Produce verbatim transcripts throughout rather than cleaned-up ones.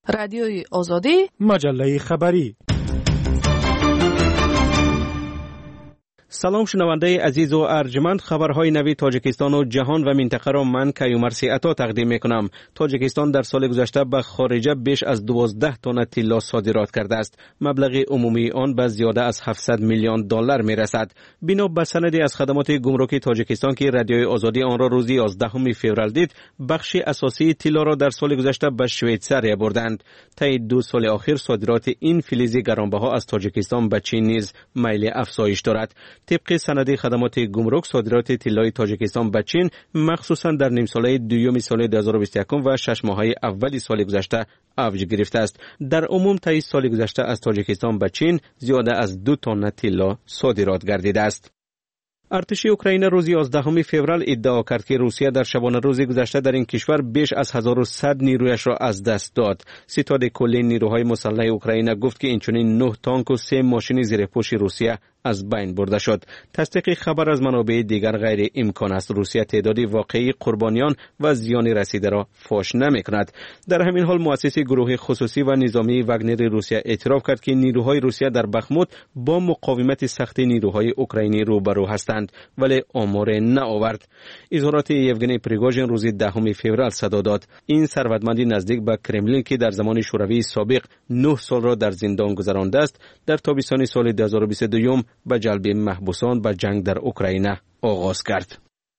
رادیوی آزادی، مجله خبری. سلام شنونده عزیز و ارجمند، خبرهای نوی تاجیکستان و جهان و منطقه را من کیومرثی عطا تقدیم میکنم. تاجیکستان در سال گذشته به خارجه بیش از دوازده تن طلا صادرات کرده است. مبلغ عمومی آن به زیاده از هفتصد میلیون دلار میرسد. بنا به سندی از خدمات گمرکی تاجیکستان که رادیوی آزادی آن را روز یازدهم فوریه دید، بخش اساسی طلا را در سال گذشته به شویتزاری بردند. طی دو سال اخیر صادرات این فلز گرانبها از تاجیکستان به چین نیز میل افزایش دارد. طبق سند خدمات گمرک، صادرات طلای تاجیکستان به چین مخصوصا در نیم ساله دوم سال دو هزار و بیست و یک و شش ماهه اول سال گذشته اوج گرفته است. در عموم طی سال گذشته از تاجیکستان به چین زیاده از دو تن طلا صادرات گردیده است. ارتش اوکراین روز یازدهم فوریه ادعا کرد که روسیه در شبانه روز گذشته در این کشور بیش از هزار و صد نیرویش را از دست داد. ستاد کلی نیروهای مسلح اوکراین گفت که اینچنین نه تانک و سه ماشین زیرپوش روسیه از بین برده شد. تصدیق خبر از منابع دیگر غیر امکان است. روسیه تعدادی واقعی قربانیان و زیان رسیده را فاش نمی کند. در همین حال مؤسس گروه خصوصی و نظامی واگنر روسیه اعتراف کرد که نیروهای روسیه در بخموت با مقاومت سخت نیروهای اوکراینی روبرو هستند، ولی آمار نآورد. اظهارات یوگنی پریگوژین روز دهم فوریه صدا داد. این ثروتمندی نزدیک به کرملین که در زمان شوروی سابق نه سال را در زندان گذرانده است، در تابستان سال دو هزار و بیست و دو به جلب محبوسان به جنگ در اوکراین آغاز کرد.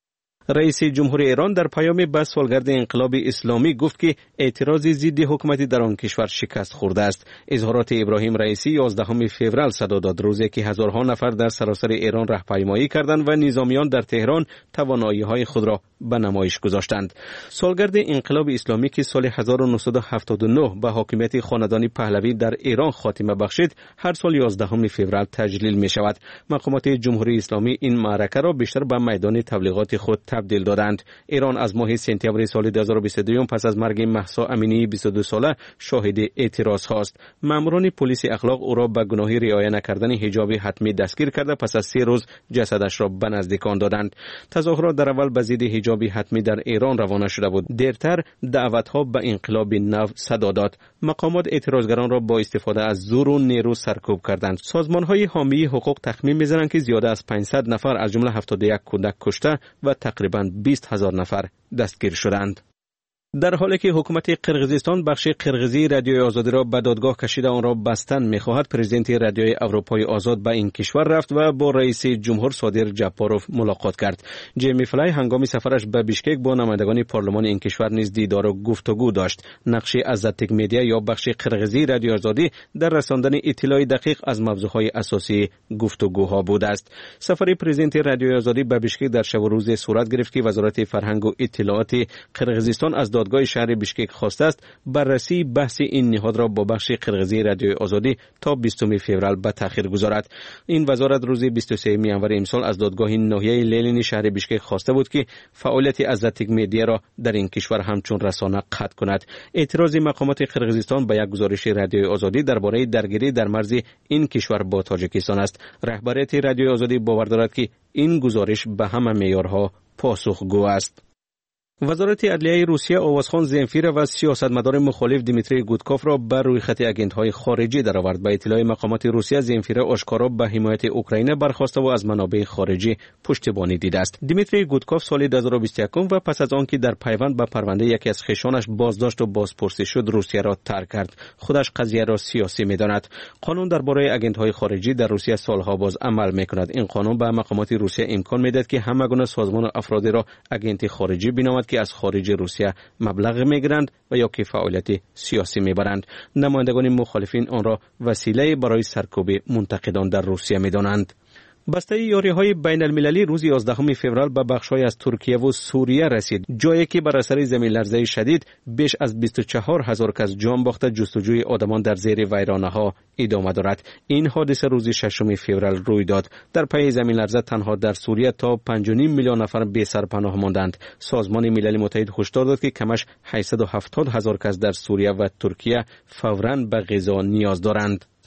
رئیس جمهور ایران در پیام به سالگرد انقلاب اسلامی گفت که اعتراض ضد حکومت در آن کشور شکست خورده است. اظهارات ابراهیم رئیسی یازدهم فوریه صدا داد، روزی که هزارها نفر در سراسر ایران راهپیمایی کردند و نظامیان در تهران توانایی‌های خود را به نمایش گذاشتند. سالگرد انقلاب اسلامی که سال هزار و نهصد و هفتاد و نه به حاکمیت خاندانی پهلوی در ایران خاتمه بخشید، هر سال یازدهم فوریه تجلیل می شود. مقامات جمهوری اسلامی این معرکه را بیشتر به میدان تبلیغات خود تبدیل دادند. ایران از ماه سپتامبر سال دو هزار و بیست و دو پس از مرگ مهسا امینی بیست و دو ساله شاهد اعتراض هاست. ماموران پلیس اخلاق او را به گناه رعایت نکردن حجاب حتمی دستگیر کرده پس از سه روز جسدش را به نزدیکان دادند. تظاهرات در اول به ضد حجاب حتمی در ایران روانه شده بود. دیرتر دعوت‌ها به انقلاب نو صدا داد. مقامات اعتراضگران را با استفاده از زور و نیرو سرکوب کردند. سازمان‌های حامی حقوق تخمین می‌زنند که زیاده از پانصد نفر از جمله هفتاد و یک کودک کشته و تقریباً بیست هزار نفر دستگیر شدند. در حالی که حکومت قرقیزستان بخش قرقیزی رادیوی آزادی را به دادگاه کشیده آن را بستن می‌خواهد، پرزیدنت رادیوی اروپای آزاد به این کشور رفت و با رئیس جمهور صادر جپاروف ملاقات کرد. جیمی فلای هنگام سفرش به بیشکک با نمایندگان پارلمان این کشور نیز دیدار و گفتگو داشت. نقش ازاتک مدیا یا بخش قرقیزی رادیوی آزادی در رساندن اطلاع دقیق از موضوعهای اساسی گفتگوها بوده است. سفر پرزیدنت رادیوی آزادی به بیشکک در شب و روز صورت گرفت که وزارت فرهنگ و اطلاعات قرقیزستان از دادگاه شهر بیشکک خواسته است بررسی بحث این نهاد را با بخش قرقیزی رادیوی آزادی تا بیستم فوریه به تأخیر گذارد. این وزارت روز بیست و سوم ژانویه امسال از دادگاه ناحیه لیلین شهر بیشکک خواسته بود که فعالیت ازاتک مدیا را در این کشور همچون رسانه قطع کند. اعتراض مقامات قرقیزستان به یک گزارش رادیوی آزادی درباره درگیری در مرز این کشور با تاجیکستان است. رهبریت رادیوی آزادی باور دارد که این گزارش به همه معیارها پاسخگو است. وزارت عدلیه روسیه آوازخوان زنفیر و سیاستمدار مخالف دیمیتری گودکوف را بر روی خط آگنت‌های خارجی درآورد. به اطلاع مقامات روسیه، زنفیر آشکارا به حمایت اوکراین برخاسته و از منابع خارجی پشتیبانی دیده است. دیمیتری گودکوف سال دو هزار و بیست و یک و پس از آنکه در پیوند به پرونده یکی از خویشانش بازداشت و بازپرسی شد، روسیه را ترک کرد. خودش قضیه را سیاسی می‌داند. قانون درباره آگنت‌های خارجی در روسیه سالها باز عمل می‌کند. این قانون به مقامات روسیه امکان می‌دهد که همگونه سازمان و افرادی را آگنت خارجی بنامد که از خارج روسیه مبلغ میگیرند و یا که فعالیت سیاسی میبرند. نمایندگان مخالفین آن را وسیله برای سرکوب منتقدان در روسیه میدانند. بسته یاری‌های بین المللی روز یازدهم فوریه به بخش‌های از ترکیه و سوریه رسید، جایی که بر اثر زمین لرزه شدید بیش از بیست و چهار هزار کس جان باخته جستجوی آدمان در زیر ویرانه‌ها ادامه دارد. این حادثه روز ششم فوریه روی داد. در پی زمین لرزه تنها در سوریه تا پنج و نیم میلیون نفر بی سرپناه ماندند. سازمان ملل متحد هشدار داد که کمش هشتصد و هفتاد هزار کس در سوریه و ترکیه فوراً به غذا نیاز دارند.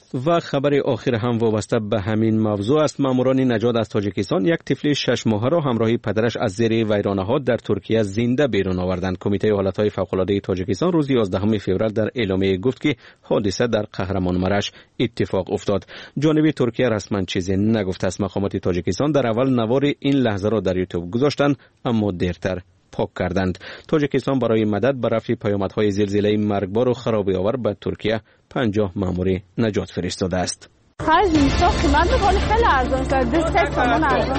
و خبر آخر هم وابسته به همین موضوع است. ماموران نجات از تاجیکستان یک طفل شش ماهه را همراه پدرش از زیر ویرانه‌ها در ترکیه زنده بیرون آوردند. کمیته حالت‌های فوق‌العاده تاجیکستان روز یازدهم فوریه در اعلامیه گفت که حادثه در قهرمانمرش اتفاق افتاد. جانب ترکیه رسما چیزی نگفته است. مقامات تاجیکستان در اول نوار این لحظه را در یوتیوب گذاشتند اما دیرتر پاک کردند. تاجیکستان برای مدد به رفع پیامدهای زلزله مرگبار و خرابی‌آور به ترکیه پنجاه مأمور نجات فرستاده است. خرج میشه قیمت خیلی خیلی ارزان شده. سه تومن ارزان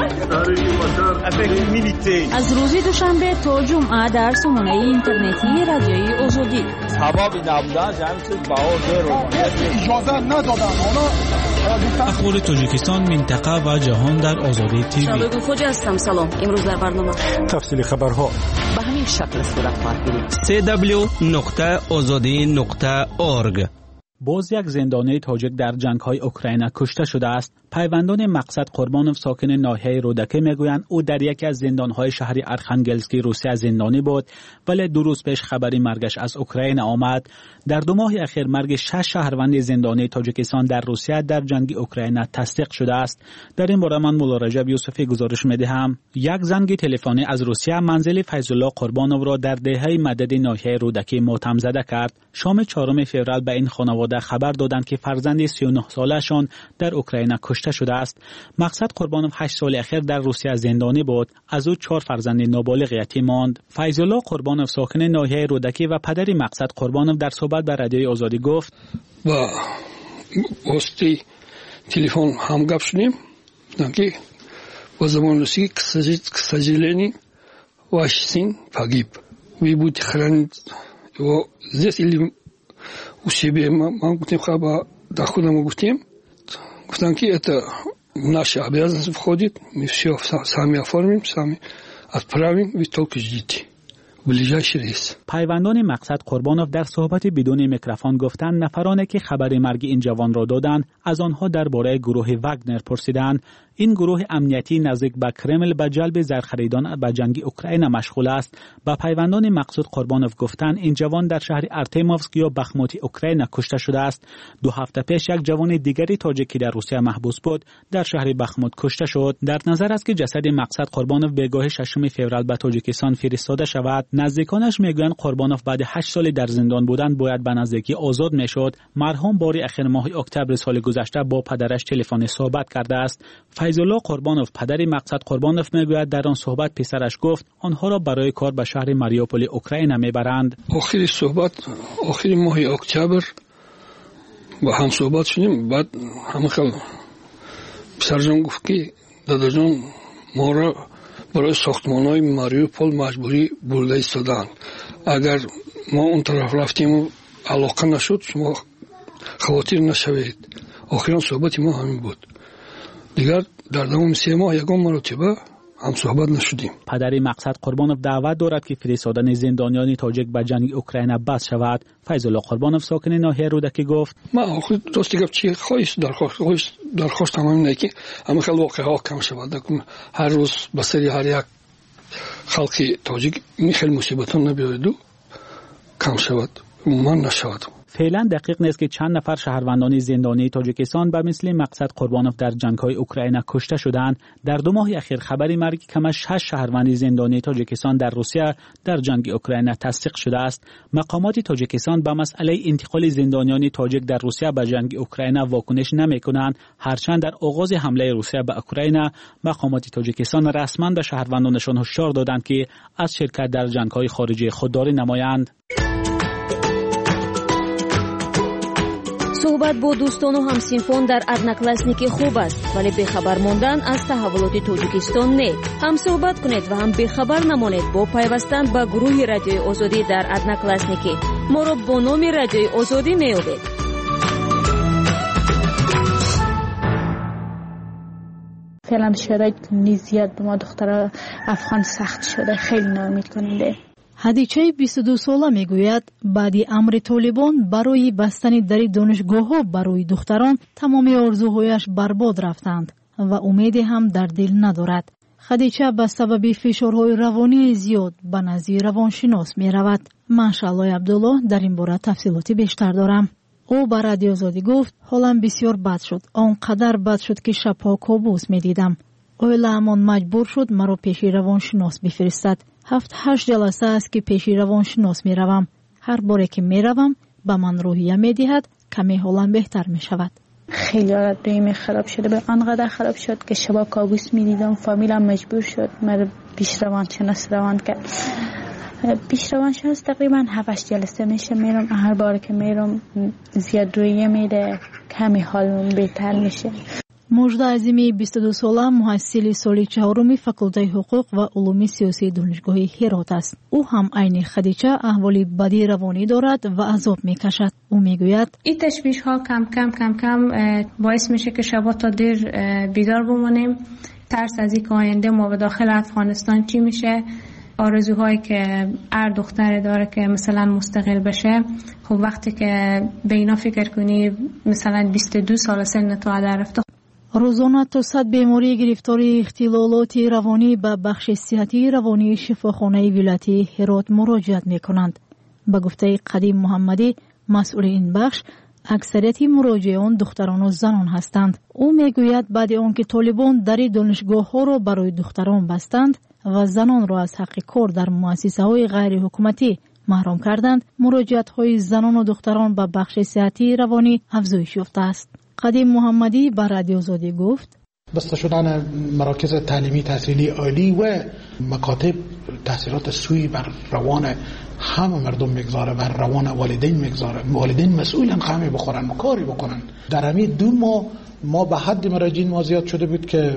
شده. از روز دوشنبه تا جمعه در سامانه اینترنتی رادیوی آزادی. سببی نبودن جمعی بها زیرو اجازه ندادن. اخبار تاجیکستان، منطقه و جهان در آزادی تیوی. شبگو خوجا هستم. سلام. امروز در برنامه تفصیل خبرها به همین شکل صورت خواهد گرفت. سی دبلیو نقطه آزادی نقطه اورگ. باز یک زندانی تاجیک در جنگ‌های اوکراین کشته شده است. پیوندان مقصد قربانوف ساکن ناحیه رودکی میگویند او در یکی از زندان‌های شهر ارخانگلسکی روسیه زندانی بود، ولی دو روز پیش خبری مرگش از اوکراین آمد. در دو ماه اخیر مرگ شش شهروند زندانی تاجیکستان در روسیه در جنگ اوکراین تصدیق شده است. در این باره من مولا رجب یوسفی گزارش می‌دهم. یک زنگ تلفنی از روسیه منزل فیض الله قربانوف را در دهه مدد ناحیه رودکی ماتم زده کرد. شام چهارم فوریه به این خانواده خبر دادند که فرزند سی و نه سالشان در اوکراین کشته شده است. مقصد قربانوف هشت سال اخیر در روسیه زندانی بود. از او چهار فرزند نابالغ یتیم ماند. فیض الله قربانوف ساکن ناحیه رودکی و پدر مقصد قربانوف در صحبت با رادیوی آزادی گفت: با واسطه تلفن هم گپ شدیم که با زمان روسی к сожалению ваш сын погиб. Вы будете хранить его здесь или у себя? Мы гуфтим хаба дохода мы гуфтим. Гуфтам ки это в наши обязанности входит. Мы все сами оформим, сами отправим. Вы только ждите. پیوندان مقصد قربانوف در صحبت بدون میکروفون گفتند نفرانی که خبر مرگ این جوان را دادند از آنها درباره گروه واگنر پرسیدند. این گروه امنیتی نزدیک به کرمل به جلب زرخریدان به جنگ اوکراین مشغول است. با پیوندان مقصود قربانوف گفتند این جوان در شهر ارتیموفسک یا بخموت اوکراین کشته شده است. دو هفته پیش یک جوان دیگری تاجیکی در روسیه محبوس بود در شهر بخموت کشته شد. در نظر است که جسد مقصد قربانوف به گاه ششم فوریه به تاجیکستان فرستاده شود. نزدیکانش میگویند قربانوف بعد هشت سال در زندان بودن باید به نزدیکی آزاد میشد. مرحوم باری اخیر ماه اکتبر سال گذشته با پدرش تلفنی صحبت کرده است. فیض الله قربانوف پدر مقصد قربانوف میگوید در آن صحبت پسرش گفت آنها را برای کار به شهر ماریوپول اوکراین میبرند. آخر صحبت آخر ماه اکتبر با هم صحبت شدیم. بعد همه خیلی پسرجان گفت که داداجان ما را برای ساختمان‌های ماریوپول مجبوری برده ایستادند. اگر ما اون طرف رفتیم و علاقه نشد شما خاطر نشوید. آخرین صحبت ما همین بود. دیگر در دوام سه ماه یکم مرتبه هم صحبت نشدیم. پدر مقصد قربانوف دعوت دارد که فرستادن زندانیان تاجیک به جنگ اوکراین بس شود. فیض الله قربانوف ساکن ناحیه رودکی گفت: ما آخر دوستی گفت چی خواهیست درخواست خواهیست درخواست همین نه که همه خیلی واقعه ها کم شود. هر روز به سری هر یک خلقی تاجیک می خیلی مصیبت ها نبیاید و کم شود من نشود. فعلا دقیق نیست که چند نفر شهروندان زندانی تاجیکستان به مثل مقصد قربانوف در جنگ‌های اوکراین کشته شدند. در دو ماه اخیر خبری مرگ کم از شش شهروند زندانی تاجیکستان در روسیه در جنگ اوکراین تصدیق شده است. مقامات تاجیکستان به مسئله انتقال زندانیان تاجیک در روسیه به جنگ اوکراین واکنش نمی‌کنند، هرچند در آغاز حمله روسیه به اوکراین مقامات تاجیکستان رسما به شهروندانشان هشدار دادند که از شرکت در جنگ‌های خارجی خودداری نمایند. صحبت با دوستان و همسینفون در ادناکلاسنیکی خوب است، ولی بخبر ماندن از تحولات تاجیکستان نه. هم صحبت کنید و هم بخبر نمانید با پیوستن به گروه رادیوی آزادی در ادناکلاسنیکی. ما را با نام رادیوی آزادی میابید. فعلا شرایط نیزیت به ما دختر افغان سخت شده، خیلی ناامید کننده. حدیچه بیست و دو ساله میگوید بعدی امر طالبان برای بستن در دانشگاه‌ها برای دختران تمام آرزوهایش برباد رفتند و امیدی هم در دل ندارد. خدیجه به سبب فشارهای روانی زیاد به نزد روانشناس می رود. من شالای عبدالله در این باره تفصیلاتی بیشتر دارم. او با رادیو آزادی گفت حالم بسیار بد شد. آنقدر بد شد که شبها کابوس میدیدم. اویله‌مان مجبور شد مرا پیش روانشناس بفرستد. هفت هشت جلسه است که پیش روانشناس می روم. هر باره که می روم به من روحیه می دهد کمی حالم بهتر می شود. خیلی حالت دویمی خراب شده، به آنقدر خراب شد که شبا کابوس می دیدم. فامیلم مجبور شد مرا پیش روانشناس روان کرد. پیش روانشناس تقریبا هفت جلسه میشه میرم. هر بار که میرم زیاد روحیه میده، کمی حالم بهتر میشه. مجد عظیمی بیست و دو ساله محصل سال چهارم فاکولته حقوق و علوم سیاسی دانشگاه هرات است. او هم عین خدیجه احوال بدی روانی دارد و عذاب میکشد. او میگوید این تشویش ها کم کم کم کم باعث میشه که شبا تا دیر بیدار بمانیم. ترس از این که آینده ما به داخل افغانستان چی میشه، آرزوهایی که هر دختر داره که مثلا مستقل بشه. خب وقتی که به اینا فکر کنی مثلا بیست و دو سال سن تو عدر رفته. روزانه تا صد بیماری گرفتاری اختلالات روانی به بخش صحتی روانی شفاخانه ولایتی هرات مراجعت میکنند. به گفته قدیم محمدی مسئول این بخش، اکثریت مراجعان دختران و زنان هستند. او میگوید بعد آنکه طالبان در دانشگاه ها را برای دختران بستند و زنان را از حق کار در مؤسسه های غیر حکومتی محروم کردند، مراجعت های زنان و دختران به بخش صحتی روانی افزایش یافته است. قدیم محمدی به رادیو آزادی گفت بسته شدن مراکز تعلیمی تحصیلی عالی و مکاتب تاثیرات سوی بر روان همه مردم میگذاره، بر روان والدین میگذاره. والدین مسئولن خمی بخورن و کاری بکنن. در همین دو ماه ما به حد مراجعین ما زیاد شده بود که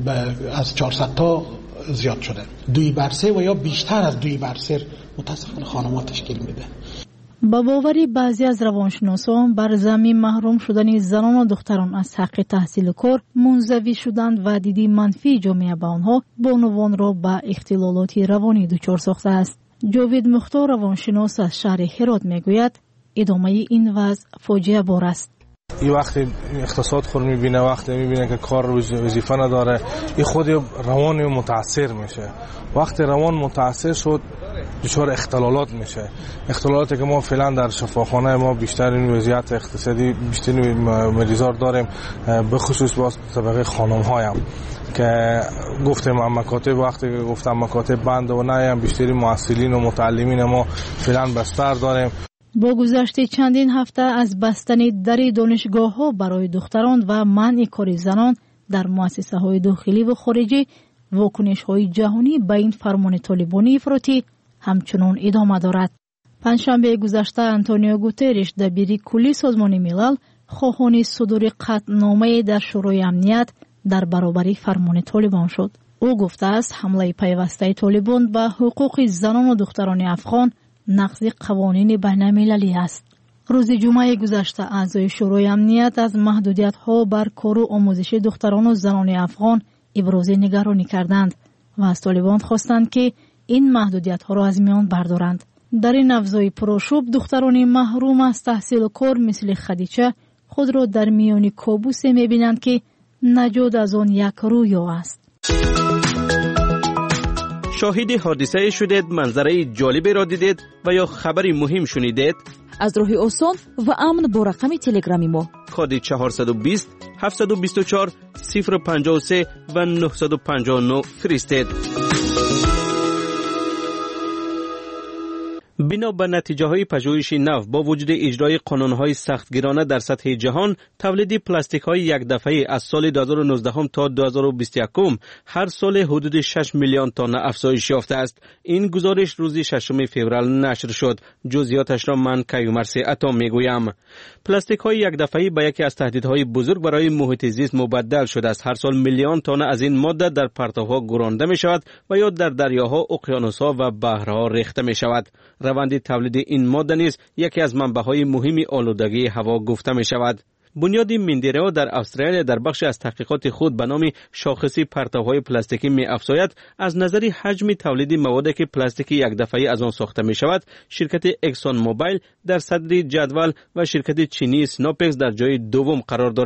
از چهارصد تا زیاد شده. دوی بر سه و یا بیشتر از دوی بر سه متاسفانه خانم‌ها تشکیل میده. با باوری بعضی از روانشناسان بر زمین محروم شدن زنان و دختران از حق تحصیل و کار منزوی شدند و دیدی منفی جامعه به آنها بانوان را به اختلالات روانی دچار ساخته است. جاوید مختار روانشناس از شهر هرات میگوید ادامه این وضع فاجعه بار است. این وقتی اقتصاد خود میبینه، وقتی میبینه که کار وظیفه نداره، این خود روان متاثر میشه. وقتی روان متاثر شد دچار اختلالات میشه. اختلالاتی که ما فعلا در شفاخانه ما بیشتر این وضعیت اقتصادی بیشتر مریضار داریم، به خصوص با طبقه خانم هایم که گفتم مکاتب، وقتی که گفتم مکاتب بند و نه، هم بیشتری محصلین و متعلمین ما فعلا بستر داریم. با گذشت چندین هفته از بستن در دانشگاه ها برای دختران و منع کار زنان در مؤسسه های داخلی و خارجی، واکنش های جهانی به این فرمان طالبانی افراطی همچنان ادامه دارد. پنجشنبه گذشته آنتونیو گوترش دبیر کلی سازمان ملل خواهان صدور قطعنامه در شورای امنیت در برابر فرمان طالبان شد. او گفته است حمله پیوسته طالبان به حقوق زنان و دختران افغان نقض قوانین بین المللی است. روز جمعه گذشته اعضای شورای امنیت از محدودیت‌ها بر کار و آموزش دختران و زنان افغان ابراز نگرانی کردند و از طالبان خواستند که این محدودیت‌ها را از میان بردارند. در این افزای پرآشوب دختران محروم از تحصیل و کار مثل خدیجه خود را در میان کابوس می‌بینند که نجات از آن یک رویا است. شاهد حادثه شدید، منظره جالبی را دیدید و یا خبری مهم شنیدید؟ از راه آسان و امن با رقم تلگرامی ما کد چهارصد و بیست هفتصد و بیست و چهار صفر پنجاه و سه و نهصد و پنجاه و نه فرستید. بنا به نتیجه های پژوهش نو با وجود اجرای قانون‌های سختگیرانه در سطح جهان، تولید پلاستیک های یک دفعه از سال دو هزار و نوزده تا دو هزار و بیست و یک هر سال حدود شش میلیون تن افزایش یافته است. این گزارش روز ششم فوریه نشر شد. جزئیاتش را من کیومرث عطا میگویم. پلاستیک های یک دفعه به یکی از تهدیدهای بزرگ برای محیط زیست مبدل شده است. هر سال میلیون تن از این ماده در پرتوها گرانده می شود و یا در دریاها، اقیانوس‌ها و بحرها ریخته می شود. روند تولید این ماده نیز یکی از منبع‌های مهم آلودگی هوا گفته می شود. بنیاد مندیرئو در استرالیا در بخش از تحقیقات خود به نام شاخصی پرتوهای پلاستیکی می افزاید از نظر حجم تولید موادی که پلاستیکی یک دفعه از آن ساخته می شود، شرکت اکسون موبایل در صدر جدول و شرکت چینی سنوپکس در جای دوم قرار دارد.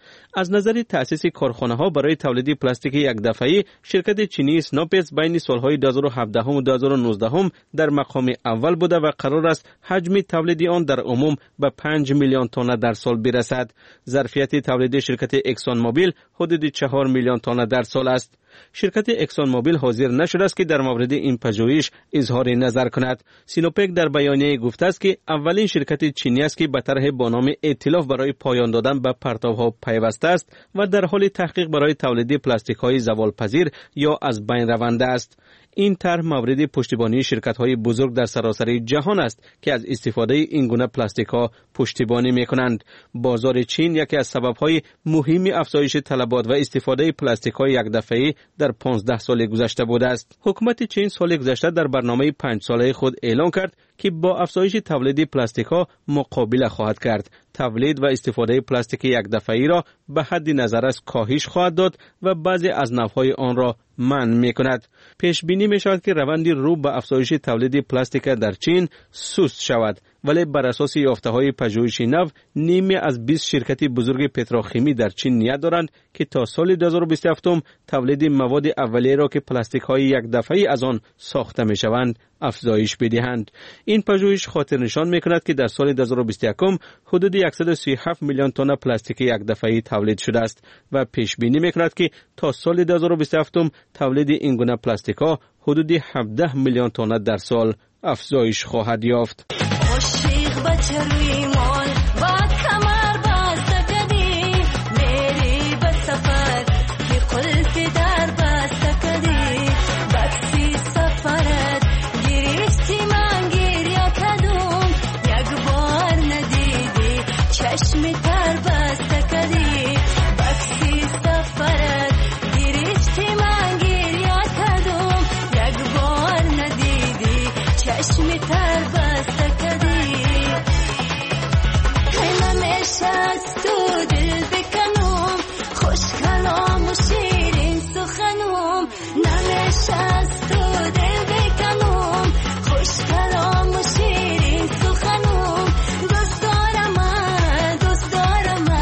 از نظر تأسیس کارخانه‌ها برای تولید پلاستیک یک دفعه‌ای، شرکت چینی اسناپس بین سال‌های دو هزار و هفده و دو هزار و نوزده در مقام اول بوده و قرار است حجم تولید آن در عموم به پنج میلیون تن در سال برسد. ظرفیت تولید شرکت اکسون موبیل حدود چهار میلیون تن در سال است. شرکت اکسون موبیل حاضر نشده است که در مورد این پژوهش اظهار نظر کند. سینوپک در بیانیه گفته است که اولین شرکت چینی است که به طرح با نام ائتلاف برای پایان دادن به پرتاب‌ها پیوسته است و در حال تحقیق برای تولید پلاستیک‌های زوالپذیر یا از بین رونده است. این طرح مورد پشتیبانی شرکت‌های بزرگ در سراسر جهان است که از استفاده این گونه پلاستیک‌ها پشتیبانی می‌کنند. بازار چین یکی از سبب‌های مهم افزایش طلبات و استفاده پلاستیک‌های یک دفعه‌ای در پانزده سال گذشته بوده است. حکومت چین سال گذشته در برنامه پنج ساله خود اعلام کرد که با افزایش تولید پلاستیک‌ها مقابله خواهد کرد. تولید و استفاده پلاستیک یک دفعه‌ای را به حد نظر از کاهش خواهد داد و بعضی از نوع‌های آن را منع می‌کند. پیش بینی می‌شود که روند رو به افزایش تولید پلاستیک در چین سست شود، ولی بر اساس یافته‌های پژوهشی نو، نیمی از بیست شرکت بزرگ پتروشیمی در چین نیت دارند که تا سال دو هزار و بیست و هفت تولید مواد اولیه را که پلاستیک‌های یک دفعه‌ای از آن ساخته می‌شوند افزایش بدهند. این پژوهش خاطر نشان می‌کند که در سال دو هزار و بیست و یک حدود صد و سی و هفت میلیون تن پلاستیک یک دفعه‌ای تولید شده است و پیش بینی می‌کند که تا سال دو هزار و بیست و هفت تولید این گونه پلاستیک‌ها حدود هفده میلیون تن در سال افزایش خواهد یافت. دوست دارم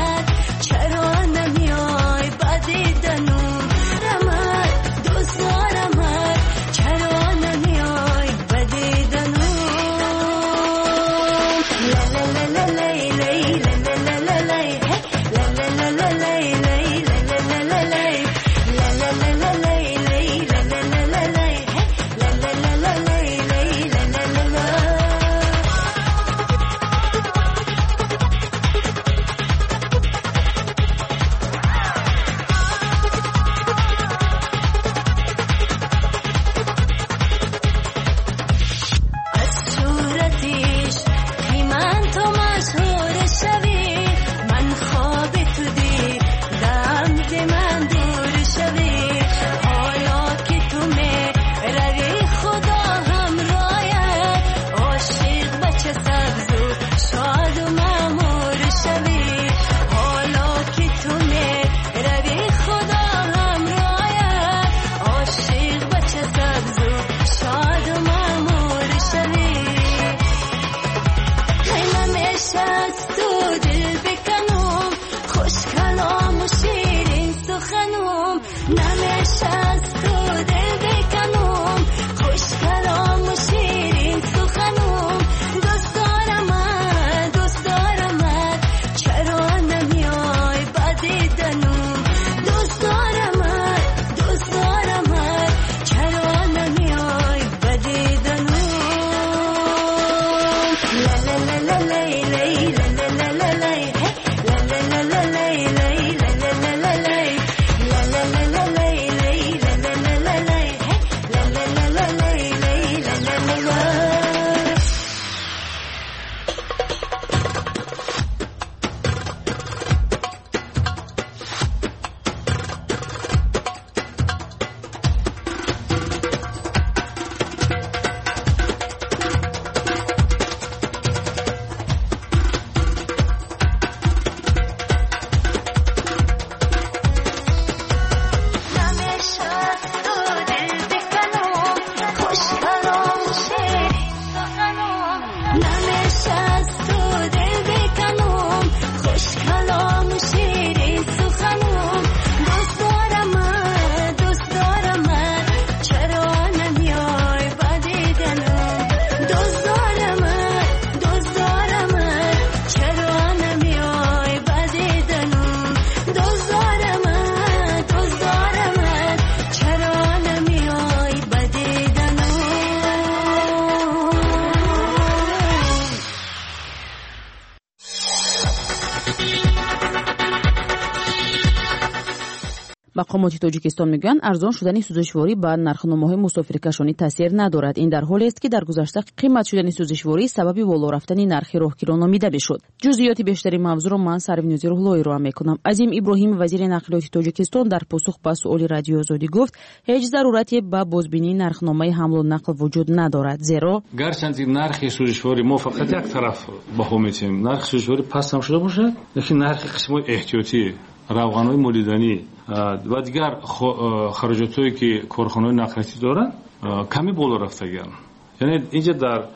مقامات تاجیکستان میگویند ارزان شدن سوزشواری به نرخ‌نماهای مسافرکشانی تاثیر ندارد. این در حالی است که در گذشته قیمت شدن سوزشواری سبب بالا رفتن نرخ راهگیران نامیده میشد. جزئیات بیشتری موضوع را من سروینوزی روحلویی رو میکنم. عظیم ابراهیم وزیر نقلیات تاجیکستان در پاسخ به سؤال رادیو آزادی گفت هیچ ضرورتی به بازبینی نرخ‌نامه حمل و نقل وجود ندارد، زیرا گرچه نرخ سوزشواری ما فقط یک طرف بها میتیم، نرخ سوزشواری پست هم شده باشه، لیکن نرخ قسم‌های احتیاطی، روغن‌های مولدانی و دیگر خراجات‌هایی که کارخانه‌های نقلیاتی دارند کمی بالا رفتگان. یعنی اینجا در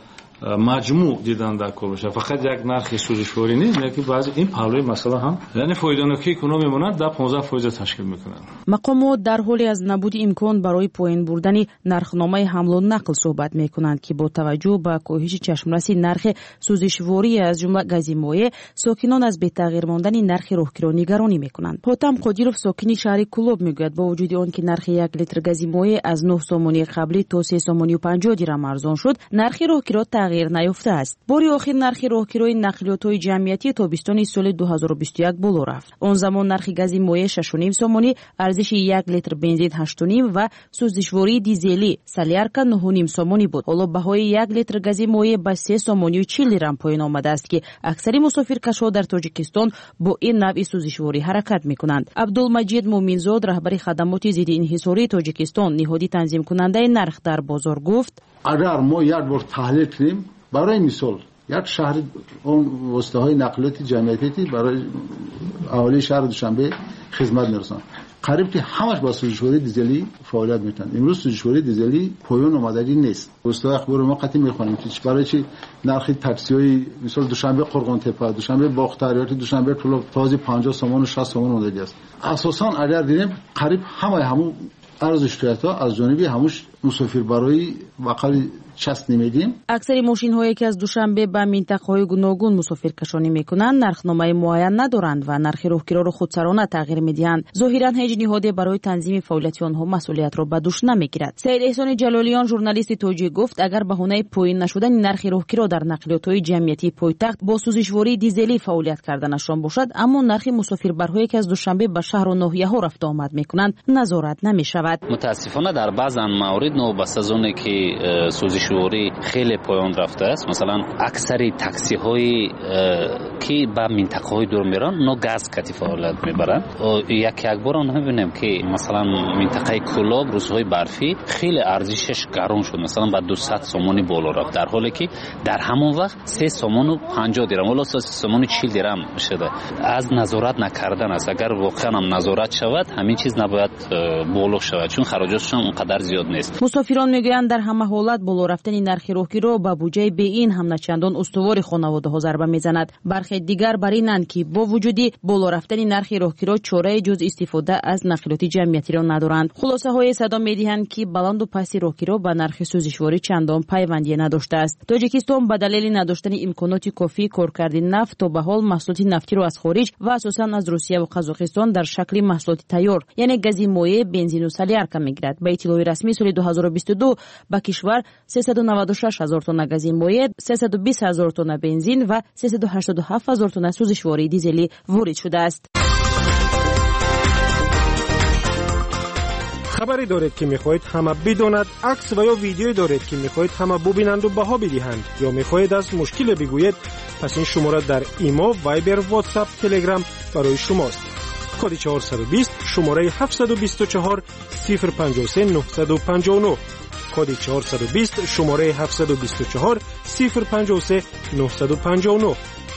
مجموع دیدن در کار باشه، فقط یک نرخ سوزشواری نیست، بلکه بعضی این پهلوی مسئله هم یعنی فایده‌ناکی اکونومی میمونند در پانزده درصد تشکیل میکنند. مقامات در حالی از نبود امکان برای پایین بردن نرخنامه حمل و نقل صحبت میکنند که با توجه به کاهش چشمرسی نرخ سوزشواری از جمله گاز مایع، ساکنان از بی تغییر ماندن نرخ راهگیران نگرانی میکنند. حاتم قادیروف ساکن شهر کلوب میگوید با وجود آن که نرخ یک لیتر گاز مایع از نه سومانی قبلی تا سه سومانی و پنجاه درم ارزان شد، نرخ راهگیران تغییر نیافته است. باری آخر نرخ راهگیرای نقلیات‌های جمعیتی تابستان سال دو هزار و بیست و یک بالا رفت. آن زمان نرخ گاز مایع شش و نیم سومانی، ارزش یک لیتر بنزین هشت و نیم و سوزشواری دیزلی سالیارکا نه و نیم سومانی بود. حالا بهای یک لیتر گاز مایع به سه سومانی و چهل درم پایین آمده است که اکثر مسافرکش‌ها در تاجیکستان با این نوع سوزشواری حرکت می‌کنند. عبدالمجید مومنزاد رهبر خدمات ضد انحصاری تاجیکستان نهادی تنظیم کننده نرخ در بازار گفت: اگر ما یک بار تحلیل کنیم، برای مثال یک شهر اون واسطه‌های نقلیاتی جمعیتی برای اهالی شهر دوشنبه خدمت می‌رسند، قریب که همش با سوزشواری دیزلی فعالیت می‌کنند. امروز سوزشواری دیزلی پایان آمدگی نیست. واسطه اخبار ما قطعی می‌خوانیم که برای چی نرخ تاکسی‌های مثال دوشنبه قرغان تپه، دوشنبه باختریات، دوشنبه طلب تازه پنجاه سومون و شصت سومون آمدگی است. اساساً اگر دیدیم قریب همه همون ارز اشتراک‌ها از جانب هموش مسافر برای وقال چست نمیدیم. اکثر ماشین هایی که از دوشنبه به منطقه های گوناگون مسافر کشانی میکنند نرخنامه معین ندارند و نرخ راهگیرا را خودسرانه تغییر میدهند. ظاهرا هیچ نهادی برای تنظیم فعالیت آنها مسئولیت را به دوش نمیگیرد. سید احسان جلالیان ژورنالیست توجیه گفت اگر بهانه پایین نشدن نرخ راهگیرا در نقلیات های جمعیتی پایتخت با سوزشواری دیزلی فعالیت کردنشان باشد، اما نرخ مسافربرهایی که از دوشنبه به شهر و ناحیه ها رفت آمد میکنند نظارت نمیشود. متاسفانه در بعضی موارد نوبسته از اون که سوزشواری خیلی پایان رفته است، مثلا اکثر تاکسی های که به منطقه های دور میرن نو گاز کتی فعالیت میبرن. یک یک بار اون میبینیم که مثلا منطقه کلاب روزهای برفی خیلی ارزشش گران شد، مثلا با دویست سومانی بالا رفت، در حالی که در همون وقت سه سومون و پنجاه درم ولی سه سومون و چهل درم شده. از نظارت نکردن است. اگر واقعا هم نظارت شود همین چیز نباید بالا شود، چون خراجاتش هم اونقدر زیاد نیست. مسافران میگویند در همه حالت بالا رفتن نرخ راهگیرا به بودجه به این هم نچندان استوار خانواده ها ضربه میزند. برخی دیگر بر اینند که با وجودی بالا رفتن نرخ راهگیرا چاره جز استفاده از نقلیات جمعیتی را ندارند. خلاصه های صدا میدهند که بلند و پست راهگیرا به نرخ سوزشواری چندان پیوندی نداشته است. تاجیکستان به دلیل نداشتن امکانات کافی کار کردن نفت تا به حال محصولات نفتی را از خارج و اساساً از روسیه و قزاقستان در شکل محصولات تیار یعنی گاز مایع، بنزین و سالیارکا میگیرد. به اطلاع رسمی سال دو هزار و بیست و دو به کشور سیصد و نود و شش هزار تن گاز مایع، سیصد و بیست هزار تن بنزین و سیصد و هشتاد و هفت هزار تن سوزشواری دیزلی وارد شده است. خبری دارید که میخواهید همه بداند، عکس و یا ویدیویی دارید که میخواهید همه ببینند و بها بدهند، یا میخواهید از مشکل بگویید، پس این شماره در ایما، وایبر، واتساپ، تلگرام برای شماست. کد چهارصد و بیست شماره هفتصد و بیست و چهار صفر پنجاه و سه نهصد و پنجاه و نه، کد چهارصد و بیست شماره هفتصد و بیست و چهار صفر پنجاه و سه نهصد و پنجاه و نه.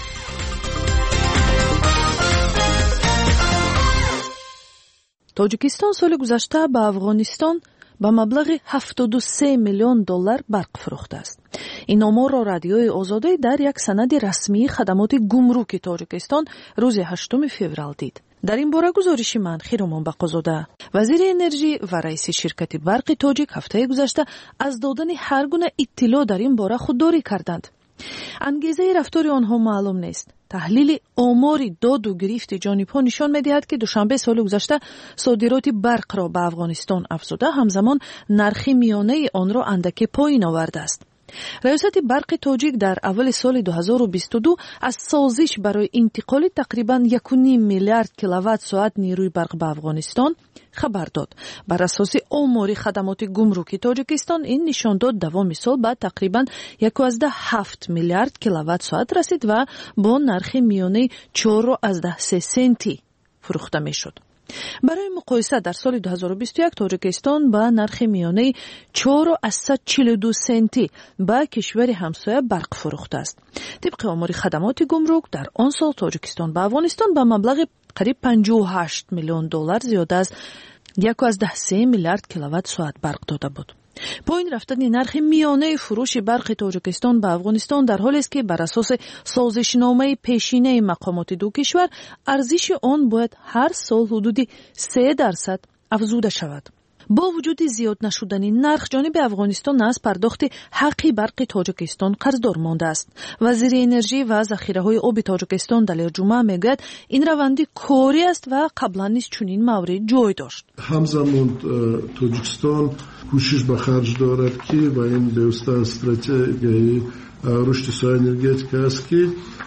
تاجیکستان سال گذشته به افغانستان با مبلغ هفتاد و سه میلیون دلار برق فروخته است. این آمار را رادیوی آزادی در یک سند رسمی خدمات گمرک تاجیکستان روز هشتم فوریه دید. در این باره گزارشی من خیرمان بقازاده وزیر انرژی و رئیس شرکت برق تاجیک هفته گذشته از دادن هر گونه اطلاع در این باره خودداری کردند. انگیزه رفتار آنها معلوم نیست. تحلیل آمار داد و گرفت جانب‌ها نشان می‌دهد که دوشنبه سال گذشته صادرات برق را به افغانستان افزوده، همزمان نرخ میانه آن را اندکی پایین آورده است. رئیست برق تاجیک در اول سال دو هزار و بیست و دو از سازش برای انتقال تقریباً یک و نیم میلیارد کیلووات ساعت نیروی برق به افغانستان خبر داد. بر اساس آمار خدمات گمرکی تاجیکستان این نشان داد دوام سال بعد تقریباً یک و هفت میلیارد کیلووات ساعت رسید و با نرخ میانه چهار و سه سنتی فروخته میشد. برای مقایسه در سال دو هزار و بیست و یک تاجیکستان با نرخ میانه چهار و چهل و دو سنتی به کشور همسایه برق فروخته است. طبق آمار خدمات گمرک در آن سال تاجیکستان به افغانستان به مبلغ قریب پنجاه و هشت میلیون دلار زیاده از یک و سه میلیارد کیلووات ساعت برق داده بود. پایین رفتن نرخ میانه فروش برق تاجیکستان به افغانستان در حالی است که بر اساس سازشنامه پیشینه مقامات دو کشور ارزش آن باید هر سال حدود سه درصد افزوده شود. با وجود زیاد نشدن نرخ جانب افغانستان از پرداخت حق برق تاجیکستان قرضدار مانده است. وزیر انرژی و ذخیره‌های آب تاجیکستان دلیر جمعه میگوید این روند کاری است و قبلا نیز چنین مورد جای داشت. همزمان تاجیکستان کوشش به خرج دارد که و این دوسته استراتژی رشد سوی انرژتیک است که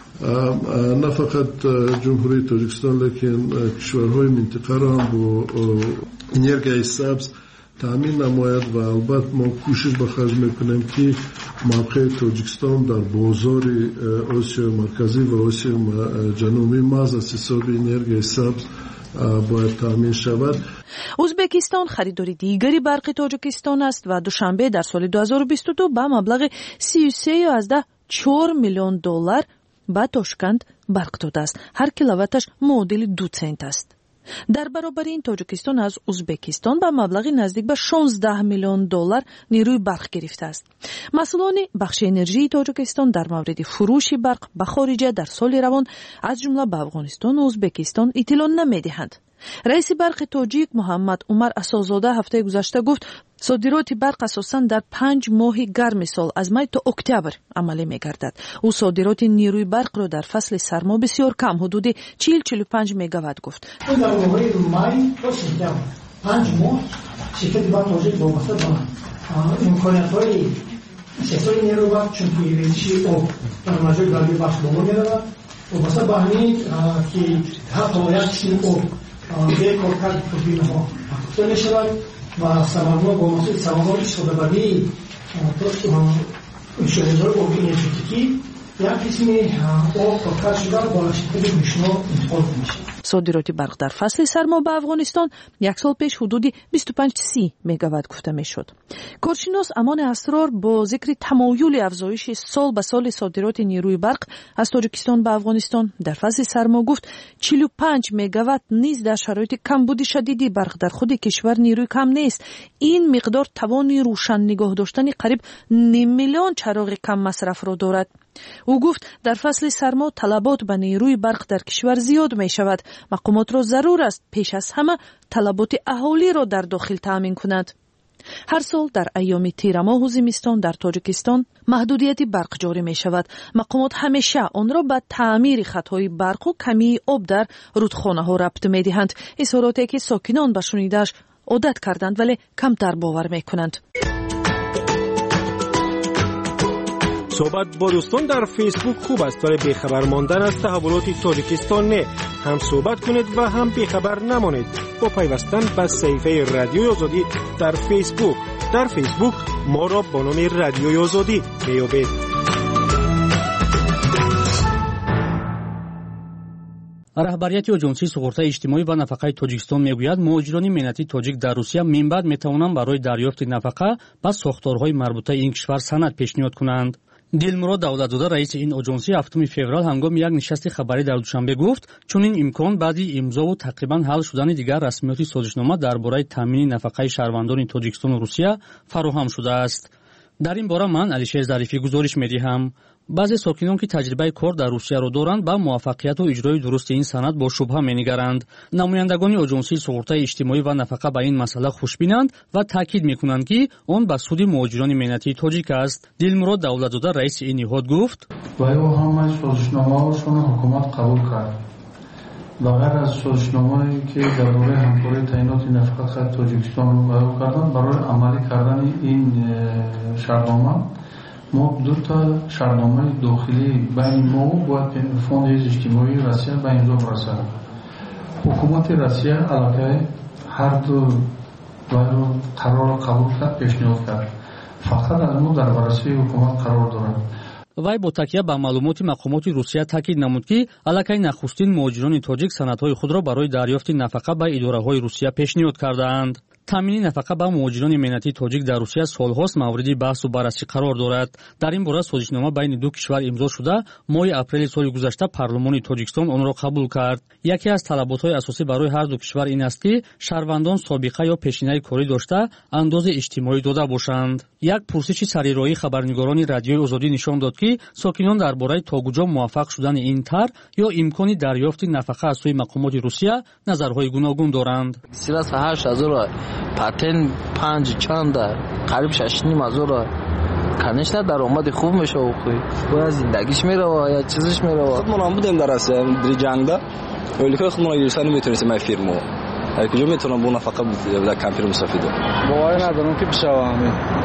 نه فقط جمهوری تاجیکستان لیکن کشورهای منطقه را هم با انرژی سبز تامین نماید و البته ما کوشش به خرج میکنیم که موقع تاجیکستان در بازار آسیا مرکزی و آسیا جنوبی محض از حساب انرژی سبز باید تامین شود. ازبکستان خریدار دیگری برق تاجیکستان است و دوشنبه در سال دو هزار و بیست و دو به مبلغ سی و سه و چهار میلیون دلار به تاشکند برق داده است. هر کیلوواتش معادل دو سنت است. در برابر این تاجیکستان از ازبکستان به مبلغ نزدیک به شانزده میلیون دلار نیروی برق گرفته است. مسئولان بخش انرژی تاجیکستان در مورد فروش برق به خارجه در سال روان از جمله به افغانستان و ازبکستان اطلاع نمیدهند. رئیس برق تاجیک محمد عمر اساس‌زاده هفته گذشته گفت صادرات برق اساساً در پنج ماه گرم سال از می تا اکتبر عملی می‌گردد. او صادرات نیروی برق را در فصل سرما بسیار کم حدود چهل تا چهل و پنج مگاوات گفت. در ماه می تا سپتامبر پنج ماه شرکت برق تاجیک وابسته به امکانات‌های سکتور نیروی برق چون پیوندی او در مجال گرمی بخش بالا می‌رود وابسته به همین که هفت ماه یک او یک کارکرد پروژه ها اکتر می شود و سماوات با مسئول سماوات شده‌بری شده‌های آبی انرژتیکی یک قسمی آب کارکرد شده با شرکت میشنا انتقال میشه. صادرات برق در فصل سرما به افغانستان یک سال پیش حدود بیست و پنج تا سی مگاوات گفته میشد. کارشناس امان اسرار با ذکر تمایل افزایش سال به سال صادرات نیروی برق از تاجیکستان به افغانستان در فصل سرما گفت چهل و پنج مگاوات نیز در شرایط کمبود شدیدی برق در خود کشور نیروی کم نیست. این مقدار توان روشن نگاه داشتن قریب نیم میلیون چراغ کم مصرف را دارد. او گفت در فصل سرما طلبات به نیروی برق در کشور زیاد می شود. مقامات را ضرور است پیش از همه طلبات اهالی را در داخل تامین کند. هر سال در ایام تیر ماه و زمستان در تاجیکستان محدودیت برق جاری می شود. مقامات همیشه آن را به تعمیر خطهای برق و کمی آب در رودخانه ها ربط می دهند. اظهاراتی که ساکنان به شنیده‌اش عادت کردند ولی کمتر باور می کنند. صحبت با دوستان در فیسبوک خوب است ولی بیخبر ماندن از تحولات تاجیکستان نه. هم صحبت کنید و هم بیخبر نمانید با پیوستن به صفحه رادیوی آزادی در فیسبوک. در فیسبوک ما را با نام رادیوی آزادی میابید. راهبریت اژانسی سپورت اجتماعی و نفقه تاجیکستان میگوید مهاجران ملتی تاجیک در روسیه من بعد میتوانند برای دریافت نفقه با ساختارهای مربوطه این کشور سند پیشنهاد کنند. دلمراد دولتزاده رئیس این اژانسی هفتم فوریه هنگام یک نشست خبری در دوشنبه گفت چون این امکان بعدی امضا و تقریبا حل شدن دیگر رسمیات سازشنامه درباره تامین نفقه شهروندان تاجیکستان و روسیه فراهم شده است. در این باره من علیشیر ظریفی گزارش می‌دهم. بعضی ساکنان که تجربه کار در روسیه را دارند با موفقیت و اجرای درست این سند با شبهه می‌نگرند. نمایندگان اژانسی سپورت اجتماعی و نفقه به این مسئله خوشبینند و تاکید می‌کنند که آن به سود مهاجران ملتی تاجیک است. دلمراد دولتزاده رئیس این نهاد گفت: و او همه سازشنامه‌هاشون حکومت قبول کرد. بغیر از سازشنامه‌ای که درباره همکاری تعیینات نفقه تاجیکستان رو بیان کردن برای عملی کردن این شرطنامه ما دو تا شرطنامه داخلی بین ما و فوند اجتماعی روسیه به امضا برسد. حکومت روسیه علاقه هر دو باید قرار قبول کرد، پیشنهاد کرد. فقط از ما در بررسی حکومت قرار دارد. вай бо такя ба маълумоти мақомоти русия таъкид намуд ки аллакай нахустин муҳоҷирони тоҷик санадҳои худро барои дарёфти нафақа ба идораҳои русия пешниҳод кардаанд. таъмини нафақа ба муҳоҷирони меҳнатии тоҷик дар русия солҳост мавриди баҳсу баррасӣ қарор дорад. дар ин бора созишнома байни ду кишвар имзо шуда моҳи апрели соли гузашта парлумони тоҷикистон онро қабул кард. яке аз талаботҳои асосӣ барои ҳар ду кишвар ин аст ки шаҳрвандон собиқа ё пешинаи корӣ дошта андози иҷтимоӣ дода бошанд. як пурсиши сарироии хабарнигорони радиои озодӣ нишон дод ки сокинон дар бораи то куҷо муваффақ шудани ин тар ё имкони дарёфти нафақа аз сӯи мақомоти русия назарҳои гуногун доранд. патент панҷ чанда қариб шаш ним ҳазора конечно даромади хуб мешава бояд зиндагиш мерава я чизиш мерава. худмон будем дар Россия дри ҷангда оликои худмон гирифта наметонистем ай фирмо ай куҷо метавонам бо нафақа дар кампир мусафидо боварӣ надорам ки бишавам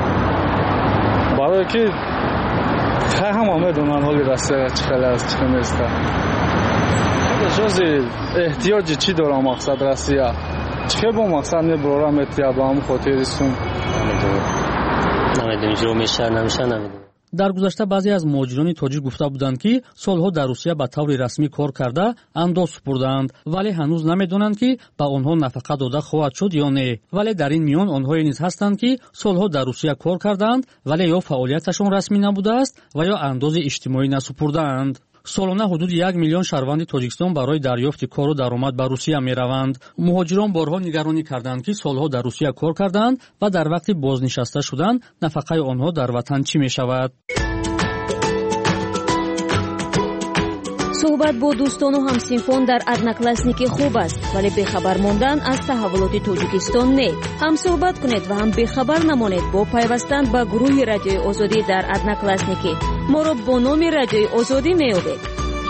барое ки ҳама медонанд ҳоли Россия чӣ хел аст чӣ хел нест. ҷози эҳтиёҷи чӣ дорам мақсад Россия چه با مقصد نبرارم اتیاب هم خاطری سون نمیدونم چرا میشه نمیشه نمیدونم. дар гузашта баъзе аз муҳоҷирони тоҷик гуфта буданд ки солҳо дар русия ба таври расмӣ кор карда андоз супурдаанд, вале ҳанӯз намедонанд ки ба онҳо нафақа дода хоҳад шуд ё не. вале дар ин миён онҳое низ ҳастанд ки солҳо дар русия кор кардаанд, вале ё фаъолияташон расмӣ набудааст ва ё андози иҷтимоӣ насупурдаанд. солона ҳудуди як миллион шаҳрванди тоҷикистон барои дарёфти кору даромад ба русия мераванд. муҳоҷирон борҳо нигаронӣ карданд ки солҳо дар русия кор карданд ва дар вақти бознишаста шудан нафақаи онҳо дар ватан чӣ мешавад. суҳбат бо дӯстону ҳамсинфон дар одноклассники хуб аст, вале бехабар мондан аз таҳаввулоти тоҷикистон не. ҳамсуҳбат кунед ва ҳам бехабар намонед бо пайвастан ба гурӯҳи радиои озодӣ дар одноклассники. моро бо номи радиои озодӣ меёбед.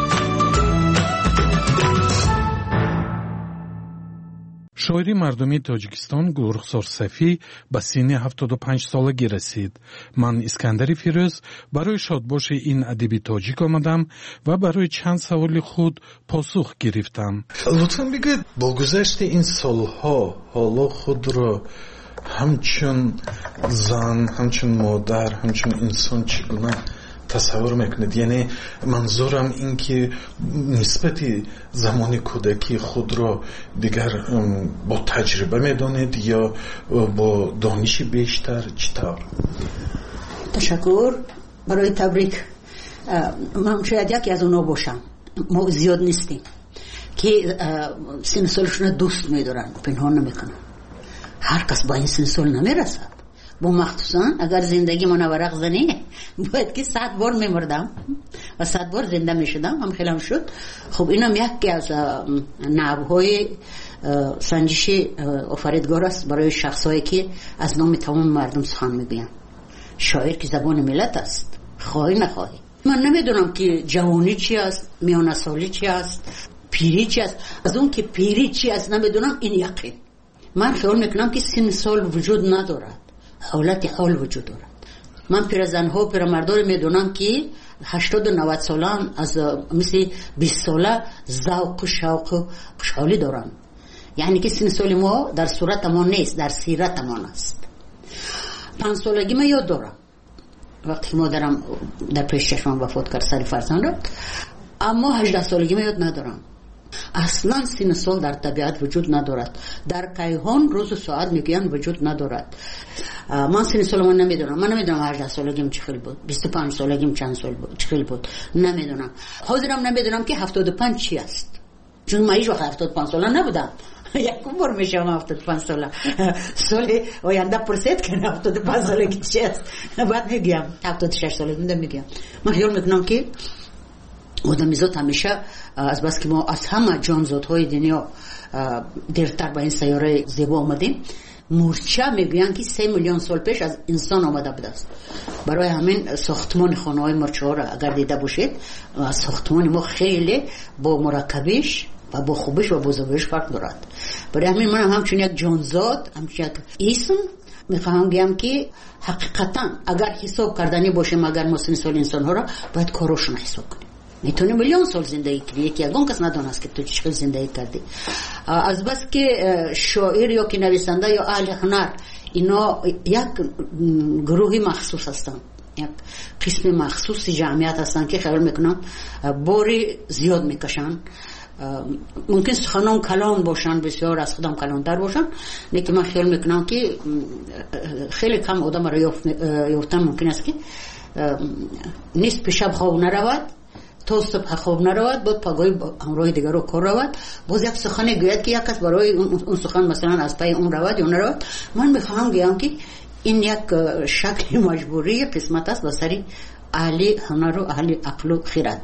шоири мардумии тоҷикистон гулрухсор сафӣ ба синни ҳафтоду панҷ солагӣ расид. ман искандари фирӯз барои шодбоши ин адиби тоҷик омадам ва барои чанд саволи худ посух гирифтам. лутфан бигӯед бо гузашти ин солҳо ҳоло худро ҳамчун зан, ҳамчун модар, ҳамчун инсон чӣ гуна тасаввур мекунед? яъне манзурам ин ки нисбати замони кӯдакии худро дигар бо таҷриба медонед ё бо дониши бештар чӣ тавр? ташаккур барои табрик. ман шояд яке аз онҳо бошам. мо зиёд нестем ки синни солашона дӯст медоранд, пинҳон намекунанд. ҳар кас ба ин синни сол намерасад. бо махсусан агар зиндаги мана варақ зане бояд ки сад бор мемурдам ва сад бор зинда мешудам. ҳам хелам шуд. хуб инам яке аз навъҳои санҷиши офаридгор аст барои шахсое ки аз номи тамоми мардум сухан мегӯянд. шоир ки забони миллат аст, хоҳӣ нахоҳӣ. ман намедонам ки ҷавонӣ чи аст, миёнасолӣ чи аст, пирӣ чи аст. аз он ки пирӣ чи аст намедонам, ин яқин. ман хиёл мекунам ки синни сол вуҷуд надорад, ҳолати ҳол вуҷуд дорад. ман пиразанҳо пирамардоре медонам ки ҳаштоду навад солан аз мисли бист сола завқу шавқу хушҳолӣ доранд. яъне ки синни соли мо дар суратамон нест, дар сиратамон аст. панҷсолагӣ ма ёд дорам вақте ки модарам дар пеши чашмам вафот кард сари фарзанд рад. аммо ҳаждаҳсолагӣ ма ёд надорам. аслан синни сол дар табиат вуҷуд надорад. дар кайҳон рӯзу соат мегӯянд вуҷуд надорад. ман синни солам намедонам. ман намедонам ҳаждаҳсолагим чӣ хел буд, бисту панҷ солагим чанд сол буд, чӣ хел буд, намедонам. ҳозирам намедонам ки ҳафтоду панҷ чӣ аст, чун ман ҳеҷ вақт ҳафтоду панҷ сола набудам. якум бор мешавам ҳафтоду панҷ сола. соли оянда пурсед ки ҳафтоду панҷ солаги чӣ аст, баъд мегӯям ҳафтоду шаш солагим да мегӯям. ман хиёл мекунам ки одамизод ҳамеша азбаски мо аз ҳама ҷонзодҳои дунё дертар ба ин сайёраи зебо омадем, мурча мегӯянд ки се миллион сол пеш аз инсон омада будааст. барои ҳамин сохтмони хонаҳои мурчаҳоро агар дида бошед, сохтмони мо хеле бо мураккабиш ва бо хубиш ва бо зебоиш фарқ дорад. барои ҳамин манам ҳамчун як ҷонзод, ҳамчун як исм میخواهم بگم که حقیقتا اگر حساب کردنی باشیم، اگر ما سن سال انسان ها را باید کارشون حساب کنیم. میتونی میلیون سال زندگی کنی، یکی یگان کس ندانست که تو چقدر زندگی کردی. از بس که شاعر یا که نویسنده یا اهل هنر اینا یک گروهی مخصوص هستن، یک قسم مخصوص جمعیت هستن که خیال میکنم باری زیاد میکشن. ممکن سخنان کلان باشن، بسیار از خودم کلانتر باشن، لیکن من خیال میکنم که خیلی کم آدم را یافتن ممکن است که نصف شب خواب نرود، تا صبح خواب نرود، بعد پگاهی همراه دیگر رو کار رود، باز یک سخن گوید که یک کس برای اون سخن مثلا از پای اون رود یا نرود. من میخواهم بگم که این یک شکل مجبوری قسمت است به سر اهل هنر و اهل عقل و خرد.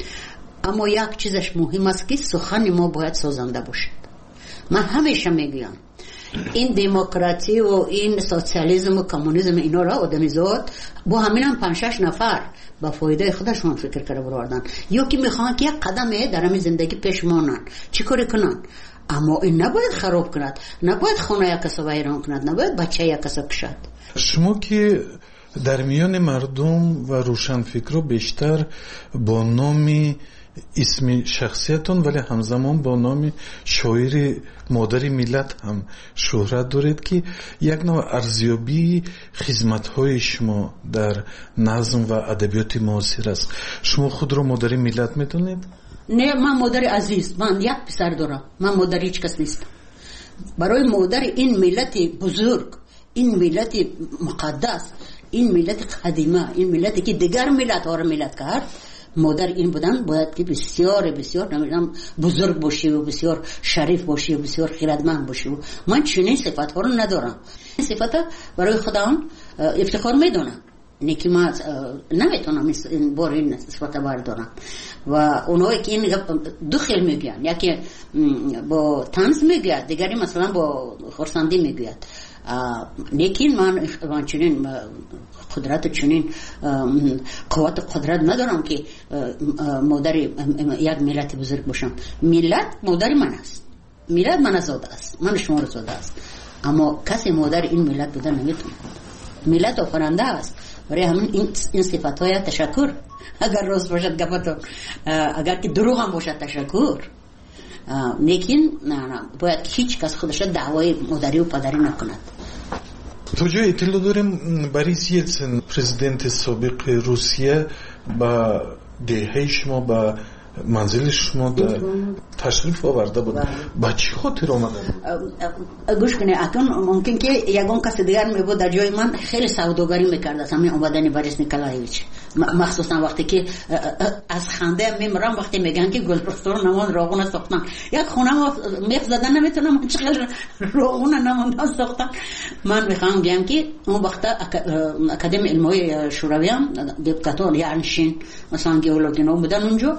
اما یک چیزش مهم است که سخن ما باید سازنده باشد. من همیشه میگم این دموکراسی و این سوسیالیسم و کمونیسم اینا را آدمیزاد با همین هم پنج شش نفر با فایده خودشون فکر کرده بردن، یا که میخوان که یک قدمه در همین زندگی پیش مانن، چی کاری کنن. اما این نباید خراب کند، نباید خانه یک کسا ویران کند، نباید بچه یک کسا کشد. شما که در میان مردم و روشنفکرها بیشتر با نام اسم شخصیتون ولی همزمان با نام شاعر مادر ملت هم شهرت دارید که یک نوع ارزیابی خدمت‌های شما در نظم و ادبیات معاصر است. شما خود را مادر ملت میدونید؟ نه، من مادر عزیز، من یک پسر دارم، من مادر هیچ کس نیستم. برای مادر این ملت بزرگ، این ملت مقدس، این ملت قدیمه، این ملتی که دیگر ملت ها را ملت کرد، مادر این بودن باید که بسیار بسیار نمیدونم بزرگ باشی و بسیار شریف باشی و بسیار خیرتمند باشی. و من چنین صفات ها رو ندارم. این صفات برای خودم افتخار میدونم، نه که من نمیتونم این بار این صفات بردارم. و اونایی که این دو خیل میگن، یکی با طنز میگه، دیگری مثلا با خرسندی میگه. لیکن من من چنین قدرت چنین قوت قدرت ندارم که مادر یک ملت بزرگ باشم. ملت مادر من است، ملت من زاده است، من شما رو زاده است، اما کسی مادر این ملت بودن نمیتونه. ملت آفرنده است، برای همین این این صفات‌های تشکر. اگر راست باشد گفتم، اگر که دروغ هم باشد تشکر. لیکن نه نه باید هیچ کس خودش دعوای مادری و پدری نکند. تو جو اطلاع داریم بوریس یلتسن پرزیدنت سابق روسیه با دهه شما با منزل شما در تشریف آورده بود. با چی خاطر آمده بود؟ گوش کنی، اکنون ممکن که یگان کس دیگر می بود در جای من خیلی سوداگری میکرد از همین آمدن بوریس نیکولایویچ، مخصوصا وقتی که از خنده میمرم وقتی میگن که گلپرستور نمان راغون ساختن. یک خونه ما میخ زدن نمیتونم، چقدر راغون نماندن ساختن. من میخوام بگم که اون وقت اکادمی علمای شوروی هم دپوتاتور یعنی شین مثلا گئولوژینا بودن اونجا،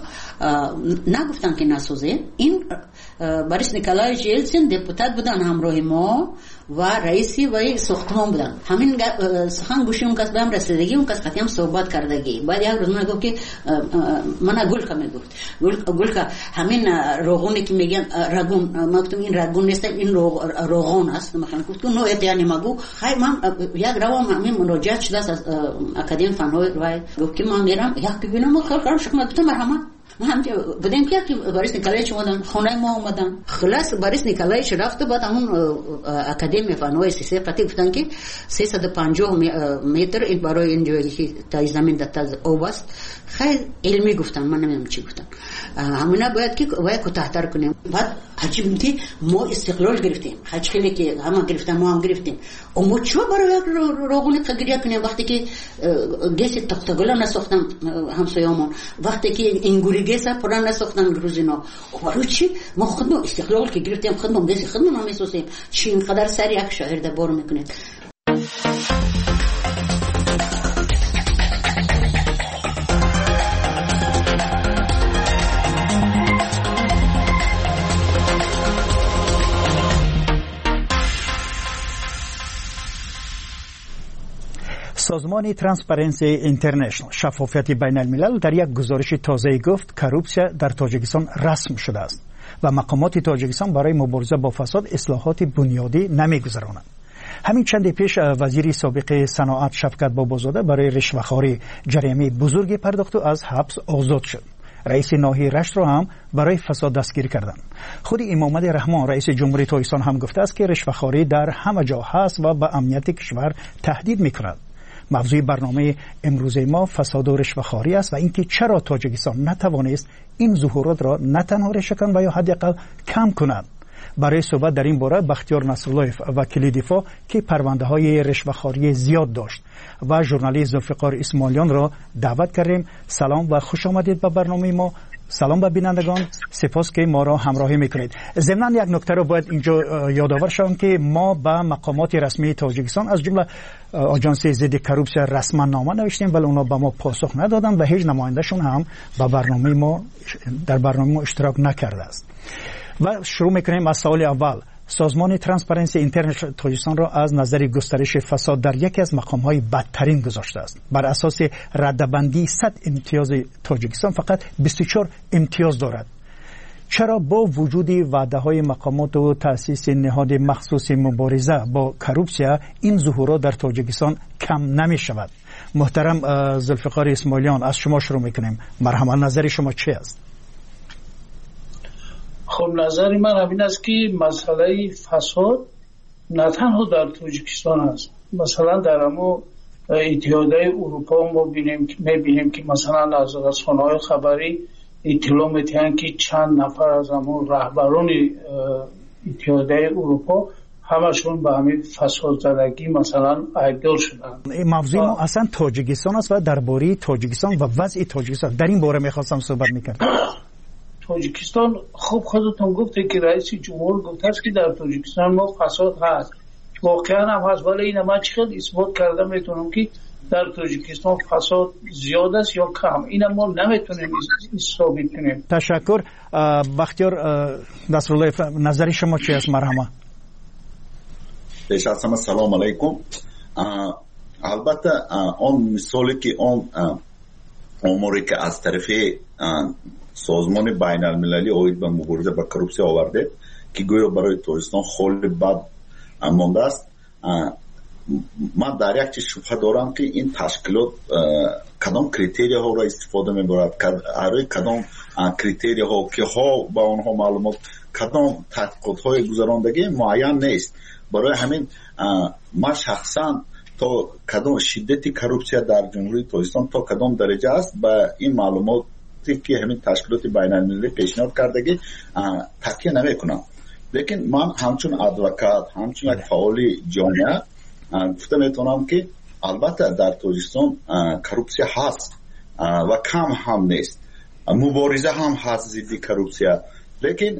نگفتن که نسازه. این بوریس نیکولایویچ یلتسن دپوتات بودن همراه ما و رئیسی و ساختمان بودن. همین سخن گوشی اون کس به هم رسیدگی، اون کس قطعی هم صحبت کردگی. بعد یک روز من گفت که من گل که میگفت گل که همین روغونی که میگن رگون، ما گفتم این رگون نیست، این روغون است. مثلا گفت نوعیت یعنی مگو خیلی من یک روام همین مراجعت شده از اکادمی فنهای و گفت که من میرم یک ببینم و خیلی کارم شما گفتم مرحمت هم بدیم که بوریس نیکولایویچ اومدن خانه ما اومدن. خلاص بوریس نیکولایویچ رفت، بعد همون اکادمی فنهای سیسی قطعی گفتن که سیصد و پنجاه متر این برای این جایی که تا زمین دست آب است. خیلی علمی گفتن، من نمیدونم چی گفتن. همونا باید که باید کوتاه‌تر کنیم. بعد عجیب میگه ما استقلال گرفتیم، هیچ خیلی که همه گرفتن ما هم گرفتیم. اما چرا برای روغون تغییر کنیم وقتی که گیس تختگلا نساختن همسایه‌مون، وقتی که انگوری گیس پران نساختن گروزینا، برای چی ما خودمون استقلال که گرفتیم خودمون گیس خودمون هم میسازیم؟ چی اینقدر سری یک شاعر دبار میکنید؟ سازمان ترانسپرنسی اینترنشنال شفافیت بین الملل در یک گزارش تازه گفت کروپسیا در تاجیکستان رسم شده است و مقامات تاجیکستان برای مبارزه با فساد اصلاحات بنیادی نمی‌گذرانند. همین چند پیش وزیر سابق صنعت شفقت بابازاده برای رشوه‌خواری جریمه بزرگی پرداخت و از حبس آزاد شد. رئیس ناحیه رشت را هم برای فساد دستگیر کردند. خود امامد رحمان رئیس جمهوری تاجیکستان هم گفته است که رشوه‌خواری در همه جا هست و به امنیت کشور تهدید می‌کند. موضوع برنامه امروز ما فساد و رشوه‌خواری است و اینکه چرا تاجیکستان نتوانست این ظهورات را نه تنها ریشه کند و یا حداقل کم کند. برای صحبت در این باره بختیار نصرالله وکیل دفاع که پرونده های رشوه‌خواری زیاد داشت و ژورنالیست ذوالفقار اسماعیلیان را دعوت کردیم. سلام و خوش آمدید به برنامه ما. سلام به بینندگان، سپاس که ما را همراهی میکنید. ضمن یک نکته رو باید اینجا یادآور شوم که ما به مقامات رسمی تاجیکستان از جمله آژانس ضد کروپسیا رسما نامه نوشتیم ولی اونا به ما پاسخ ندادن و هیچ نمایندهشون هم به برنامه ما در برنامه ما اشتراک نکرده است. و شروع میکنیم از سوال اول. سازمان ترانسپرنسی اینترنشنال تاجیکستان را از نظر گسترش فساد در یکی از مقام‌های بدترین گذاشته است. بر اساس رده‌بندی صد امتیاز تاجیکستان فقط بیست و چهار امتیاز دارد. چرا با وجود وعده‌های مقامات و تأسیس نهاد مخصوص مبارزه با کروپسیا این ظهورات در تاجیکستان کم نمی‌شود؟ محترم ذوالفقار اسماعیلیان از شما شروع می‌کنیم. مرحبا، نظر شما چی است؟ خب نظر من همین است که مسئله فساد نه تنها در تاجیکستان است. مثلا در همون اتحادیه اروپا ما بینیم که میبینیم که مثلا از رسانه‌های خبری اطلاع میدهند که چند نفر از همون رهبران اتحادیه اروپا همشون به همین فساد زدگی مثلا عیبدار شدند. موضوع ما اصلا تاجیکستان است و درباره تاجیکستان و وضع تاجیکستان در این باره میخواستم صحبت میکردم. تاجیکستان خوب خودتون گفته که رئیس جمهور گفته است که در تاجیکستان ما فساد هست. واقعا هم هست ولی این من چقدر اثبات کرده میتونم که در تاجیکستان فساد زیاد است یا کم. این ما نمیتونیم ثابت کنیم. تشکر. بختیار نصرالله نظر شما چی است؟ مرحبا. پیش از همه سلام علیکم. البته اون مثالی که اون اموری که از طرف سازمان بین المللی اوید به مبارزه با کروپسیا آورده که گویا برای تاجیکستان خیلی بد مانده است. من در یک چیز شبهه دارم که این تشکیلات کدام کریتریه ها را استفاده میبرد، برای کدام کریتریه ها که ها با آنها معلومات، کدام تحقیقات های گذراندگی معین نیست. برای همین من شخصا تا کدام شدت کروپسیا در جمهوری تاجیکستان تا کدام درجه است با این معلومات که همین تشکیلات بین المللی پیشنهاد کردگی تکیه نمی کنم. لیکن من همچون ادوکات، همچون یک فعال جامعه گفته میتونم که البته در تاجیکستان کروپسیا هست و کم هم نیست، مبارزه هم هست ضد کروپسیا. لیکن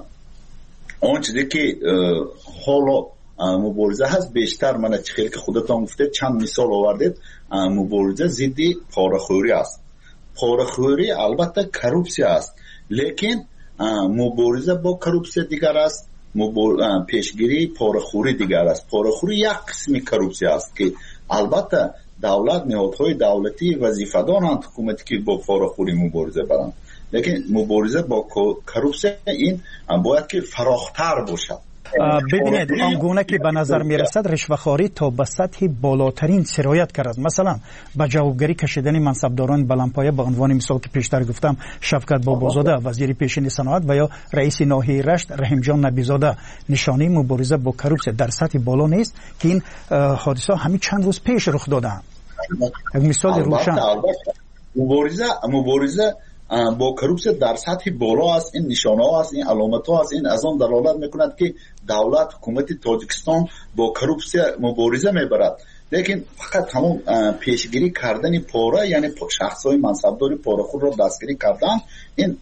اون چیزی که حالا مبارزه هست بیشتر من چخیل که خودتان گفته چند مثال آوردید، مبارزه ضد پاره‌خوری است. پاره‌خوری البته کروپسیا است، لیکن مبارزه با کروپسیا دیگر است، پیشگیری پاره‌خوری دیگر است. پاره‌خوری یک قسم کروپسیا است که البته دولت، نهادهای دولتی وظیفه‌دارند حکومتی که با پاره‌خوری مبارزه برند، لیکن مبارزه با کروپسیا این باید که فراختر باشد. ببینید آنگونه که به نظر میرسد رشوه‌خواری تا به سطح بالاترین سرایت کرد. مثلا به جوابگری کشیدن منصبداران بلندپایه به عنوان مثال که پیشتر گفتم شفقت بابازاده وزیر پیشین صنعت و یا رئیس ناحیه رشت رحیم جان نبیزاده نشانه مبارزه با کروپسیا در سطح بالا نیست که این حادثه همین چند روز پیش رخ دادند. یک مثال روشن. مبارزه مبارزه با کروپسیا در سطح بالا است. این نشانه ها است، این علامت ها است. این از آن دلالت میکند که دولت، حکومت تاجیکستان با کروپسیا مبارزه میبرد. لیکن فقط همون پیشگیری کردن پاره، یعنی شخص های منصبدار پاره‌خور را دستگیری کردن، این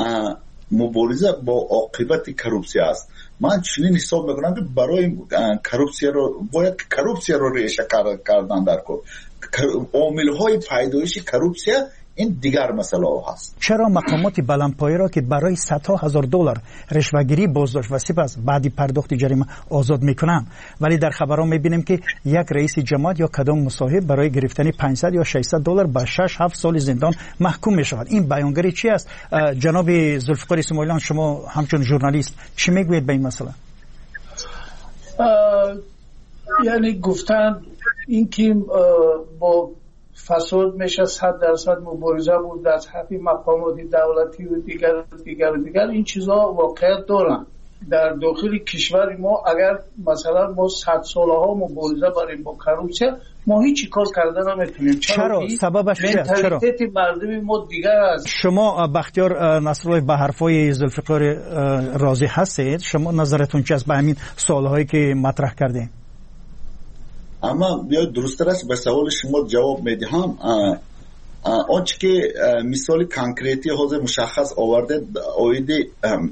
مبارزه با عاقبت کروپسیا است. من چنین حساب میکنم که برای کروپسیا رو باید کروپسیا رو ریشه کردن در کار. عامل های پیدایش کروپسیا این دیگر مسئله هست. چرا مقامات بلندپایه را که برای صدها هزار دلار رشوه‌گیری بازداشت و سپس بعدی پرداخت جریمه آزاد میکنن، ولی در خبرها میبینیم که یک رئیس جماعت یا کدام مصاحب برای گرفتن پانصد یا ششصد دلار به شش هفت سال زندان محکوم میشود؟ این بیانگری چی است؟ جناب ذوالفقار اسماعیلیان، شما همچون ژورنالیست چی میگویید به این مسئله؟ یعنی گفتن این که با فساد میشه صد درصد مبارزه بود از حق مقامات دولتی و دیگر دیگر دیگر این چیزا واقعیت دارن. در داخل کشور ما اگر مثلا ما صد ساله ها مبارزه بریم با کروپسیا ما هیچ کار کردن نمیتونیم. چرا؟ سببش چیه؟ چرا؟ مردم ما دیگر است. شما بختیار نصرالله به حرفای ذوالفقار راضی هستید؟ شما نظرتون چی است به همین سوالهایی که مطرح کردین؟ اما بیاید درست است به سوال شما جواب میدهم. آنچه که مثال کانکریتی حوزه مشخص آورده اویدی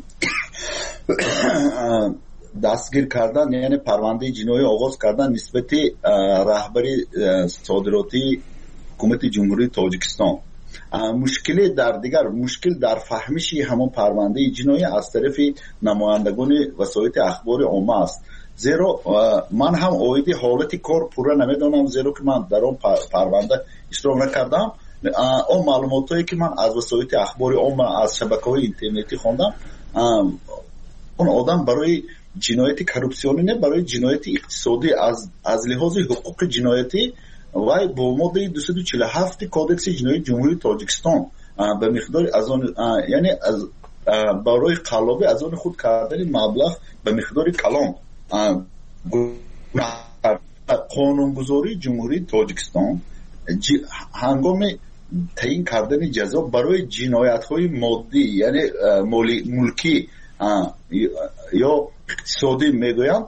دستگیر کردن یعنی پرونده جنایی آغاز کردن نسبت رهبری صادراتی حکومت جمهوری تاجیکستان. مشکل در دیگر مشکل در فهمشی همون پرونده جنایی از طرف نمایندگان وسایل اخبار عامه است. زیرا من هم اویدی حالت کار پورا نمیدونم زیرا که من در اون پرونده اشتراک نکردم. اون معلوماتی که من از وسایل اخبار عامه از شبکه‌های اینترنتی خوندم اون آدم برای جنایت کروپسیونی نه برای جنایت اقتصادی از از لحاظ حقوق جنایتی و با ماده دویست و چهل و هفت کودکس جنایی جمهوری تاجیکستان به مقدار از آن یعنی از برای قلابی از آن خود کردن مبلغ به مقدار کلان قانونگذاری جمهوری تاجیکستان هنگام تعیین کردن جزا برای جنایت‌های مادی یعنی ملکی یا اقتصادی میگویم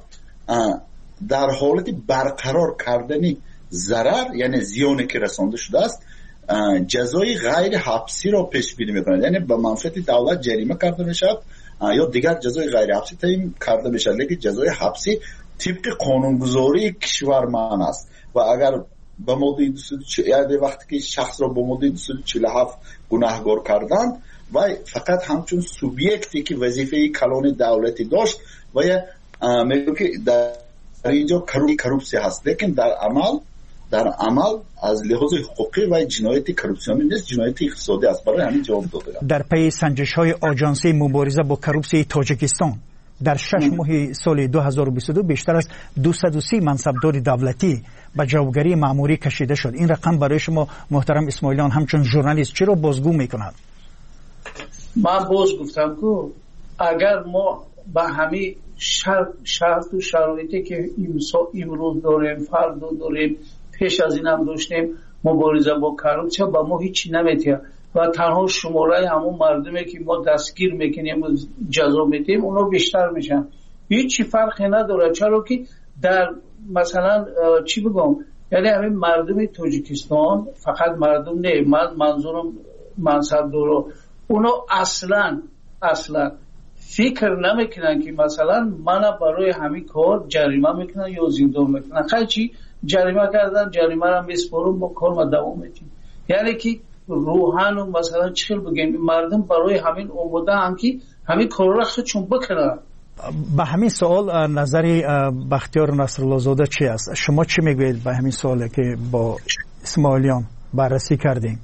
در حالت برقرار کردن ضرر یعنی زیانی که رسانده شده است جزای غیر حبسی را پیش بینی میکنند. یعنی به منفعت دولت جریمه کرده میشد یا دیگر جزای غیر حبسی تعیین کرده میشد لیکن جزای حبسی طبق قانونگذاری کشور من است و اگر به ماده دویست و چهل وقتی که شخص را با ماده دویست و چهل و هفت گناهکار کردند و فقط همچون سوبیکتی که وظیفه کلان دولتی داشت و میگه که در اینجا کروپسی هست لیکن در عمل در عمل از لحاظ حقوقی و جنایت کروپسیونی نیست جنایت اقتصادی است. برای همین جواب دادم. در پی سنجش های آژانسی مبارزه با کروپسی تاجیکستان در شش ماه سال دو هزار و بیست و دو بیشتر از دویست و سی منصبدار دولتی به جوابگری مأموری کشیده شد. این رقم برای شما محترم اسماعیلیان همچون ژورنالیست چرا بازگو میکند؟ من باز گفتم که اگر ما به همین شرط و شرایطی که امروز داریم فردا داریم پیش از این هم داشتیم مبارزه با کروپسیا با ما هیچی نمیتونه و تنها شماره همون مردمی که ما دستگیر میکنیم و جزا میدیم اونا بیشتر میشن. هیچی فرقی نداره چرا که در مثلا چی بگم یعنی همین مردم تاجیکستان فقط مردم نه من منظورم منصبدارا اونا اصلا اصلا فکر نمیکنن که مثلا من برای همین کار جریمه میکنن یا زندان میکنن. خیلی چی جریمه کردن جریمه را میسپارم با کار ما دوام میدیم. یعنی که روحان و مثلا چخیل بگیم مردم برای همین اومده هم که همین کار را خودشون بکنن. به همین سوال نظری بختیار نصرالله زاده چی است؟ شما چی میگوید به همین سوالی که با اسماعیلیان بررسی کردیم؟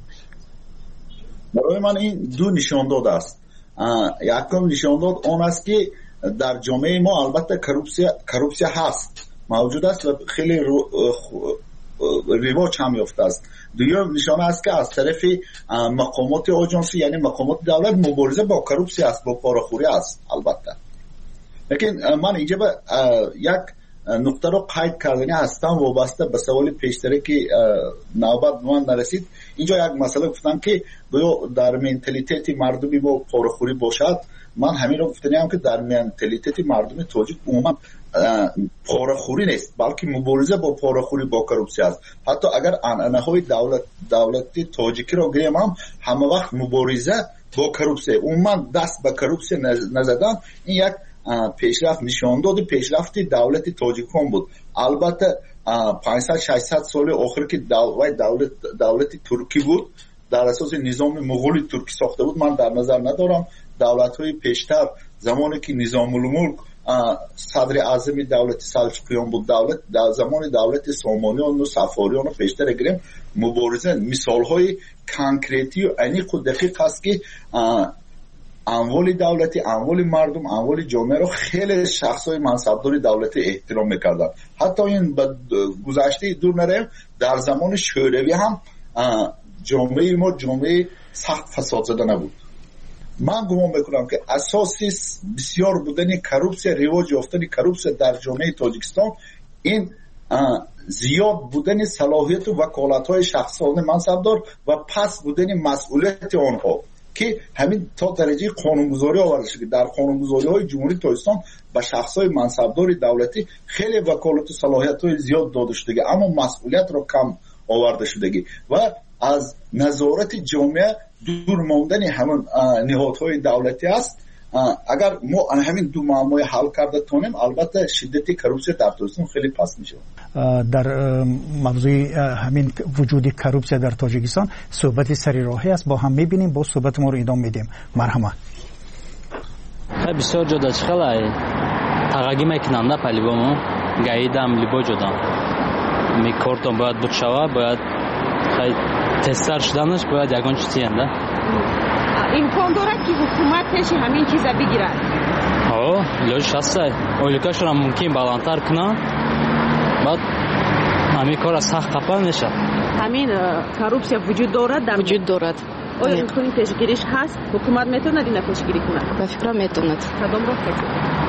برای من این دو نشان داد است. یکم نشان داد اون است که در جامعه ما البته کروپسیا کروپسیا هست موجود است و خیلی رواج هم یافته است. دوم نشانه است که از طرف مقامات آژانسی یعنی مقامات دولت مبارزه با کروپسیا است با پاراخوری است البته. لیکن من اینجا به یک نقطه رو قید کردنی هستم وابسته به سوال پیشتری که نوبت من نرسید. اینجا یک مسئله گفتم که در منتالیته مردمی با پاراخوری باشد. من همین رو گفتم که در منتالیته مردم تاجیک عموما پاراخوری نیست بلکه مبارزه با پاراخوری با کروپسیا است. حتی اگر عنعنه‌های دولت دولتی تاجیکی رو گیریم هم همه وقت مبارزه با کروپسیا عموما دست به کروپسیا نزدن این یک پیشرفت نشان داد پیشرفت دولت تاجیکستان بود. البته پانصد ششصد سال آخر که دولت دولت ترکی بود در اساس نظام مغول ترکی ساخته بود من در نظر ندارم دولت‌های پیشتر زمانی که نظام الملک صدر اعظم دولت سلجوقیان بود دولت در زمان دولت سامانیان و صفاریان و پیشتر گریم مبارزه مثال‌های کانکریتی و عمیق و دقیق است که اموال دولتی، اموال مردم، اموال جامعه رو خیلی شخصای منصبدار دولتی احترام میکردن. حتی این گذشته دور نریم، در زمان شوروی هم جامعه ما جامعه سخت فساد زده نبود. من گمان میکنم که اساسی بسیار بودن کروپسیا، رواج یافتن کروپسیا در جامعه تاجیکستان این زیاد بودن صلاحیت و وکالت‌های شخصان منصبدار و پس بودن مسئولیت آنها که همین تا درجه قانونگذاری آورده شده. در قانونگذاری‌های جمهوری تاجیکستان به شخص‌های منصبدار دولتی خیلی وکالت و صلاحیت‌های زیاد داده شده، اما مسئولیت را کم آورده شده و از نظارت جامعه دور ماندن همون نهادهای دولتی است. اگر ما همین دو معمای حل کرده تونیم، البته شدت کروپسیا در تاجیکستان خیلی پس میشه. در موضوع همین وجود کروپسیا در تاجیکستان صحبت سری راهی است، با هم میبینیم، با صحبت ما رو ادامه میدیم. مرحمت. بسیار جدا چخلای تاگی میکنم نه پلیبامو گاییدم لیبو جدا میکردم باید بود شوا باید خیلی تستر شدنش باید یکان چیزی انده امکان دارد که حکومتش همین چیزا بگیرد. آه لوش هسته اولیکاش را ممکن بالانتر کنن بعد همین کار سخت قپل نشه. همین کروپسیا وجود دارد در وجود دارد. آیا امکانی پیشگیریش هست؟ حکومت میتونه اینو پیشگیری کنه؟ به فکرم میتوند. کدام راه کسی؟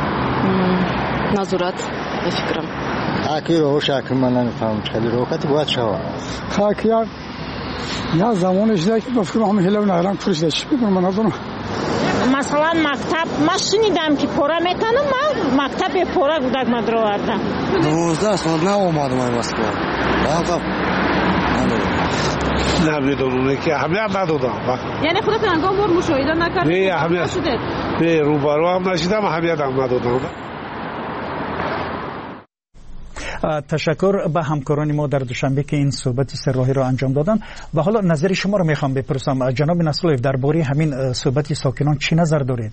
نظارت به فکرم. خاکی رو شکل من نمیفهم خیلی روکتی باید شود. خاکی ها یا زمانش دیگه که بفکرم همه هلو نهران پولش داشت میکنم من ندارم. مثلا مکتب من شنیدم که پورا میتونم، من مکتب پورا کودک مدرسه آوردم. دوازده سال نه اومدم من مسکو. واقعا نمیدونم که اهمیت ندادم. یعنی خودت انگار بار مشاهده نکردی؟ نه اهمیت نه روبرو هم نشیدم، اهمیت هم ندادم. تشکر به همکاران ما در دوشنبه که این صحبت سرراهی را انجام دادن. و حالا نظر شما را میخوام بپرسم جناب نصرالله، درباره همین صحبت ساکنان چی نظر دارید؟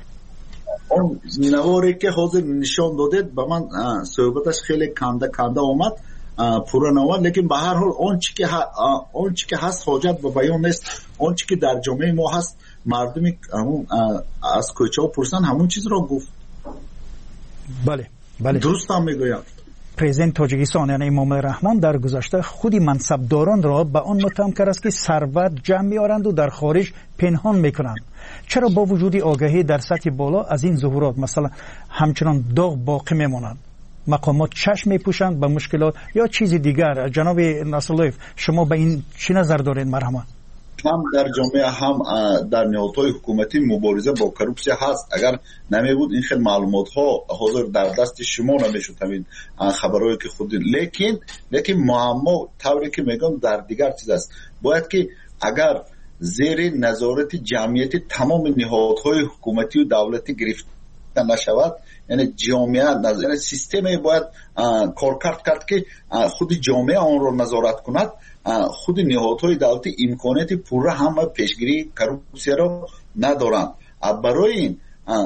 اون نواری که حاضر نشان دادید به من صحبتش خیلی کنده کنده اومد، پورا نوار، لیکن به هر حال اون چی که اون چی که هست حاجت به بیان نیست. اون چی که در جامعه ما هست مردمی همون از کوچه ها پرسن همون چیز را گفت. بله بله درست هم میگوید. پرزیدنت تاجیکستان یعنی امام رحمان در گذشته خودی منصبداران را به آن متهم کرد است که ثروت جمع می‌آورند و در خارج پنهان می‌کنند. چرا با وجود آگاهی در سطح بالا از این ظهورات مثلا همچنان داغ باقی می‌مانند؟ مقامات چشم می‌پوشند به مشکلات یا چیز دیگر؟ جناب نصرالله شما به این چی نظر دارید؟ مرحمت. هم در جامعه هم در نهادهای حکومتی مبارزه با کروپسیا هست. اگر نمی بود این خیلی معلومات ها حاضر در دست شما نمیشد، همین خبرهایی که خود لیکن لیکن معما طوری که میگم در دیگر چیز است. باید که اگر زیر نظارت جمعیت تمام نهادهای حکومتی و دولتی گرفته نشود، یعنی جامعه یعنی سیستمی باید کارکرد کرد که خود جامعه آن را نظارت کند. خود نهادهای دولتی امکانات پوره هم پیشگیری کروپسیا را ندارند. برای این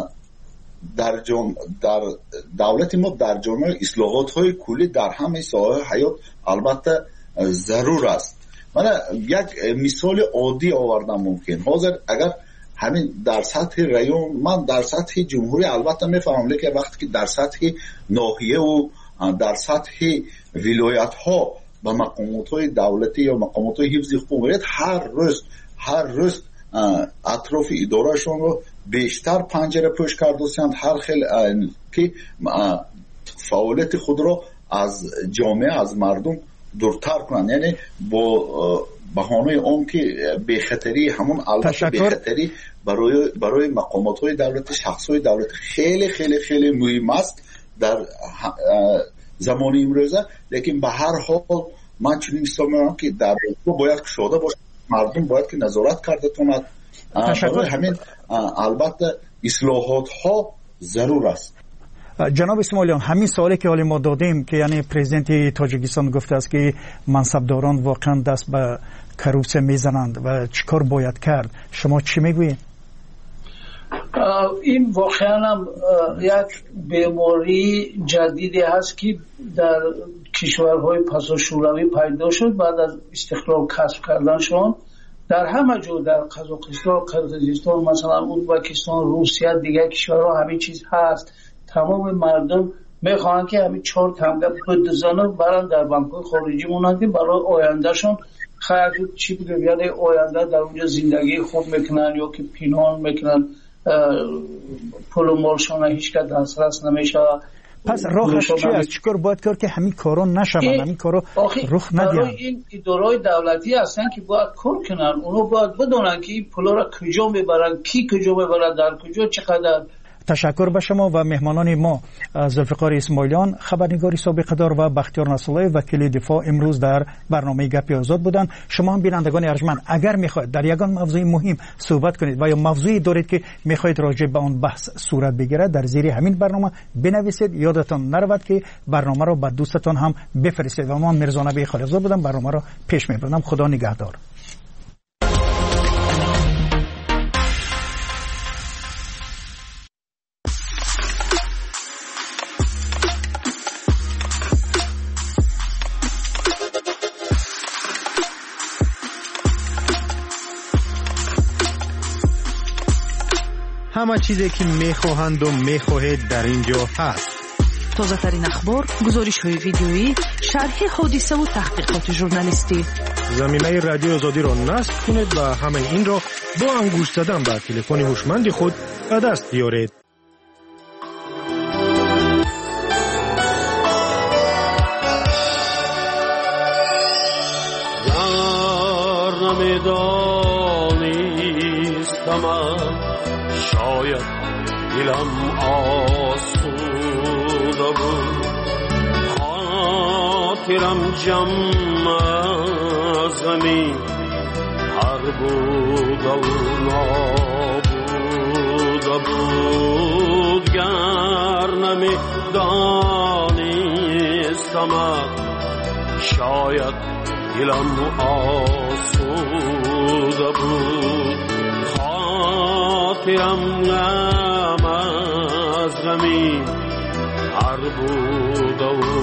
در جام در دولت ما در جامعه اصلاحات های کلی در همه ساحه حیات البته ضرور است. من یک مثال عادی آوردم. ممکن حاضر اگر همین در سطح ریون، من در سطح جمهوری البته میفهمم، لیکن وقتی که در سطح ناحیه و در سطح ولایت ها با مقامات های دولتی یا مقامات های حفظ حقوق هر روز هر روز اطراف ادارهشون رو بیشتر پنجره پوش کردوستند، هر خیلی که فعالیت خود رو از جامعه از مردم دورتر کنند، یعنی با بهانه اون که بخطری همون البته بخطری برای برای مقامات های دولتی، شخص های دولتی خیلی خیلی خیلی مهم است در زمان امروزه. لیکن به هر حال من چنین می‌سازم که در باید شده باشه، مردم باید که نظارت کرده تواند. برای همین البته اصلاحات ها ضرور است. جناب اسماعیلیان، همین سوالی که حالی ما دادیم که یعنی پرزیدنت تاجیکستان گفته است که منصبداران واقعا دست به کروپسیا میزنند و چیکار باید کرد، شما چی میگویید؟ این واقعا هم یک بیماری جدیدی هست که در کشورهای پسا شوروی پیدا شد بعد از استقلال کسب کردنشون در همه جا در قزاقستان، قرقیزستان، مثلا ازبکستان، روسیه، دیگر کشورها همین چیز هست. تمام مردم میخوان که همین چهار تمگه بدزنه برن در بانک‌های خارجی مونن که برای آیندهشون خیلی چی بگم، یعنی آینده در اونجا زندگی خوب میکنن یا که پینان میکنن، پول و مالشون هیچ که دسترس نمیشه. پس راهش چی است؟ چیکار باید کرد که همین کارا نشون، همین کارا رخ ندهند؟ برای این ادارهای دولتی هستن که باید کار کنن، اونو باید بدونن که این پولا را کجا میبرن، کی کجا میبرن، در کجا چقدر. تشکر به شما و مهمانان ما، ذوالفقار اسماعیلیان خبرنگاری سابق دار و بختیار نصرالله وکیل دفاع امروز در برنامه گپ آزاد بودند. شما هم بینندگان ارجمند اگر میخواهید در یگان موضوع مهم صحبت کنید و یا موضوعی دارید که میخواهید راجع به آن بحث صورت بگیرد، در زیر همین برنامه بنویسید. یادتان نرود که برنامه را به دوستتان هم بفرستید. و من میرزا نبی خالقزاده بودم، برنامه را پیش میبرم. خدا نگهدار. همه چیزی که میخواهند و میخواهید در اینجا هست. تازه ترین اخبار، گزارش های ویدیویی، شرح حادثه و تحقیقات ژورنالیستی. زمینه رادیو آزادی را نصب کنید و همه این را با انگشت زدن به تلفن هوشمند خود به دست بیارید. شاید دلم آسوده بود، خاطرم جمع زمین هر بود و نابوده بود. گر نمی دانستم شاید دلم آسوده بود، خاطرم غم از غمی هر بود و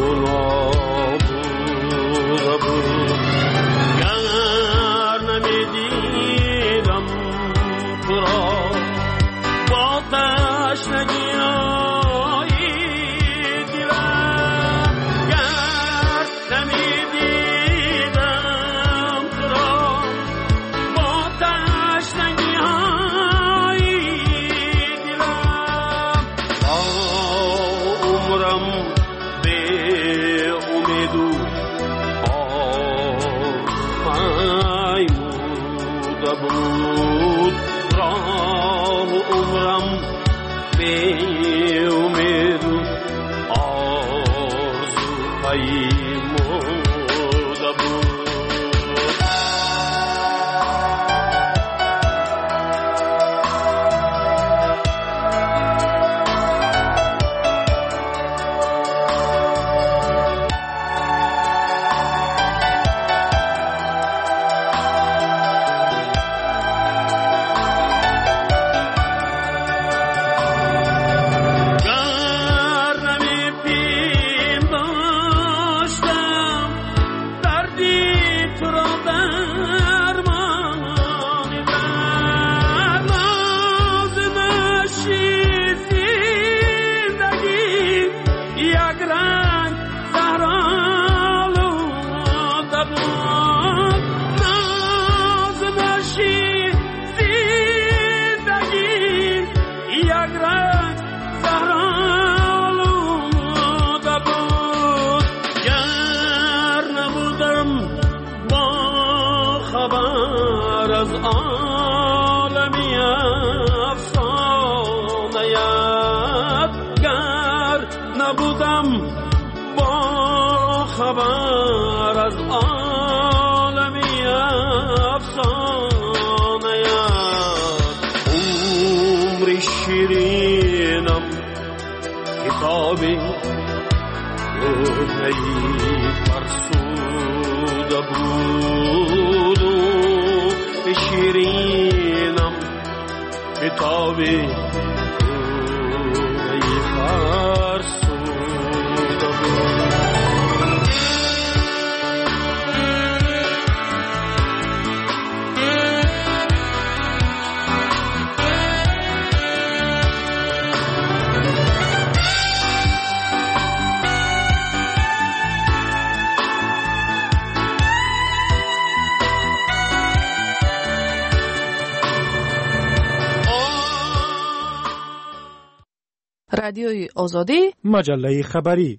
نابوده بود. گر نمیدیدم تو را با تشنگی های دلم، گر نمیدیدم تو را با تشنگی های دلم، تا عمرم به امید و آرمایموده بود، راه عمرم به امید و آرزو پیموده بود. رادیوی آزادی، مجله خبری.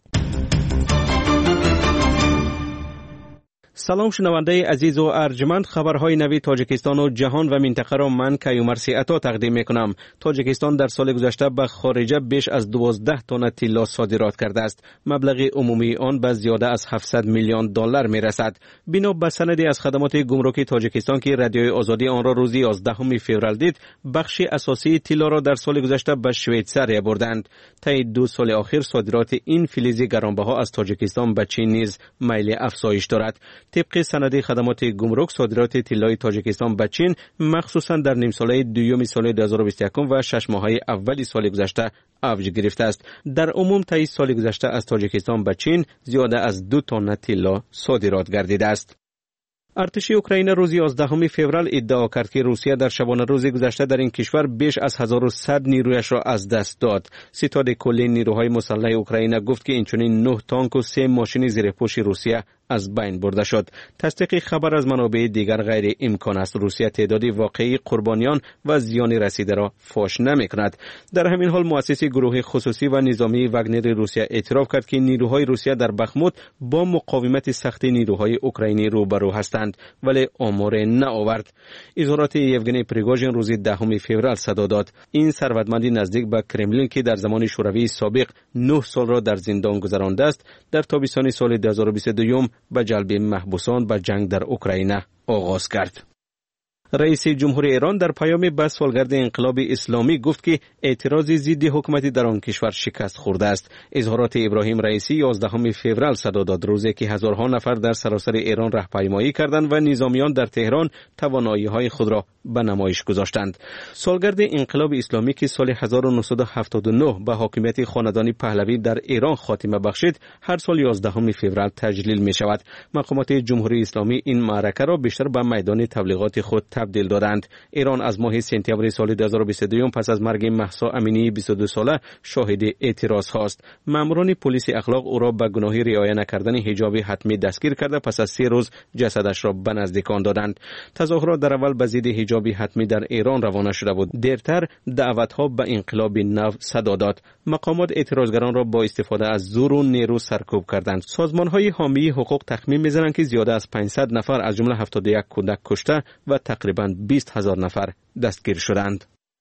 سلام شنونده عزیز و ارجمند، خبرهای نوی تاجیکستان و جهان و منطقه را من کیومرثی عطا تقدیم میکنم. تاجیکستان در سال گذشته به خارجه بیش از دوازده تن طلا صادرات کرده است. مبلغ عمومی آن به زیاده از هفتصد میلیون دلار میرسد. بنا به سندی از خدمات گمرکی تاجیکستان که رادیوی آزادی آن را روز یازدهم فوریه دید، بخش اساسی طلا را در سال گذشته به شویتزار بردند. طی دو سال اخیر صادرات این فلز گرانبها از تاجیکستان به چین نیز میل افزایش دارد. طبق سند خدمات گمرک، صادرات طلای تاجیکستان به چین مخصوصا در نیم ساله دوم سال دو هزار و بیست و یک و شش ماهه اول سال گذشته اوج گرفته است. در عموم طی سال گذشته از تاجیکستان به چین زیاده از دو تن طلا صادرات گردیده است. ارتش اوکراین روز یازدهم فوریه ادعا کرد که روسیه در شبانه روز گذشته در این کشور بیش از هزار و صد نیرویش را از دست داد. ستاد کلی نیروهای مسلح اوکراین گفت که اینچنین نه تانک و سه ماشین زیرپوش روسیه از بین برده شد. تصدیق خبر از منابع دیگر غیر امکان است. روسیه تعدادی واقعی قربانیان و زیان رسیده را فاش نمی کند. در همین حال مؤسس گروه خصوصی و نظامی واگنر روسیه اعتراف کرد که نیروهای روسیه در بخموت با مقاومت سخت نیروهای اوکراینی روبرو هستند، ولی آمار نآورد. اظهارات یوگنی پریگوژین روز دهم فوریه صدا داد. این ثروتمند نزدیک به کرملین که در زمان شوروی سابق نه سال را در زندان گذرانده است، در تابستان سال دو هزار و بیست و دو به جلب محبوسان به جنگ در اوکراین آغاز کرد. رئیس جمهور ایران در پیامی به سالگرد انقلاب اسلامی گفت که اعتراض ضد حکومت در آن کشور شکست خورده است. اظهارات ابراهیم رئیسی یازدهم فوریه صدا داد، روزی که هزارها نفر در سراسر ایران راهپیمایی کردند و نظامیان در تهران توانایی‌های خود را به نمایش گذاشتند. سالگرد انقلاب اسلامی که سال هزار و نهصد و هفتاد و نه به حاکمیت خاندان پهلوی در ایران خاتمه بخشید، هر سال یازدهم فوریه تجلیل می شود. مقامات جمهوری اسلامی این معرکه را بیشتر به میدان تبلیغات خود تبدیل دادند. ایران از ماه سپتامبر سال دو هزار و بیست و دو پس از مرگ مهسا امینی بیست و دو ساله شاهد اعتراض هاست. ماموران پلیس اخلاق او را به گناه رعایت نکردن حجاب حتمی دستگیر کرده پس از سه روز جسدش را به نزدیکان دادند. تظاهرات در اول به ضد حجاب حتمی در ایران روانه شده بود. دیرتر دعوت‌ها به انقلاب نو صدا داد. مقامات اعتراضگران را با استفاده از زور و نیرو سرکوب کردند. سازمان‌های حامی حقوق تخمین می‌زنند که زیاده از پانصد نفر از جمله هفتاد و یک کودک کشته و تقریباً بیست هزار نفر دستگیر شدند.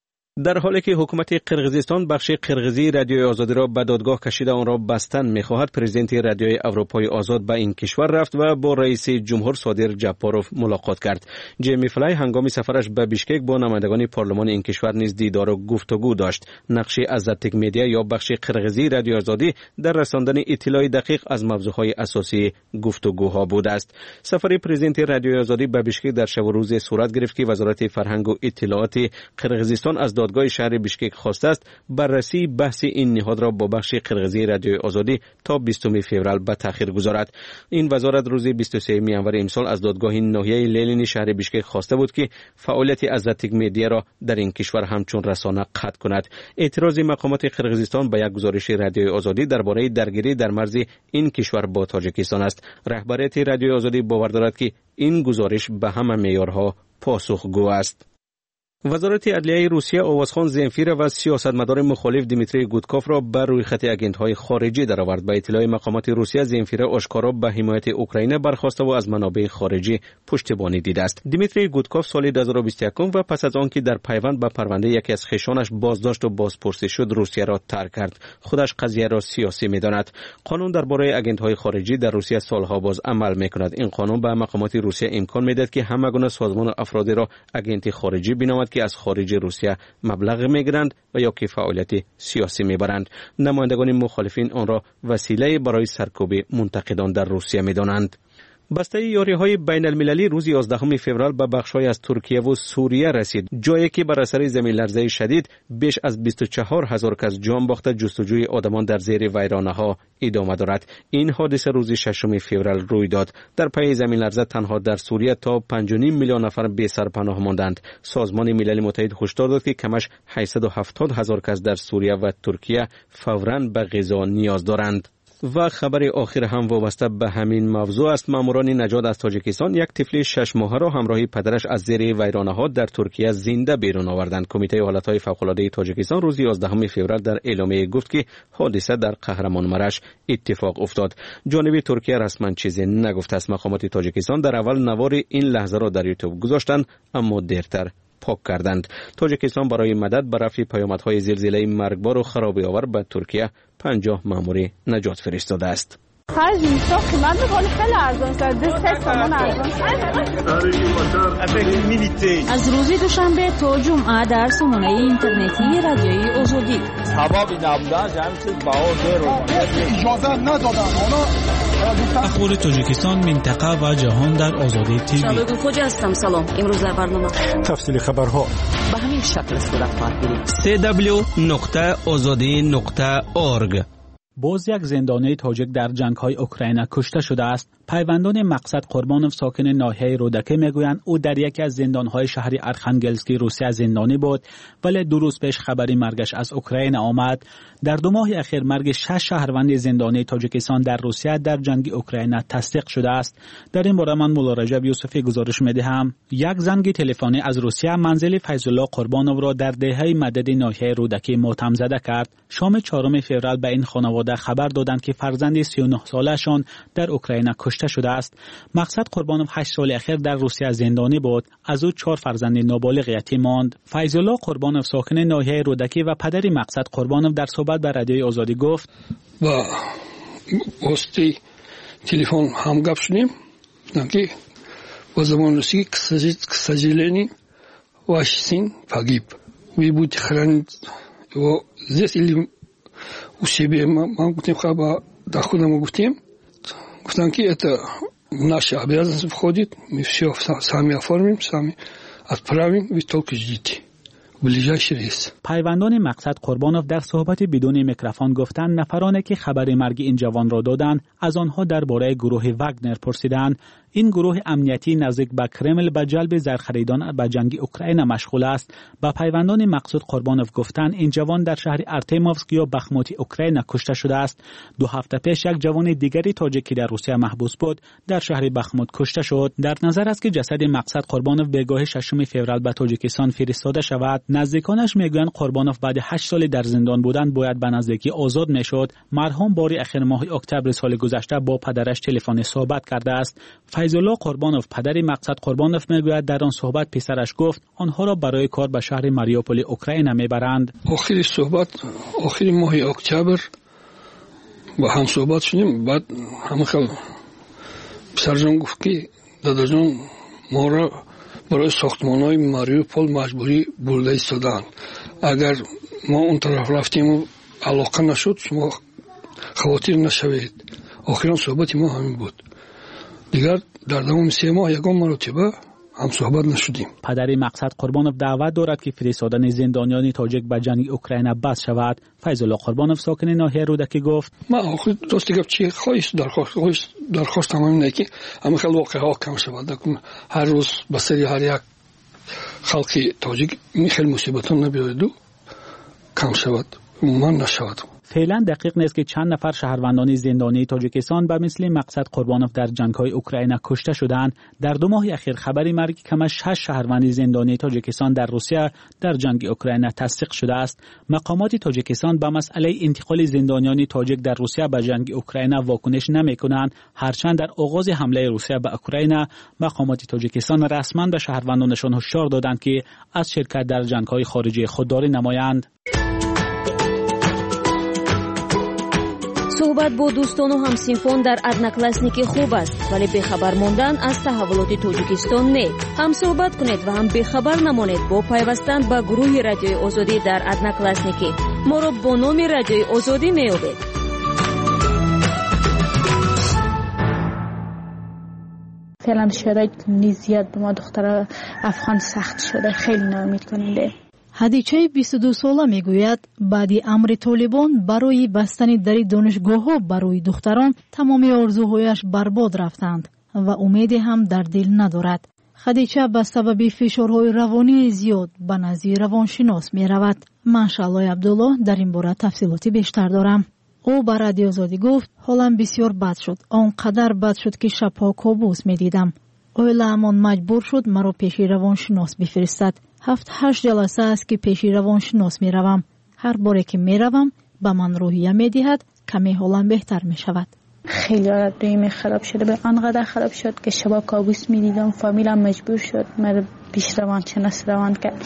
در حالی که حکومت قرقیزستان بخش قرقیزی رادیوی آزادی را به دادگاه کشیده آن را بستن می‌خواهد، پرزیدنت رادیوی اروپای آزاد به این کشور رفت و با رئیس جمهور صادر جاپاروف ملاقات کرد. جیمی فلای هنگام سفرش به بیشکک با نمایندگان پارلمان این کشور نیز دیدار و گفتگو داشت. نقش آزادتک مدیا یا بخش قرقیزی رادیوی آزادی در رساندن اطلاع دقیق از موضوعهای اساسی گفتگوها بوده است. سفر پرزیدنت رادیوی آزادی به بیشکک در شب و روز صورت گرفت که وزارت فرهنگ و اطلاعات قرقیزستان از دادگاه شهر بیشکک خواسته است بررسی بحث این نهاد را با بخش قرقیزی رادیوی آزادی تا بیستم فوریه به تأخیر گذارد. این وزارت روز بیست و سوم ژانویه امسال از دادگاه ناحیه لینین شهر بیشکک خواسته بود که فعالیت آزادتک مدیا را در این کشور همچون رسانه قطع کند. اعتراض مقامات قرقیزستان به یک گزارش رادیوی آزادی درباره درگیری در مرز این کشور با تاجیکستان است. رهبریت رادیوی آزادی باور دارد که این گزارش به همه معیارها پاسخگو است. وزارت عدلیه روسیه آوازخوان زنفیر و سیاستمدار مخالف دیمیتری گودکوف را بر روی خط آگنت‌های خارجی درآورد. به اطلاع مقامات روسیه، زنفیر آشکارا به حمایت اوکراین برخاسته و از منابع خارجی پشتیبانی دیده است. دیمیتری گودکوف سال دو هزار و بیست و یک و پس از آنکه در پیوند به پرونده یکی از خویشانش بازداشت و بازپرسی شد، روسیه را ترک کرد. خودش قضیه را سیاسی می‌داند. قانون درباره آگنت‌های خارجی در روسیه سالها باز عمل می‌کند. این قانون به مقامات روسیه امکان می‌دهد که همگونه سازمان و افرادی را آگنت خارجی بنامد که از خارج روسیه مبلغ میگیرند و یا که فعالیت سیاسی میبرند. نمایندگان مخالفین آن را وسیله برای سرکوب منتقدان در روسیه میدانند. بسته یاری‌های بین المللی روز یازدهم فوریه به بخش‌های از ترکیه و سوریه رسید، جایی که بر اثر زمین لرزه شدید بیش از بیست و چهار هزار کس جان باخته جستجوی آدمان در زیر ویرانه‌ها ادامه دارد. این حادثه روز ششم فوریه روی داد. در پی زمین لرزه تنها در سوریه تا پنج و نیم میلیون نفر بی سرپناه ماندند. سازمان ملل متحد هشدار داد که کمش هشتصد و هفتاد هزار کس در سوریه و ترکیه فوراً به غذا نیاز دارند. و خبر آخر هم وابسته به همین موضوع است. ماموران نجات از تاجیکستان یک طفل شش ماهه را همراه پدرش از زیر ویرانه‌ها در ترکیه زنده بیرون آوردند. کمیته حالت‌های فوق‌العاده تاجیکستان روز یازدهم فوریه در اعلامیه گفت که حادثه در قهرمانمرش اتفاق افتاد. جانب ترکیه رسما چیزی نگفته است. مقامات تاجیکستان در اول نوار این لحظه را در یوتیوب گذاشتند اما دیرتر پاک کردند. تاجیکستان برای مدد به رفع پیامدهای زلزله مرگبار و خرابی آور به ترکیه پنجاه مأمور نجات فرستاده است. خرج میسا قیمت میکنه خیلی ارزان شد. دست سامان ارزان شد. از روز دوشنبه تا جمعه در سامانه اینترنتی رادیوی آزادی. سبب نبودن همین چیز باور رو اجازه ندادن. اخبار تاجیکستان، منطقه و جهان در آزادی تیوی. شبکه خوج هستم. سلام. امروز در برنامه تفصیل خبرها به همین شکل صورت خواهد گرفت. سی دبلیو نقطه آزادی نقطه اورگ. باز یک زندانی تاجیک در جنگ‌های اوکراین کشته شده است. پیوندان مقصد قربانوف ساکن ناحیه رودکه میگویند او در یکی از زندان‌های شهر ارخانگلسکی روسیه زندانی بود، ولی دو روز پیش خبری مرگش از اوکراین آمد. در دو ماه اخیر مرگ شش شهروند زندانی تاجیکستان در روسیه در جنگ اوکراین تصدیق شده است. در این باره من مولا رجب یوسفی گزارش می‌دهم. یک زنگ تلفنی از روسیه منزل فیض الله قربانوف را در دهه مدد ناحیه رودکی ماتم زده کرد. شام چهارم فوریه به این خانواده خبر دادند که فرزند سی و نه سالشان در اوکراین کشته شده است. مقصد قربانوف هشت سال اخیر در روسیه زندانی بود. از او چهار فرزند نابالغ یتیم ماند. فیض الله قربانوف ساکن ناحیه رودکی و پدر مقصد قربانوف در صحبت با رادیوی آزادی گفت: با واسطه تلفن هم گپ شدیم که возможности к сожалению ваш сын погиб. Вы будете хранить его здесь или у себя? Мы гутим хаба дохода мы гутим. Гутам ки это в наши обязанности входит. Мы все сами оформим, сами отправим. Вы только ждите. پیوندان مقصد قربانوف در صحبت بدون میکروفون گفتند نفرانی که خبر مرگ این جوان را دادند از آنها درباره گروه واگنر پرسیدند. این گروه امنیتی نزدیک به کرمل به جلب زرخریدان به جنگ اوکراین مشغول است. با پیوندان مقصود قربانوف گفتند این جوان در شهر ارتیموفسک یا بخموت اوکراین کشته شده است. دو هفته پیش یک جوان دیگری تاجیکی در روسیه محبوس بود در شهر بخموت کشته شد. در نظر است که جسد مقصد قربانوف به گاه ششم فوریه به تاجیکستان فرستاده شود. نزدیکانش میگویند قربانوف بعد هشت سال در زندان بودن باید به نزدیکی آزاد میشد. مرحوم باری اخیر ماه اکتبر سال گذشته با پدرش تلفنی صحبت کرده است. فیض الله قربانوف پدر مقصد قربانوف میگوید در آن صحبت پسرش گفت آنها را برای کار به شهر ماریوپول اوکراین میبرند. آخر صحبت آخر ماه اکتبر با هم صحبت شدیم. بعد همه خیلی پسرجان گفت که داداجان ما را برای ساختمان‌های ماریوپول مجبوری برده ایستادن. اگر ما اون طرف رفتیم و علاقه نشد شما خواطر نشوید. آخران صحبت ما همین بود. دیگر در دوام سه ماه یکم مرتبه هم صحبت نشدیم. پدر مقصد قربانوف دعوت دارد که فرستادن زندانیان تاجیک به جنگ اوکراین بس شود. فیض الله قربانوف ساکن ناحیه رودکی گفت: ما آخر دوستی گفت چی خواهیست درخواست خواهیست درخواست تمام نه که همه خیلی واقعه ها کم شود. هر روز به سری هر یک خلقی تاجیک می خیلی مصیبتان نبیاید و کم شود من نشود. فعلا دقیق نیست که چند نفر شهروندان زندانی تاجیکستان به مثل مقصد قربانوف در جنگ‌های اوکراین کشته شدند. در دو ماه اخیر خبری مرگ کم از شش شهروند زندانی تاجیکستان در روسیه در جنگ اوکراین تصدیق شده است. مقامات تاجیکستان به مسئله انتقال زندانیان تاجیک در روسیه به جنگ اوکراین واکنش نمی‌کنند، هرچند در آغاز حمله روسیه به اوکراین مقامات تاجیکستان رسما به شهروندانشان هشدار دادند که از شرکت در جنگ‌های خارجی خودداری نمایند. صحبت با دوستان و همسینفان در ادناکلاسنیکی خوب است، ولی بخبر ماندن از تحولات تاجیکستان نه. هم صحبت کنید و هم بخبر نمانید با پیوستن به گروه رادیوی آزادی در ادناکلاسنیکی. ما را با نام رادیوی آزادی میابید. فعلا شرایط زیاد به ما دختر افغان سخت شده، خیلی ناامید کننده. حدیچه بیست و دو ساله میگوید بعدی امر طالبان برای بستن در دانشگاه‌ها برای دختران تمام آرزوهایش برباد رفتند و امیدی هم در دل ندارد. خدیجه به سبب فشارهای روانی زیاد به نزد روانشناس می رود. من شالای عبدالله در این باره تفصیلاتی بیشتر دارم. او با رادیو آزادی گفت حالم بسیار بد شد. آنقدر بد شد که شبها کابوس می‌دیدم. اویله‌مان مجبور شد مرا پیش روانشناس بفرستد. هفت هشت جلسه است که پیش روانشناس میروم. هر باره که میروم به من روحیه میدهد کمی حالم بهتر میشود. خیلی حالت روحیم خراب شده، به آنقدر خراب شد که شبا کابوس میدیدم. فامیلم مجبور شد مرا پیش روانشناس روان کرد.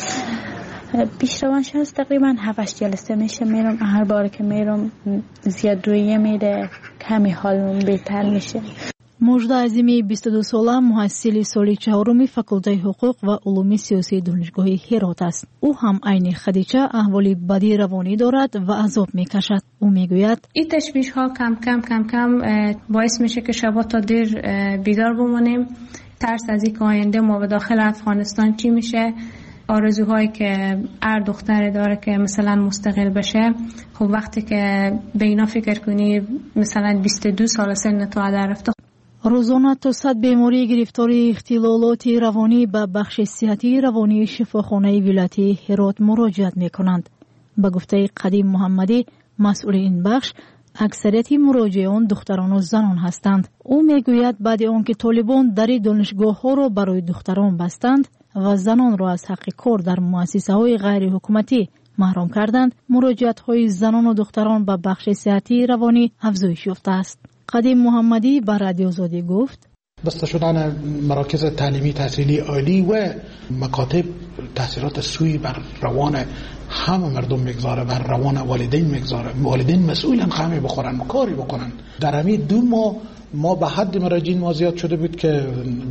پیش روانشناس تقریبا هفت جلسه میشه میرم. هر بار که میرم زیاد روحیه میده، کمی حالم بهتر میشه. مجده عظیمی بیست و دو ساله محصل سال چهارم فاکولته حقوق و علوم سیاسی دانشگاه هرات است. او هم عین خدیجه احوال بدی روانی دارد و عذاب میکشد. او میگوید این تشویش ها کم کم کم کم باعث میشه که شبا تا دیر بیدار بمانیم. ترس از این که آینده ما به داخل افغانستان چی میشه، آرزوهایی که هر دختر داره که مثلا مستقل بشه. خب وقتی که به اینا فکر کنی مثلا بیست و دو سال سن تو هدر رفته. روزانه تا صد بیماری گرفتاری اختلالات روانی به بخش صحتی روانی شفاخانه ولایتی هرات مراجعت میکنند. به گفته قدیم محمدی مسئول این بخش، اکثریت مراجعان دختران و زنان هستند. او میگوید بعد آنکه طالبان در دانشگاه ها را برای دختران بستند و زنان را از حق کار در مؤسسه های غیر حکومتی محروم کردند، مراجعت های زنان و دختران به بخش صحتی روانی افزایش یافته است. قدیم محمدی به رادیو آزادی گفت بسته شدن مراکز تعلیمی تحصیلی عالی و مکاتب تاثیرات سوی بر روان همه مردم میگذاره، بر روان والدین میگذاره. والدین مسئولن خمی بخورن، کاری بکنن. در همین دو ماه ما به حد مراجعین ما زیاد شده بود که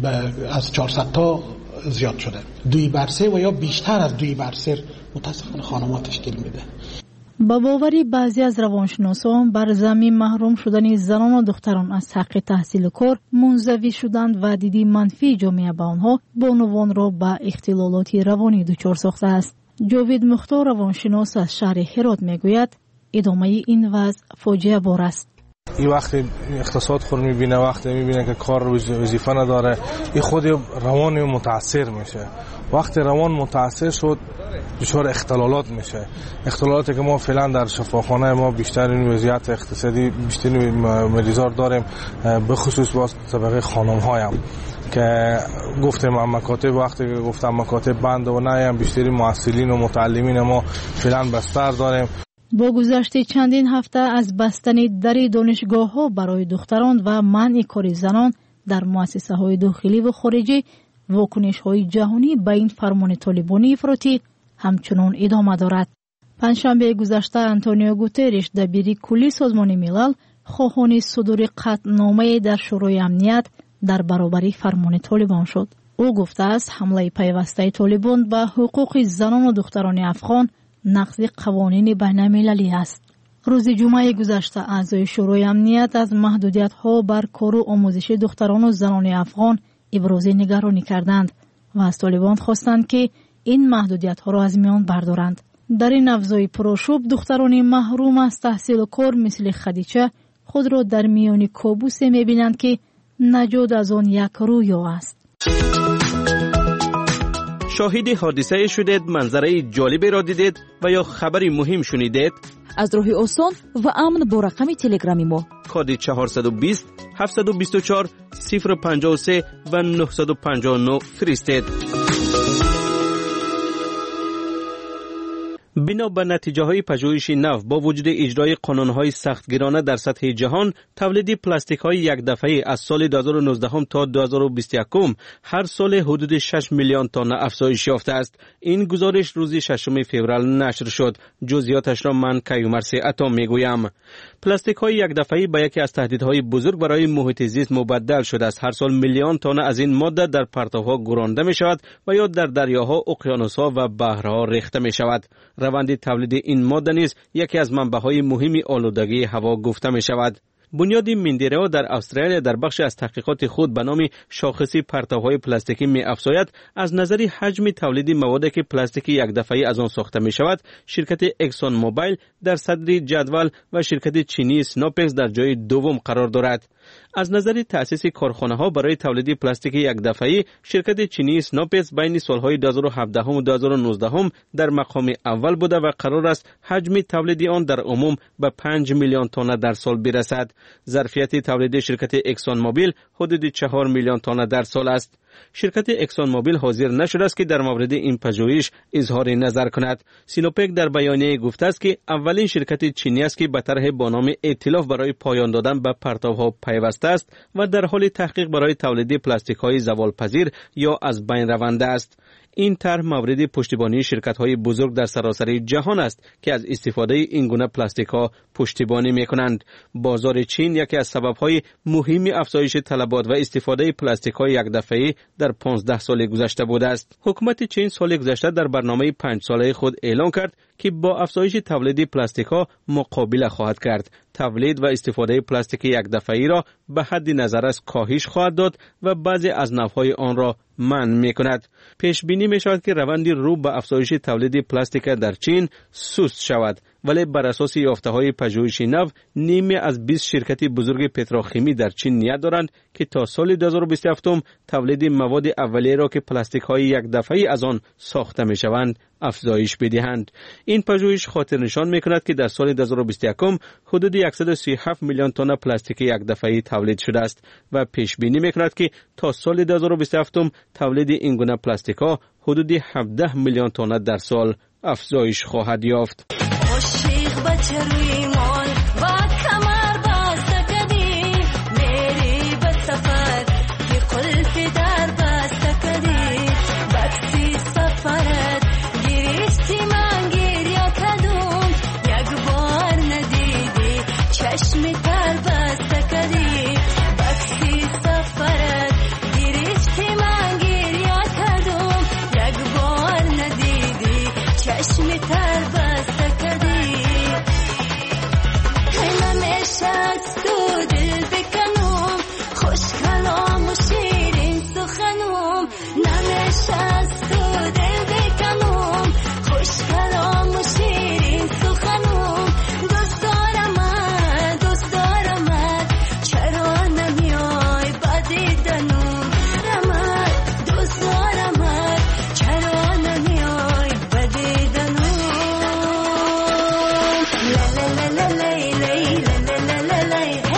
از چهارصد تا زیاد شده. دوی بر سه و یا بیشتر از دوی بر سه متاسفانه خانم‌ها تشکیل میده. با باوری بعضی از روانشناسان بر زمین محروم شدن زنان و دختران از حق تحصیل و کار منزوی شدند و دیدی منفی جامعه به آنها بانوان را به اختلالات روانی دچار ساخته است. جاوید مختار روانشناس از شهر هرات میگوید ادامه این وضع فاجعه بار است. این وقتی اقتصاد خود میبینه، وقتی میبینه که کار وظیفه نداره، این خود روان متاثر میشه. وقتی روان متاثر شد دچار اختلالات میشه. اختلالاتی که ما فعلا در شفاخانه ما بیشتر این وضعیت اقتصادی بیشتر مریضار داریم، به خصوص با طبقه خانم هایم که گفتم مکاتب، وقتی که گفتم مکاتب بند و نه، هم بیشتری محصلین و متعلمین ما فعلا بستر داریم. با گذشت چندین هفته از بستن در دانشگاه ها برای دختران و منع کار زنان در مؤسسه های داخلی و خارجی، واکنش های جهانی به این فرمان طالبانی افراطی همچنان ادامه دارد. پنجشنبه گذشته آنتونیو گوترش دبیر کلی سازمان ملل خواهان صدور قطعنامه در شورای امنیت در برابر فرمان طالبان شد. او گفته است حمله پیوسته طالبان به حقوق زنان و دختران افغان نقض قوانین بین المللی است. روز جمعه گذشته اعضای شورای امنیت از محدودیت‌ها بر کار و آموزش دختران و زنان افغان ابراز نگرانی کردند و از طالبان خواستند که این محدودیت‌ها را از میان بردارند. در این افزای پرآشوب دختران محروم از تحصیل و کار مثل خدیجه خود را در میان کابوس می‌بینند که نجات از آن یک رویا است. شاهد حادثه شدید، منظره جالبی را دیدید و یا خبری مهم شنیدید؟ از راه آسان و امن با رقم تلگرامی ما کد چهارصد و بیست هفتصد و بیست و چهار صفر پنجاه و سه و نهصد و پنجاه و نه فرستید. بنا به نتیجه های پژوهش نو با وجود اجرای قانون های سختگیرانه در سطح جهان، تولید پلاستیک های یک دفعه از سال دو هزار و نوزده تا دو هزار و بیست و یک هر سال حدود شش میلیون تن افزایش یافته است. این گزارش روز ششم فوریه نشر شد. جزئیاتش را من کیومرث عطا میگویم. پلاستیک های یک دفعه به یکی از تهدیدهای بزرگ برای محیط زیست مبدل شده است. هر سال میلیون تن از این ماده در پرتوها گرانده می شود و یا در دریاها، اقیانوسها و بحرها ریخته می شود. روند تولید این ماده نیز یکی از منبع‌های مهم آلودگی هوا گفته می شود. بنیاد مندیره‌ها در استرالیا در بخش از تحقیقات خود به نام شاخصی پرتوهای پلاستیکی می افزاید از نظر حجم تولید موادی که پلاستیکی یک دفعه‌ای از آن ساخته می شود، شرکت اکسون موبایل در صدر جدول و شرکت چینی سنوپکس در جای دوم قرار دارد. از نظر تأسیس کارخانه‌ها برای تولید پلاستیک یک دفعه‌ای، شرکت چینی سنوپکس بین سالهای دو هزار و هفده و دو هزار و نوزده در مقام اول بوده و قرار است حجم تولید آن در عموم به پنج میلیون تن در سال برسد. ظرفیت تولید شرکت اکسون موبیل حدود چهار میلیون تن در سال است. شرکت اکسون موبیل حاضر نشده است که در مورد این پژوهش اظهار نظر کند. سینوپک در بیانیه گفته است که اولین شرکت چینی است که به طرح با نام ائتلاف برای پایان دادن به پرتوها پیوسته است و در حال تحقیق برای تولید پلاستیک‌های زوالپذیر یا از بین رونده است. این طرح مورد پشتیبانی شرکت‌های بزرگ در سراسر جهان است که از استفاده این گونه پلاستیک‌ها پشتیبانی می‌کنند. بازار چین یکی از سبب‌های مهم افزایش طلبات و استفاده پلاستیک‌های یک دفعه‌ای در پانزده سال گذشته بوده است. حکومت چین سال گذشته در برنامه پنج ساله خود اعلام کرد که با افزایش تولید پلاستیک‌ها مقابله خواهد کرد. تولید و استفاده پلاستیک یک دفعه‌ای را به حد نظرش کاهش خواهد داد و بعضی از نوع‌های آن را منع می‌کند. پیش بینی می‌شود که روند رو به افزایش تولید پلاستیک در چین سست شود، ولی بر اساس یافته‌های پژوهشی نو، نیمی از بیست شرکت بزرگ پتروشیمی در چین نیت دارند که تا سال دو هزار و بیست و هفت تولید مواد اولیه را که پلاستیک‌های یک دفعه‌ای از آن ساخته می‌شوند افزایش بدهند. این پژوهش خاطر نشان می‌کند که در سال دو هزار و بیست و یک حدود صد و سی و هفت میلیون تن پلاستیک یک دفعه‌ای تولید شده است و پیش بینی می‌کند که تا سال دو هزار و بیست و هفت تولید این گونه پلاستیک‌ها حدود هفده میلیون تن در سال افزایش خواهد یافت. lay, lay, lay, lay, lay, lay, lay.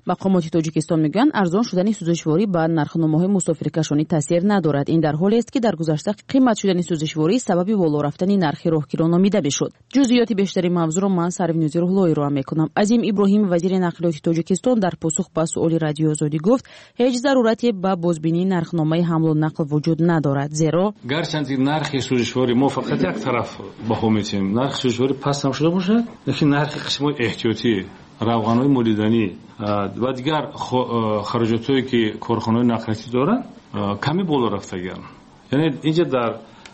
مقامات تاجیکستان میگویند ارزان شدن سوزشواری به نرخنامه‌های مسافرکشانی تاثیر ندارد. این در حالی است که در گذشته قیمت شدن سوزشواری سبب بالا رفتن نرخ راهگیران نامیده میشد. جزئیات بیشتری موضوع را من سروینوز روحلوی رو میکنم. عظیم ابراهیم وزیر نقلیات تاجیکستان در پاسخ به سؤال رادیو آزادی گفت هیچ ضرورتی به بازبینی نرخنامه حمل و نقل وجود ندارد، زیرا گرچند نرخ سوزشواری ما فقط یک طرف بها میتیم، نرخ سوزشواری پست هم شده باشه، لیکن نرخ قسمای احتیاطی، روغن‌های مولیدنی و دیگر خراجاتایی که کارخانه‌های نقلیاتی دارن کمی بالا رفتگان. یعنی اینجا در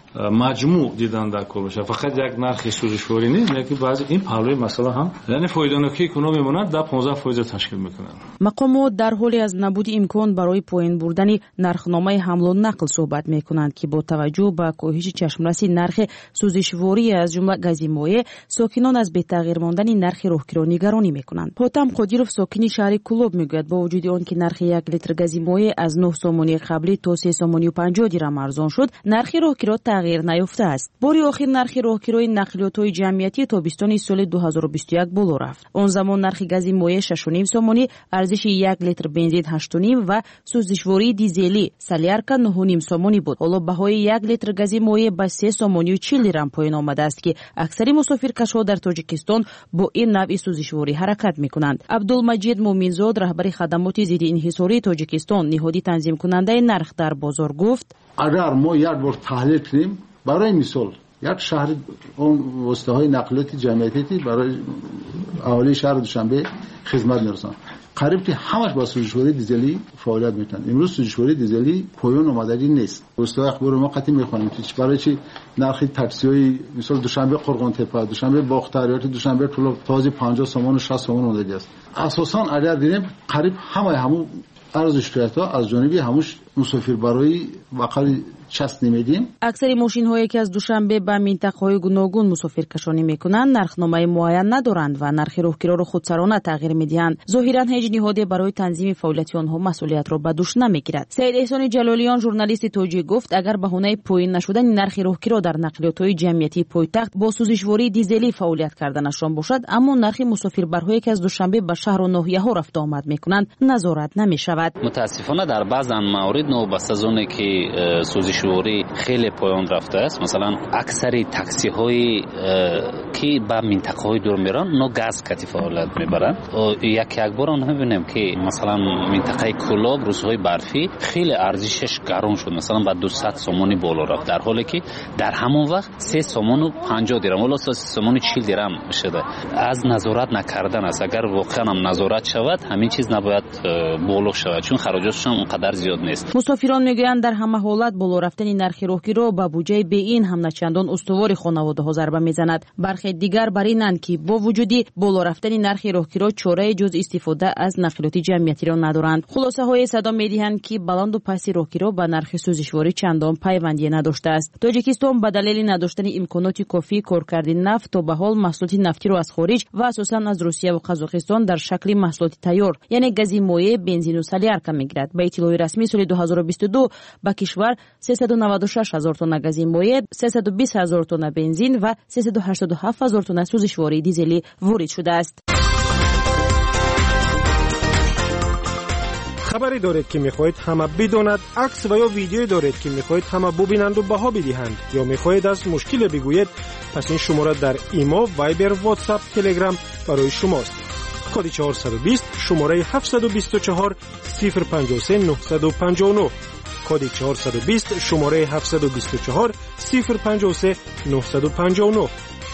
مجموع دیدن در کل باشه، فقط یک نرخ سوزشواری نیست، بلکه بعضی این پهلوی مسئله هم یعنی فایده‌ناکی کنون میمونند در پانزده درصد تشکیل میکنند. مقامات در حالی از نبود امکان برای پایین بردن نرخنامه حمل و نقل صحبت میکنند که با توجه به کاهش چشمرسی نرخ سوزشواری از جمله گازی ساکنان از بی‌تغییر ماندن نرخ راهگیران نگرانی میکنند. حاتم قادیرов ساکن شهر کلوب میگوید با وجود آن که نرخ یک لیتر گازی مایع از نه سومانی قبلی تا سه سومانی و پنجاه درهم ارزان شد، نرخ راهگیران تغییر نیافته است. باری آخر نرخ راهگیرای نقلیات‌های جمعیتی تابستان سال دو هزار و بیست و یک بالا رفت. آن زمان نرخ گاز مایع شش و نیم سومانی، ارزش یک لیتر بنزین هشت و نیم و سوزشواری دیزلی سالیارکا نه و نیم سومانی بود. حالا بهای یک لیتر گاز مایع به سه سومانی و چهل درهم پایین آمده است که اکثر مسافرکش‌ها در تاجیکستان با این نوع سوزشواری حرکت می‌کنند. عبدالمجید مومنزاد رهبر خدمات ضد انحصاری تاجیکستان نهادی تنظیم کننده نرخ در بازار گفت: اگر ما یک بار تحلیل کنیم، برای مثال یک شهر اون واسطه‌های نقلیاتی جمعیتی برای اهالی شهر دوشنبه خدمت می‌رسند، قریب که همش با سوزشواری دیزلی فعالیت می‌کنند. امروز سوزشواری دیزلی پایان آمدگی نیست. واسطه اخبار ما قطعی می‌خوانیم که برای چی نرخ تاکسی‌های مثال دوشنبه قرغان تپه، دوشنبه باختریات، دوشنبه طلب تازه پنجاه سومان و شصت سومان آمدگی است. اساساً اگر دیدیم قریب همه همون ارز اشتراک‌ها از جانب هموش مسافر برای وقال چست نمیدیم. اکثر ماشین هایی که از دوشنبه به منطقه های گوناگون مسافر کشانی میکنند نرخنامه معین ندارند و نرخ راهگیرا را خودسرانه تغییر میدهند. ظاهرا هیچ نهادی برای تنظیم فعالیت آنها مسئولیت را به دوش نمیگیرد. سید احسان جلالیان ژورنالیست تاجیک گفت اگر بهانه پایین نشدن نرخ راهگیرا در نقلیات های جمعیتی پایتخت با سوزشواری دیزلی فعالیت کردنشان باشد، اما نرخ مسافربرهایی که از دوشنبه به شهر و ناحیه ها رفت آمد میکنند نظارت نمیشود. متاسفانه در بعض موارد نوبسته از اون که سوزشواری خیلی پایان رفته است، مثلا اکثر تاکسی های که به منطقه های دور میرن نو گاز کتی فعالیت میبرن. یک یک بار اونها ببینیم که مثلا منطقه کلاب روزهای برفی خیلی ارزشش گران شد، مثلا با دویست سومانی بالا رفت، در حالی که در همون وقت سه سومان و پنجاه درهم ولی سه سومان و چهل درهم شده. از نظارت نکردن است. اگر واقعا هم نظارت شود همین چیز نباید بالا شود، چون خراجاتش هم اونقدر زیاد نیست. مسافران میگویند در همه حالت بالا رفتن نرخ راهگیرا به بودجه به این هم نچندان استوار خانواده‌ها ضربه میزند. برخی دیگر بر اینند که با وجود بالا رفتن نرخ راهگیرا چاره جز استفاده از نقلیات جمعیتی را ندارند. خلاصه های صدا میدهند که بلند و پست راهگیرا به نرخ سوزشواری چندان پیوندی نداشته است. تاجیکستان به دلیل نداشتن امکانات کافی کارکردن نفت تا به حال محصولات نفتی را از خارج و اساساً از روسیه و قزاقستان در شکل محصولات تیار یعنی گاز مایع، بنزین و سالیارکا میگیرد. به اطلاع رسمی سال دو هزار و بیست و دو به کشور سیصد و نود و شش هزار تن گاز مایع، سیصد و بیست هزار تن بنزین و سیصد و هشتاد و هفت هزار تن سوزشواری دیزلی وارد شده است. خبری دارید که میخواهید همه بداند، عکس و یا ویدیویی دارید که میخواهید همه ببینند و بها بدهند، یا میخواهید از مشکل بگویید، پس این شماره در ایما، وایبر، واتساپ، تلگرام برای شماست. کد چهارصد و بیست شماره هفتصد و بیست و چهار صفر پنجاه و سه نهصد و پنجاه و نه، کد چهارصد و بیست شماره هفتصد و بیست و چهار صفر پنجاه و سه نهصد و پنجاه و نه.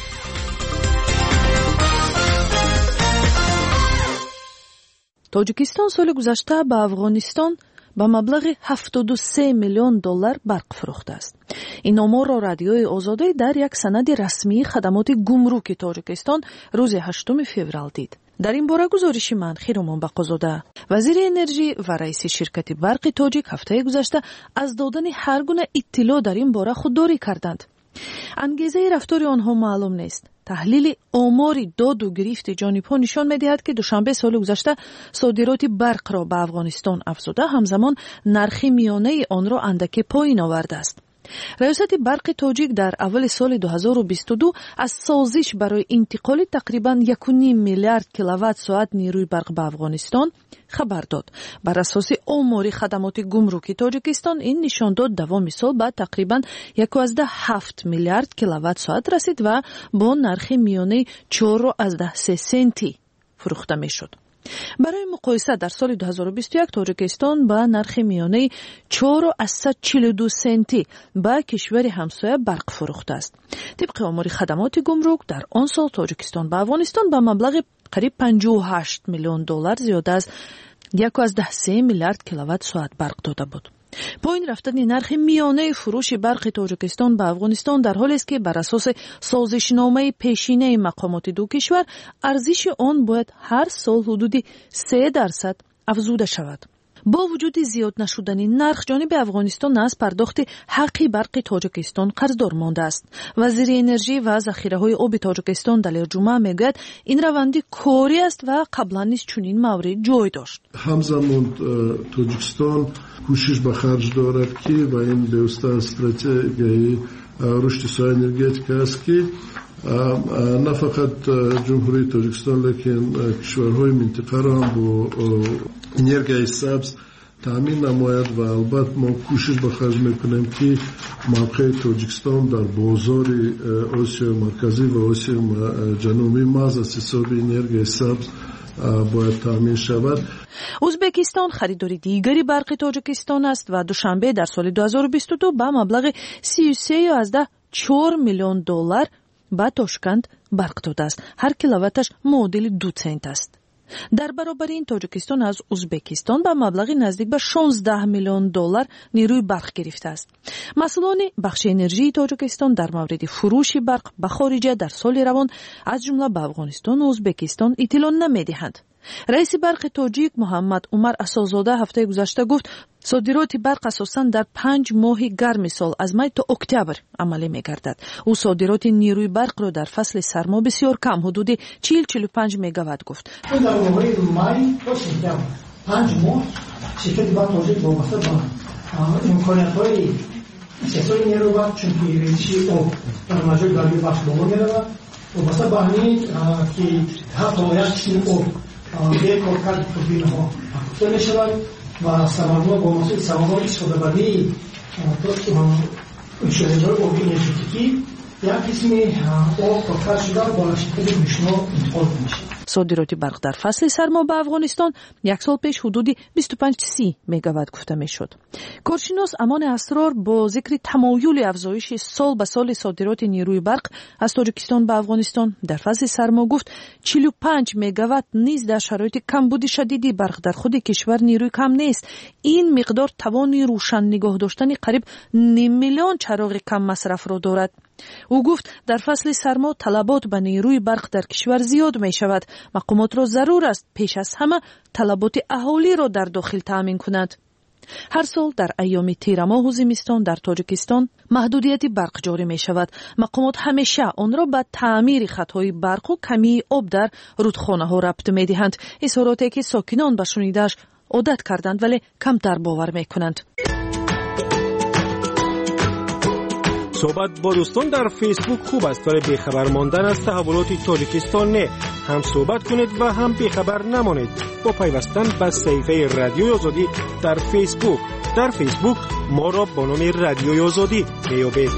تاجیکستان سال گذشته به افغانستان با مبلغ هفتاد و سه میلیون دلار برق فروخته است. این آمار را رادیوی آزادی در یک سند رسمی خدمات گمرک تاجیکستان روز هشتم فوریه دید. در این باره گزارش من خیرمان بقازاده وزیر انرژی و رئیس شرکت برق تاجیک هفته گذشته از دادن هر گونه اطلاع در این باره خودداری کردند. انگیزه رفتار آنها معلوم نیست. تحلیل آمار داد و گرفت جانب‌ها نشان می‌دهد که دوشنبه سال گذشته صادرات برق را به افغانستان افزوده، همزمان نرخ میانه آن را اندکی پایین آورده است. раёсати барқи тоҷик дар аввали соли дуҳазору бисту ду аз созиш барои интиқоли тақрибан як و نیم миллиард киловатт соат нерӯи барқ ба Афғонистон хабар дод. Бар асоси омори хадамоти гумруки Тоҷикистон ин нишон дод давоми сол ба тақрибан як و ҳафт миллиард киловатт соат расид ва бо нархи миёнаи чор و се сенти фурӯхта мешуд. барои муқоиса дар соли дуҳазору бисту як Тоҷикистон ба нархи миёнаи чор و чилу ду сенти ба кишвари ҳамсоя барқ фурӯхтааст. тибқи омори хадамоти гумрук дар он сол Тоҷикистон ба Афғонистон ба маблағи қариб панҷоҳу و ҳашт миллион доллар зиёда аз як و се миллиард киловатт соат барқ дода буд. поин рафтани нархи миёнаи фурӯши барқи Тоҷикистон ба Афғонистон дар ҳолест ки бар асоси созишномаи пешинаи мақомоти ду кишвар арзиши он бояд ҳар сол ҳудуди се дарсад афзуда шавад. бо вуҷуди зиёд нашудани нарх ҷониби Афғонистон аз пардохти ҳаққи барқи Тоҷикистон қарздор мондааст. вазири энержӣ ва захираҳои оби Тоҷикистон Далер Ҷумъа мегӯяд ин раванди корӣ аст ва қаблан низ чунин маврид ҷой дошт. ҳамзамон Тоҷикистон кӯшиш ба харҷ дорад ки ва ин бевоста стратегияи рушди соҳаи энергетика аст ки на фақат ҷумҳурии Тоҷикистон лекин кишварҳои минтақаро ҳам бо энергияи сабз таъмин намояд ва албат мо кӯшиш ба харҷ мекунем ки мавқеи Тоҷикистон дар бозори Осиёи марказӣ ва Осиёи ҷанубӣ маҳз аз ҳисоби энергияи сабз бояд таъмин шавад. узбекистон харидори дигари барқи Тоҷикистон аст ва душанбе дар соли дуҳазору бисту ду ба маблағи сию се و чор миллион доллар ба Тошканд барқ додааст. ҳар киловатташ муодили ду цент аст. дар баробари ин Тоҷикистон аз Узбекистон ба маблағи наздик ба шонздаҳ миллион доллар нерӯи барқ гирифтааст. масъулони бахши энержии Тоҷикистон дар мавриди фурӯши барқ ба хориҷа дар соли равон аз ҷумла ба Афғонистон ва Узбекистон иттилоъ намедиҳанд. раиси барқи тоҷик Муҳаммад Умар Асозода ҳафтаи гузашта гуфт содироти барқ асосан дар панҷ моҳи гарми сол аз май то октябр амалӣ мегардад. ӯ содироти нерӯи барқро дар фасли сармо бисёр кам ҳудуди чил чилу панҷ мегаватт гуфт. дар моҳи май то сентябр панҷ моҳ ширкати барқи тоҷик вобаста ба имкониятҳои истеҳсоли нерӯи барқ чунки ретиши об дар маҷои гармии бахш боло меравад вобаста ба ҳамин ки ҳатто як қисми об бекоркарди турбинаҳо афтода мешавад ва самармо бо масъули самармои истифодабарии иншоҳои оби энергетикӣ як қисми об коркар шуда ба ширкати гӯшно интиқол мешавад. содироти барқ дар фасли сармо ба Афғонистон як сол пеш ҳудуди бисту панҷ си мегаватт гуфта мешуд. коршинос Амони Асрор бо зикри тамоюли афзоиши сол ба соли содироти нерӯи барқ аз Тоҷикистон ба Афғонистон дар фасли сармо гуфт чилу панҷ мегаватт низ дар шароити камбуди шадиди барқ дар худи кишвар нерӯи кам нест. ин миқдор тавони рӯшан нигоҳ доштани қариб ним миллион чароғи кам масрафро дорад. ӯ гуфт дар фасли сармо талабот ба нерӯи барқ дар кишвар зиёд мешавад. мақомотро зарур аст пеш аз ҳама талаботи аҳолиро дар дохил таъмин кунад. ҳар сол дар айёми тирамоҳу зимистон дар Тоҷикистон маҳдудияти барқ ҷорӣ мешавад. мақомот ҳамеша онро ба таъмири хатҳои барқу камии об дар рудхонаҳо рабт медиҳанд. изҳороте ки сокинон ба шунидааш одат карданд вале камтар бовар мекунанд. صحبت با دوستان در فیسبوک خوب است برای بیخبر ماندن از تحولات تاجیکستان نه. هم صحبت کنید و هم بیخبر نمانید با پیوستن به صفحه رادیوی آزادی در فیسبوک. در فیسبوک ما را با نام رادیوی آزادی میابید.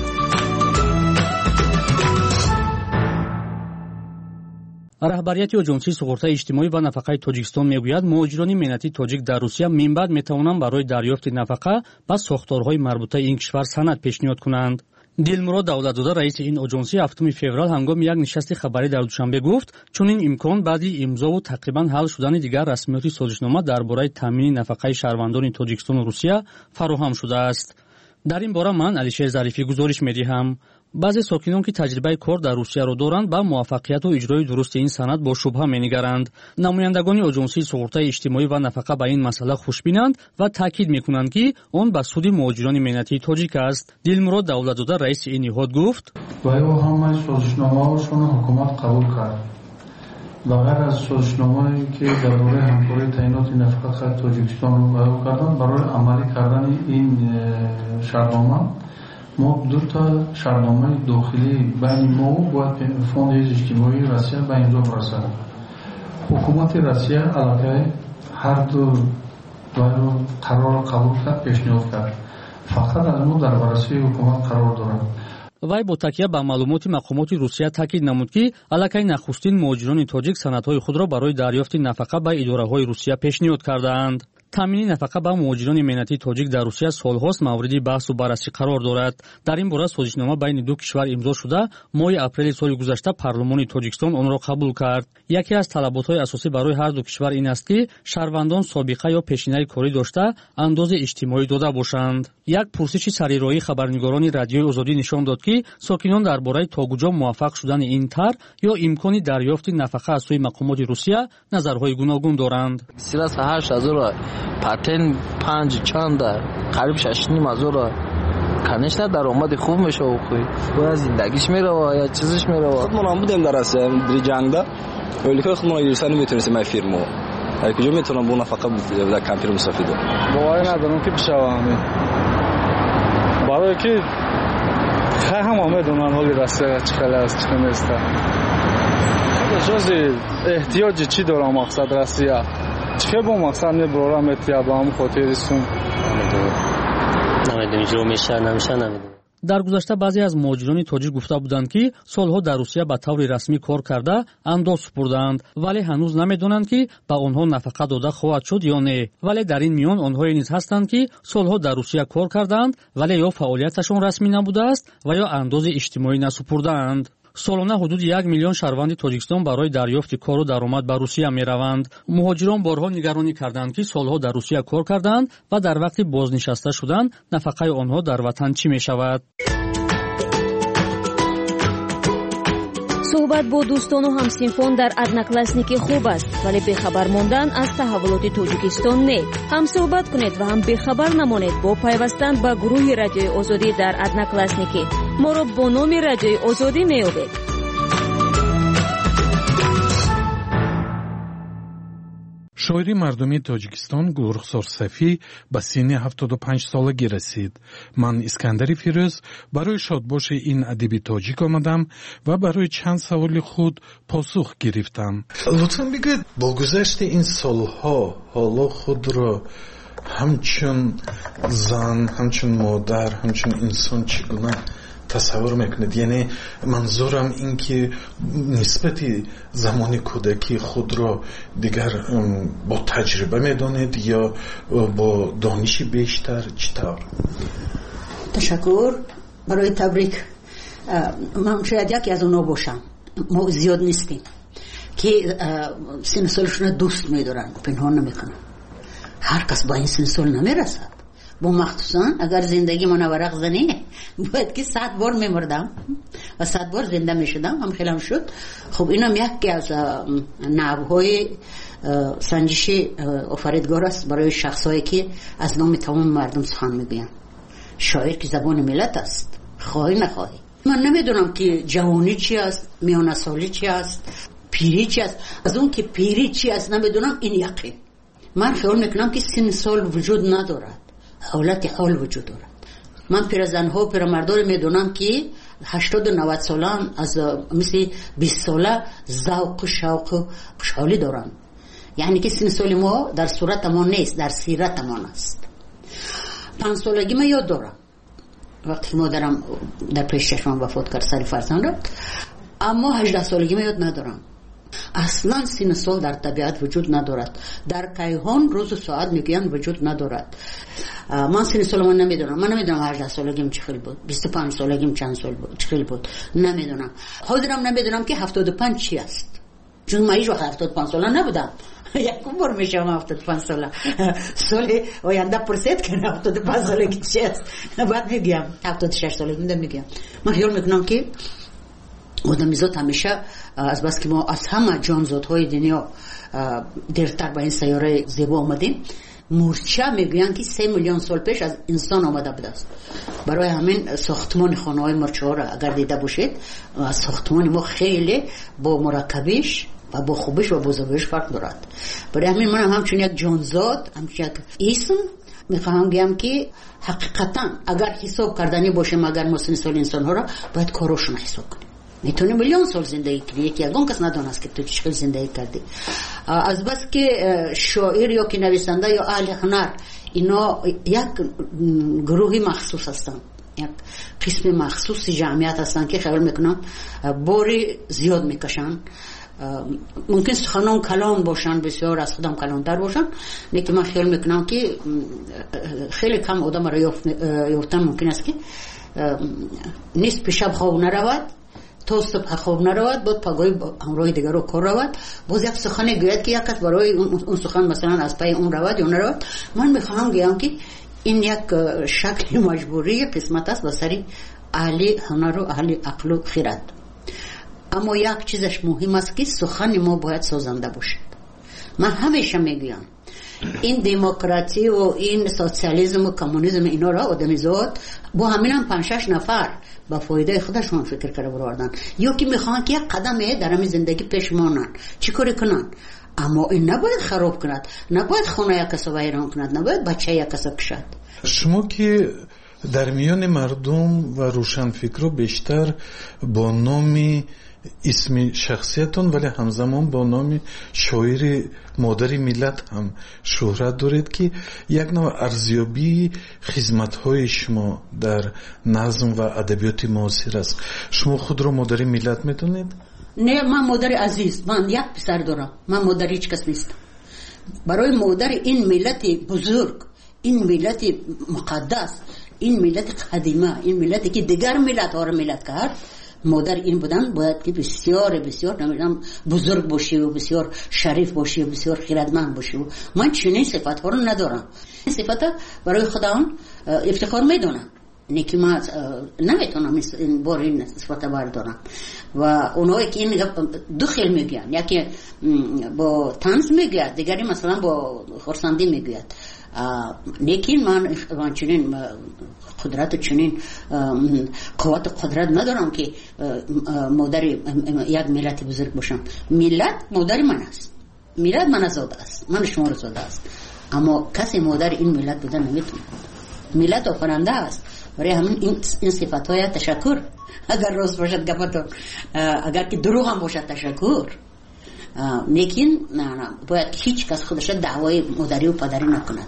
раҳбарияти оҷонсии суғуртаи иҷтимоӣ ва нафақаи Тоҷикистон мегӯяд муҳоҷирони миннати тоҷик дар Русия минбаъд метавонанд барои дарёфти нафақа ба сохторҳои марбутаи ин кишвар санад пешниҳод кунанд. Дилмурод Давлатзода раиси ин оҷонсӣ ҳафтуми феврал ҳангоми як нишасти хабарӣ дар душанбе гуфт чунин имкон баъди имзову тақрибан ҳал шудани дигар расмиёти созишнома дар бораи таъмини нафақаи шаҳрвандони Тоҷикистону Русия фароҳам шудааст. дар ин бора ман Алишер Зарифӣ гузориш медиҳам. баъзе сокинон ки таҷрибаи кор дар Русияро доранд ба муваффақияту иҷрои дурусти ин санад бо шубҳа менигаранд. намояндагони оҷонсии суғуртаи иҷтимоӣ ва нафақа ба ин масъала хушбинанд ва таъкид мекунанд ки он ба суди муҳоҷирони миннатии тоҷик аст. Дилмурод Давлатзода раиси ин ниҳод гуфт ва ё ҳамаи созишномаҳошонро ҳукумат қабул кард. ба ғайр аз созишномае ки дар бораи ҳамкории таъиноти нафақаи Тоҷикистонро байон карданд, барои амалӣ кардани ин шартнома ما دو تا شرطنامه داخلی بین ما و باید فوند اجتماعی روسیه به امضا برسه. حکومت روسیه علاقه هر دو دو قرار قبول کرد، پیشنهاد کرد. فقط از ما در بررسی حکومت قرار دارد. вай бо такя ба маълумоти мақомоти русия таъкид намуд ки аллакай нахустин муҳоҷирони тоҷик санадҳои худро барои дарёфти нафақа ба идораҳои русия пешниҳод кардаанд. таъмини нафақа ба муҳоҷирони меҳнатии тоҷик дар русия солҳост мавриди баҳсу баррасӣ қарор дорад. дар ин бора созишнома байни ду кишвар имзо шуда моҳи апрели соли гузашта парлумони тоҷикистон онро қабул кард. яке аз талаботҳои асосӣ барои ҳар ду кишвар ин аст ки шаҳрвандон собиқа ё пешинаи корӣ дошта андози иҷтимоӣ дода бошанд. як пурсиши сарироии хабарнигорони радиои озодӣ нишон дод ки сокинон дар бораи то куҷо муваффақ шудани ин тар ё имкони дарёфти нафақа аз сӯи мақомоти русия назарҳои гуногун доранд. патен панҷ чанда қариб шаш ним ҳазора конечно даромади хуб мешава хуй бояд зиндагиш мерава я чизиш мерава. худмон будем дар Россия дар ҷангда оликои худмон гирифта наметонистем ай фирмо ай куҷо метавонам бо нафақа дар кампир мусафида боварӣ надорам ки бишавам барое ки ҳама медонанд ҳоли Россия чӣ хеле аст чӣ хеле нест. ҷози эҳтиёҷи чӣ дорам мақсад Россия چه با مقصد نبرم اتیابم خاطرشون نمیدونم چرا میشه نمیشه نمیدونم. дар гузашта баъзе аз муҳоҷирони тоҷик гуфта буданд ки солҳо дар русия ба таври расмӣ кор карда андоз супурдаанд, вале ҳанӯз намедонанд ки ба онҳо нафақа дода хоҳад шуд ё не. вале дар ин миён онҳое низ ҳастанд ки солҳо дар русия кор кардаанд, вале ё фаъолияташон расмӣ набудааст ва ё андози иҷтимоӣ насупурдаанд. солона ҳудуди як миллион шаҳрванди тоҷикистон барои дарёфти кору даромад ба русия мераванд. муҳоҷирон борҳо нигаронӣ карданд ки солҳо дар русия кор карданд ва дар вақти бознишаста шудан нафақаи онҳо дар ватан чӣ мешавад. суҳбат бо дӯстону ҳамсинфон дар одноклассники хуб аст, вале бехабар мондан аз таҳаввулоти тоҷикистон не. ҳам суҳбат кунед ва ҳам бехабар намонед бо пайвастан ба гурӯҳи радиои озодӣ дар одноклассники. моро бо номи радиои озодӣ меёбед. шоири мардуми тоҷикистон гулрухсор сафӣ ба синни ҳафтоду панҷ солагӣ расид. ман искандари фирӯз барои шодбоши ин адиби тоҷик омадам ва барои чанд саволи худ посух гирифтам. лутфан бигӯед бо гузашти ин солҳо ҳоло худро ҳамчун зан, ҳамчун модар, ҳамчун инсон чӣ гуна тасаввур мекунед? яъне манзурам ин ки нисбати замони кӯдакӣ худро дигар бо таҷриба медонед ё бо дониши бештар чӣ тавр? ташаккур барои табрик. ман шояд яке аз онҳо бошам. мо зиёд нестем ки синни солашонро дӯст медоранд, пинҳон намекунанд. ҳар кас ба ин синни сол намерасад. бо махсусан агар зиндаги мо наварақ зане бояд ки сад бор мемурдам ва сад бор зинда мешудам. ҳам хелам шуд. хуб инам яке аз навъҳои санҷиши офаридгор аст барои шахсое ки аз номи тамоми мардум сухан мегӯянд. шоир ки забони миллат аст, хоҳӣ нахоҳӣ. ман намедонам ки ҷавонӣ чи аст, миёнасолӣ чи аст, пирӣ чи аст. аз он ки пирӣ чи аст намедонам, ин яқин. ман хиёл мекунам ки синни сол вуҷуд надорад, ҳолати ҳол вуҷуд дорад. ман пиразанҳо пирамардоре медонам ки ҳаштоду навад солан аз мисли бист сола завқу шавқу хушҳолӣ доранд. яъне ки синни соли мо дар суратамон нест, дар сиратамон аст. панҷсолагӣ ма ёд дорам вақте ки модарам дар пеши чашмам вафот кард сари фарзанд рад. аммо ҳаждаҳсолагӣ ма ёд надорам. аслан синни сол дар табиат вуҷуд надорад. дар кайҳон рӯзу соат мегӯянд вуҷуд надорад. ман синни солам намедонам. ман намедонам ҳаждаҳсолагим чӣ хел буд, бисту панҷсолагим чанд сол буд, чӣ хел буд, намедонам. ҳозирам намедонам ки ҳафтоду панҷ чӣ аст, чун ман ҳеҷ вақт ҳафтоду панҷ сола набудам. якум бор мешавам ҳафтоду панҷ сола. соли оянда пурсед ки ҳафтоду панҷ солагӣ чӣ аст, баъд мегӯям ҳафтоду шаш солагимда мегӯям. ман хиёл мекунам ки одамизод ҳамеша азбаски мо аз ҳама ҷонзодҳои дунё дертар ба ин сайёраи зебо омадем. мурча мегӯянд ки се миллион сол пеш аз инсон омада будааст. барои ҳамин сохтмони хонаҳои мурчаҳоро агар дида бошед, сохтмони мо хеле бо мураккабиш ва бо хубиш ва бо зобоиш фарқ дорад. барои ҳамин манам ҳамчун як ҷонзод, ҳамчун як исм میخواهم بگم که حقیقتا اگر حساب کردنی باشیم، اگر ما سن سال انسان ها را باید کاراشون حساب کنیم. میتونی میلیون سال زندگی کنی، یکی یگان کس ندانست که تو چقدر زندگی کردی. از بس که شاعر یا که نویسنده یا اهل هنر اینا یک گروهی مخصوص هستن، یک قسم مخصوص جمعیت هستن که خیال میکنم باری زیاد میکشن. ممکن سخنان کلان باشن، بسیار از خودم کلانتر باشن، لیکن من خیال میکنم که خیلی کم آدم را یافتن ممکن است که نیست پیشب خواب نرود تا صبح خواب نرود، بود پگاهی همراه دیگر رو کار رود، باز یک سخن گوید که یک کس برای اون سخن مثلا از پای اون رود یا نرود. من میخواهم بگم که این یک شکل مجبوری قسمت است بسری اهل هنر و اهل عقل و خرد. اما یک چیزش مهم است که سخن ما باید سازنده باشد. من همیشه میگم این دموکراسی و این سوسیالیسم و کمونیسم اینا را آدمیزاد با همین هم پنج شش نفر با فایده خودشون فکر کرده بردن، یا که میخوان که یک قدم در همین زندگی پیش مانن چی کاری کنن. اما این نباید خراب کند، نباید خانه یک کس ویران کند، نباید بچه یک کس کشد. شما که در میان مردم و روشنفکرها بیشتر با نام اسم شخصیتون ولی همزمان با نام شاعر مادر ملت هم شهرت دارید که یک نوع ارزیابی خدمت‌های شما در نظم و ادبیات معاصر است. شما خود را مادر ملت میدونید؟ نه، من مادر عزیز، من یک پسر دارم، من مادر هیچ کس نیستم. برای مادر این ملت بزرگ، این ملت مقدس، این ملت قدیمه، این ملتی که دیگر ملت ها را ملت کرد، مادر این بودن باید که بسیار بسیار نمیدونم بزرگ باشی و بسیار شریف باشی و بسیار خیرتمند باشی. و من چنین صفات ها رو ندارم. این صفات برای خودم افتخار میدونم، نه که من نمیتونم این بار این صفات بردارم. و اونایی که این دو خیل میگن، یکی با طنز میگه، دیگری مثلا با خرسندی میگه. لیکن من من چنین قدرت چنین قوت قدرت ندارم که مادر یک ملت بزرگ باشم. ملت مادر من است، ملت من زاده است، من شما را زاده است، اما کسی مادر این ملت بودن نمیتونه. ملت آفریننده است. برای همین این این صفات‌های تشکر، اگر راست باشد گفتم، اگر که دروغ هم باشد تشکر. لیکن نه نه باید هیچ کس خودش دعوای مادری و پدری نکند.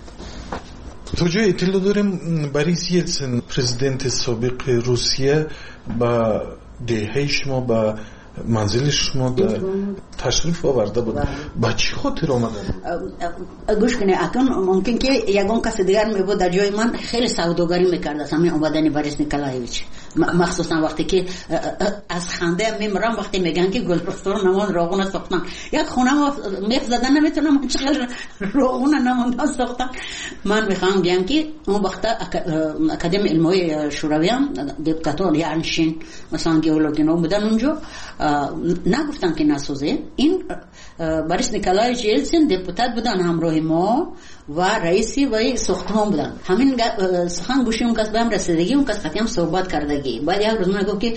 تو جای اطلاع داریم بوریس یلتسن پرزیدنت سابق روسیه با دهه شما با منزل شما در تشریف آورده بود. با چی خاطر آمدن؟ گوش کنید، اکنون ممکن که یگان کس دیگر می بود در جای من خیلی سوداگری میکرد همین آمدن بوریس نیکولایویچ، مخصوصا وقتی که از خنده میمرم وقتی میگن که گلدستور نمان راغون ساختن. یک خونه ما میخ زدن نمیتونم چقدر راغون نمان ساختن. من میخوام بگم که اون وقت اکادمی علمای شوروی هم دپوتاتور یعنشین مثلا گئولوژینا بودن اونجا، نگفتن که نسازه. این بوریس نیکولایویچ یلتسن دپوتات بودن همراه ما و رئیسی و ساختمان بودن. همین سخن گوشی اون کس بهم رسیدگی، اون کس خطیم صحبت کردگی. بعد یک روز من گفت که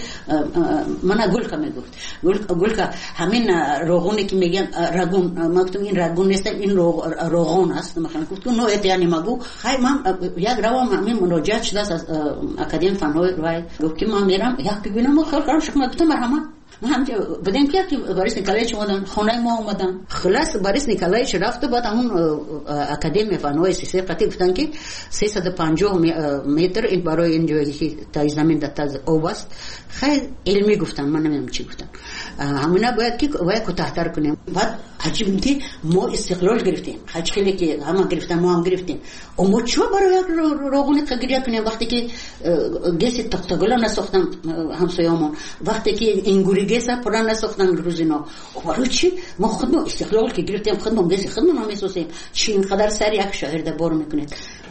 من گل که میگفت گل که همین روغونی که میگن رگون، مکتوب این رگون نیست، این روغون است. مثلا گفت که نوعیت یعنی مگو خیلی من یک روام همین مراجعه شده از اکادمی فنهای روی. گفت که من میرم یک ببینم خیلی کارم شما گفتم مرحمت ما هم بدیم که بوریس نیکولایویچ اومدن خانه ما اومدن. خلاص بوریس نیکولایویچ رفت، بعد همون اکادمی فنهای سیسی قطعی گفتن که سیصد و پنجاه متر این برای اینجا که تا زمین در تاز اوباست. خیلی علمی گفتن، من نمیدونم چی گفتن. همونا باید که باید کوتاه‌تر کنیم. بعد عجیب که ما استقلال گرفتیم، خیلی که همه گرفتن ما هم گرفتیم. اما چرا برای روغون تغییر کنیم وقتی که گس تختگلا نساختن همسایه‌مون، وقتی که انگوری گس پران نساختن روزینا، برای چی ما خودمون استقلال که گرفتیم خودمون گس خودمون هم میسازیم؟ چی اینقدر سر یک شهر ده بار میکنید؟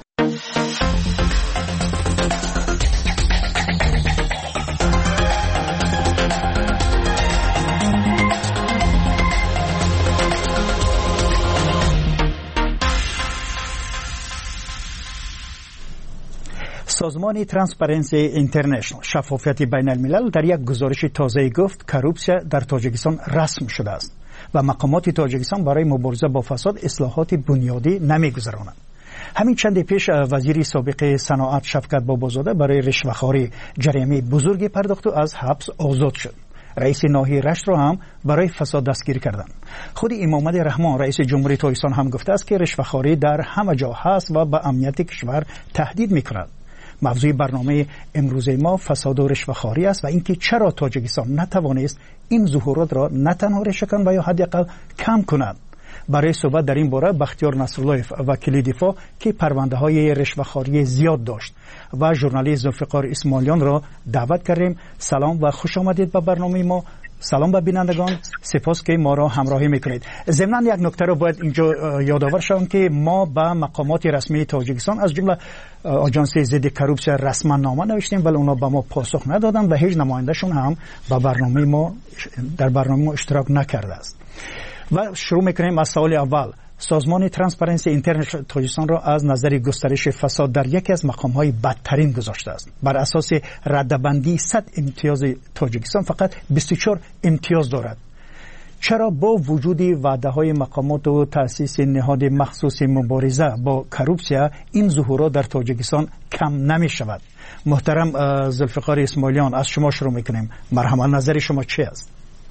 سازمان ترانسپرنسی اینترنشنال شفافیت بین الملل در یک گزارش تازه گفت کروپسیا در تاجیکستان رسم شده است و مقامات تاجیکستان برای مبارزه با فساد اصلاحات بنیادی نمی‌گذرانند. همین چند پیش وزیر سابق صنعت شفقت بابازاده برای رشوه‌خواری جریمه بزرگی پرداخت و از حبس آزاد شد. رئیس ناحیه رشت را هم برای فساد دستگیر کردند. خود امامد رحمان رئیس جمهوری تاجیکستان هم گفته است که رشوه‌خواری در همه جا هست و به امنیت کشور تهدید می‌کند. موضوع برنامه امروز ما فساد و رشوه‌خواری است و اینکه چرا تاجیکستان نتوانست این ظهورات را نه تنها ریشه‌کن و یا حداقل کم کند. برای صحبت در این باره بختیار نصرالله وکیل دفاع که پرونده های رشوه‌خواری زیاد داشت و ژورنالیست ذوالفقار اسماعیلیان را دعوت کردیم. سلام و خوش آمدید به برنامه ما. سلام به بینندگان، سپاس که ما را همراهی میکنید. ضمناً یک نکته را باید اینجا یادآور شوم که ما به مقامات رسمی تاجیکستان از جمله آژانس ضد کروپسیون رسما نامه نوشتیم ولی اونا به ما پاسخ ندادند و هیچ نمایندهشون هم به برنامه ما در برنامه ما اشتراک نکرده است. و شروع میکنیم از سوال اول. سازمان ترانسپرنسی اینترنشنال تاجیکستان را از نظر گسترش فساد در یکی از مقام‌های بدترین گذاشته است. بر اساس رده‌بندی صد امتیاز تاجیکستان فقط بیست و چهار امتیاز دارد. چرا با وجود وعده‌های مقامات و تأسیس نهاد مخصوص مبارزه با کروپسیا این ظهورات در تاجیکستان کم نمی‌شود؟ محترم ذوالفقار اسماعیلیان از شما شروع میکنیم. مرحبا، نظر شما چی است؟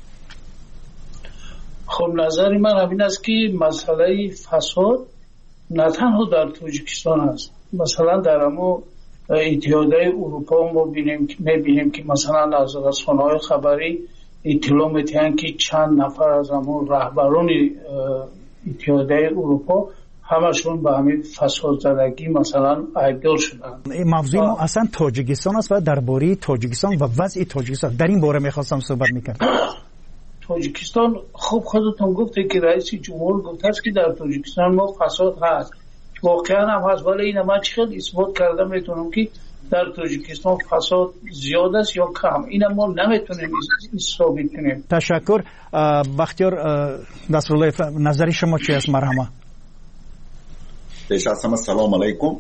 خب نظر من همین است که مسئله فساد نه تنها در تاجیکستان است. مثلا در اما اتحادیه اروپا ما بینیم که میبینیم که مثلا از رسانه‌های خبری اطلاع میدهند که چند نفر از اما رهبران اتحادیه اروپا همشون به همین فساد زدگی مثلا عیبدار شدند. موضوع ما اصلا تاجیکستان است و درباره تاجیکستان و وضع تاجیکستان در این باره میخواستم صحبت میکنم. تاجیکستان خوب خودتون گفته که رئیس جمهور گفته است که در تاجیکستان ما فساد هست. واقعا هم هست ولی این من چقدر اثبات کرده میتونم که در تاجیکستان فساد زیاد است یا کم. این ما نمیتونیم ثابت کنیم. تشکر. بختیار نصرالله نظر شما چی است؟ مرحبا. پیش از همه سلام علیکم.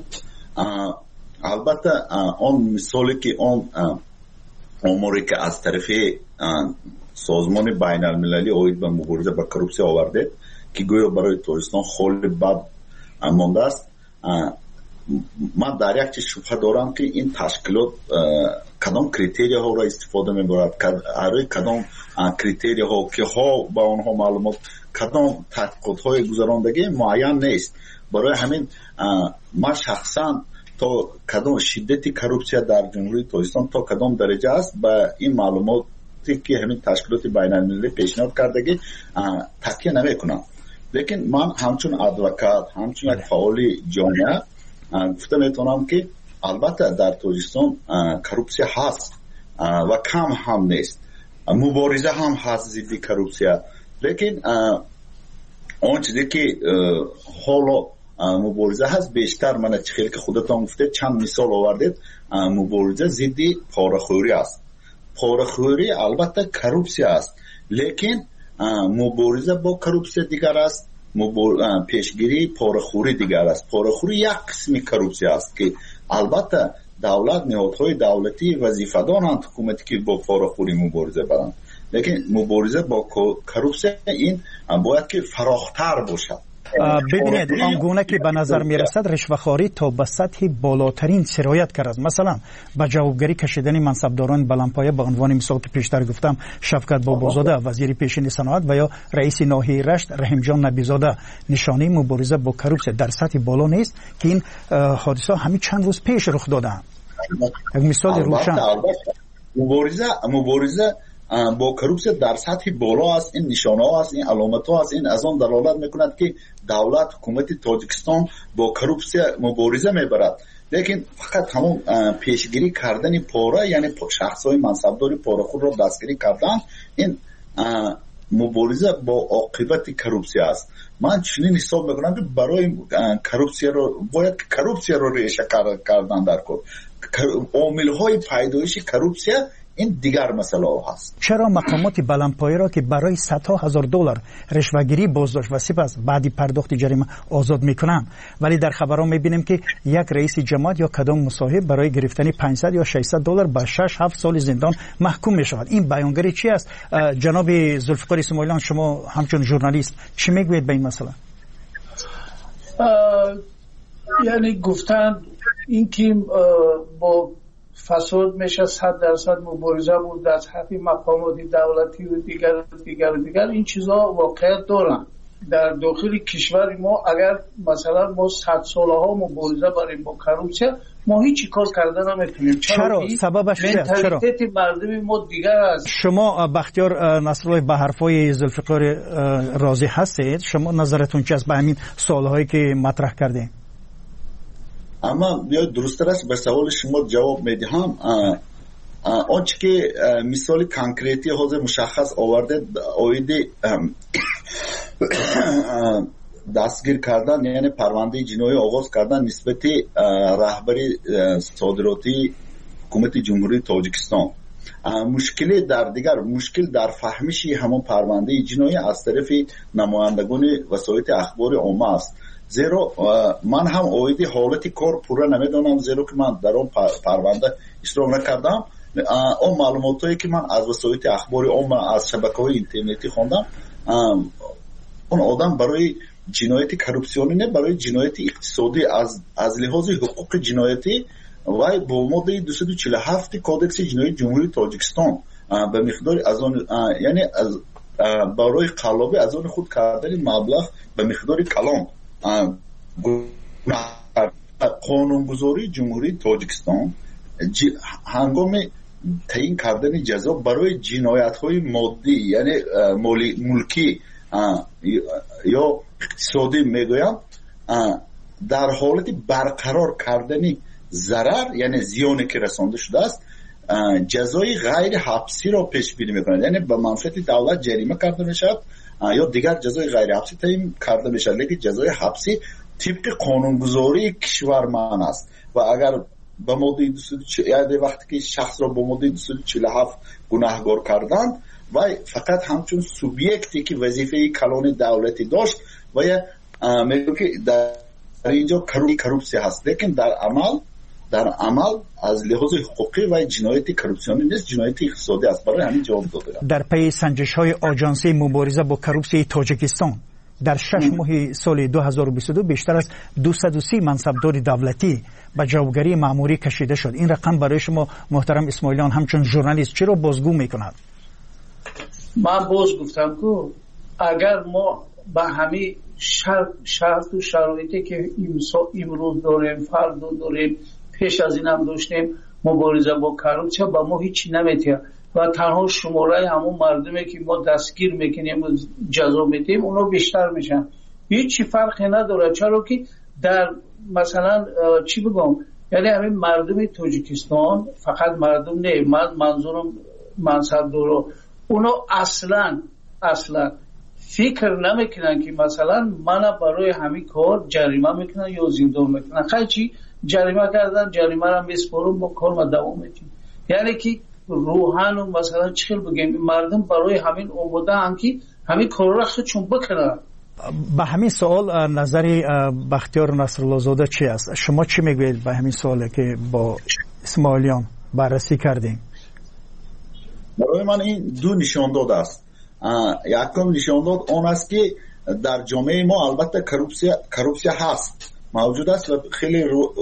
البته اون مثالی که اون اموری که از طرف سازمان بین المللی اوید به مبارزه با کروپسیا آورده که گویا برای تاجیکستان خیلی بد مانده است. من در یک چیز شبهه دارم که این تشکیلات کدام کریتریا ها را استفاده میبرد، برای کدام کریتریا ها که ها با آنها معلومات کدام تحقیقات های گذراندگی معین نیست. برای همین من شخصا تا کدام شدت کروپسیا در جمهوری تاجیکستان تا کدام درجه است با این معلومات که همین تشکیلات بین المللی پیشنهاد کردگی تکیه نمی کنم. لیکن من همچون ادوکات همچون یک فعال جامعه گفته میتونم که البته در تاجیکستان کروپسیا هست و کم هم نیست، مبارزه هم هست ضد کروپسیا. لیکن اون چیزی که حالا مبارزه هست بیشتر من خیلی که خودتان گفته چند مثال آوردید، مبارزه ضد پاره‌خوری است. پاره‌خوری البته کروپسیا است لیکن مبارزه با کروپسیا دیگر است، پیشگیری پاره‌خوری دیگر است. پاره‌خوری یک قسم کروپسیا است که البته دولت نهادهای دولتی وظیفه‌دارند حکومتی که با پاره‌خوری مبارزه برند، لیکن مبارزه با کروپسیا این باید که فراختر باشد. ببینید آنگونه که به نظر می رسد رشوه‌خواری تا به سطح بالاترین سرایت کرده است. مثلا به جوابگری کشیدن منصبداران بلندپایه به عنوان مثال که پیشتر گفتم شفقت بابازاده وزیر پیشین صنعت و یا رئیس ناحیه رشت رحیم جان نبیزاده نشانه مبارزه با کروپسیا در سطح بالا نیست که این حادثه همین چند روز پیش رخ دادند. یک مثال روشن. مبارزه مبارزه با کروپسیا در سطح بالا است. این نشانه ها است، این علامت ها است. این از آن دلالت میکند که دولت حکومت تاجیکستان با کروپسیا مبارزه میبرد. لیکن فقط همون پیشگیری کردن پاره، یعنی شخص های منصبداری پاره خود را دستگیری کردن، این مبارزه با عاقبت کروپسیا است. من چنین حساب میکنم که برای کروپسیا رو باید کروپسیا رو ریشه کردن در کار. عامل های پیدایش کروپسیا این دیگر مسئله هست. چرا مقامات بلندپایه را که برای صدها هزار دلار رشوه‌گیری بازداشت و سپس بعدی پرداخت جریمه آزاد میکنن، ولی در خبرها میبینیم که یک رئیس جماعت یا کدام مصاحب برای گرفتن پانصد یا ششصد دلار به شش هفت سال زندان محکوم میشود؟ این بیانگری چی است؟ جناب ذوالفقار اسماعیلیان، شما همچون ژورنالیست چی میگویید به این مسئله؟ یعنی گفتن این که با فساد میشه صد درصد مبارزه بود از حرفی مقامات دولتی و دیگر دیگر دیگر این چیزا واقعیت دارن. در داخل کشور ما اگر مثلا ما صد سالها مبارزه بریم با کروپسیا ما هیچ کار کردن نمیتونیم. چرا؟ سببش چیه؟ چرا؟ مردم ما دیگر است. شما بختیار نصرالله به حرفای ذوالفقار راضی هستید؟ شما نظرتون چی است به همین سوالهایی که مطرح کردین؟ اما بیاید درست‌تر است به سوال شما جواب میدهم. آنچه که مثال کانکریتی حوزه مشخص آورده اوید دستگیر کردن یعنی پرونده جنایی آغاز کردن نسبت رهبری صادراتی حکومت جمهوری تاجیکستان. مشکل در دیگر مشکل در فهمش همون پرونده جنایی از طرف نمایندگان وسایل اخبار عامه است. زیرا من هم اوید حالت کار پورا نمیدونم زیرا که من در اون پرونده اشتراک نکردم. اون معلوماتی که من از وسایل اخبار عامه از شبکه‌های اینترنتی خوندم اون آدم برای جنایت کروپسیونی نه برای جنایت اقتصادی از از لحاظ حقوق جنایتی و با ماده دویست و چهل و هفت کودکس جنایی جمهوری تاجیکستان به مقدار از آن یعنی از برای قلابی از آن خود کردن مبلغ به مقدار کلان قانونگذاری جمهوری تاجیکستان هنگام تعیین کردن جزا برای جنایت‌های مادی یعنی ملکی یا اقتصادی میگویم در حالت برقرار کردن ضرر یعنی زیانی که رسانده شده است جزای غیر حبسی را پیش بینی میکنند. یعنی به منفعت دولت جریمه کرده میشد یا دیگر جزای غیر حبسی تعیین کرده میشد لیکن جزای حبسی طبق قانونگذاری کشور من است و اگر به ماده یعنی وقتی که شخص را با ماده دویست و چهل و هفت گناهکار کردند و فقط همچون سوبیکتی که وظیفه کلان دولتی داشت و میگه که در اینجا کروپسی هست لیکن در عمل در عمل از لحاظ حقوقی و جنایت کروپسیونی نیست جنایت اقتصادی است. برای همین جواب دادم. در پی سنجش های آژانسی مبارزه با کروپسی تاجیکستان در شش ماه سال دو هزار و بیست و دو بیشتر از دویست و سی منصبدار دولتی به جوابگری مأموری کشیده شد. این رقم برای شما محترم اسماعیلیان همچون ژورنالیست چرا بازگو میکند؟ من باز گفتم که اگر ما به همین شرط و شرایطی که امروز داریم فردا داریم پیش از این هم داشتیم مبارزه با کروپسیا با ما هیچی نمیتونه و تنها شماره همون مردمی که ما دستگیر میکنیم و جزا میدیم اونا بیشتر میشن. هیچی فرقی نداره چرا که در مثلا چی بگم یعنی همین مردم تاجیکستان فقط مردم نه من منظورم منصبدارا اونا اصلا اصلا فکر نمیکنن که مثلا من برای همین کار جریمه میکنن یا زندان میکنن. خیلی چی جریمه کردن جریمه را میسپارم با کار ما دوام میکنیم. یعنی که روحان و مثلا چخیل بگیم مردم برای همین آماده هم که همین کار را خودشون بکنن. به همین سوال نظری بختیار نصرالله زاده چی است؟ شما چی میگوید به همین سوالی که با اسماعیلیان بررسی کردیم؟ برای من این دو نشان داد است. یکم نشان داد اون است که در جامعه ما البته کروپسیا کروپسیا هست موجود است و خیلی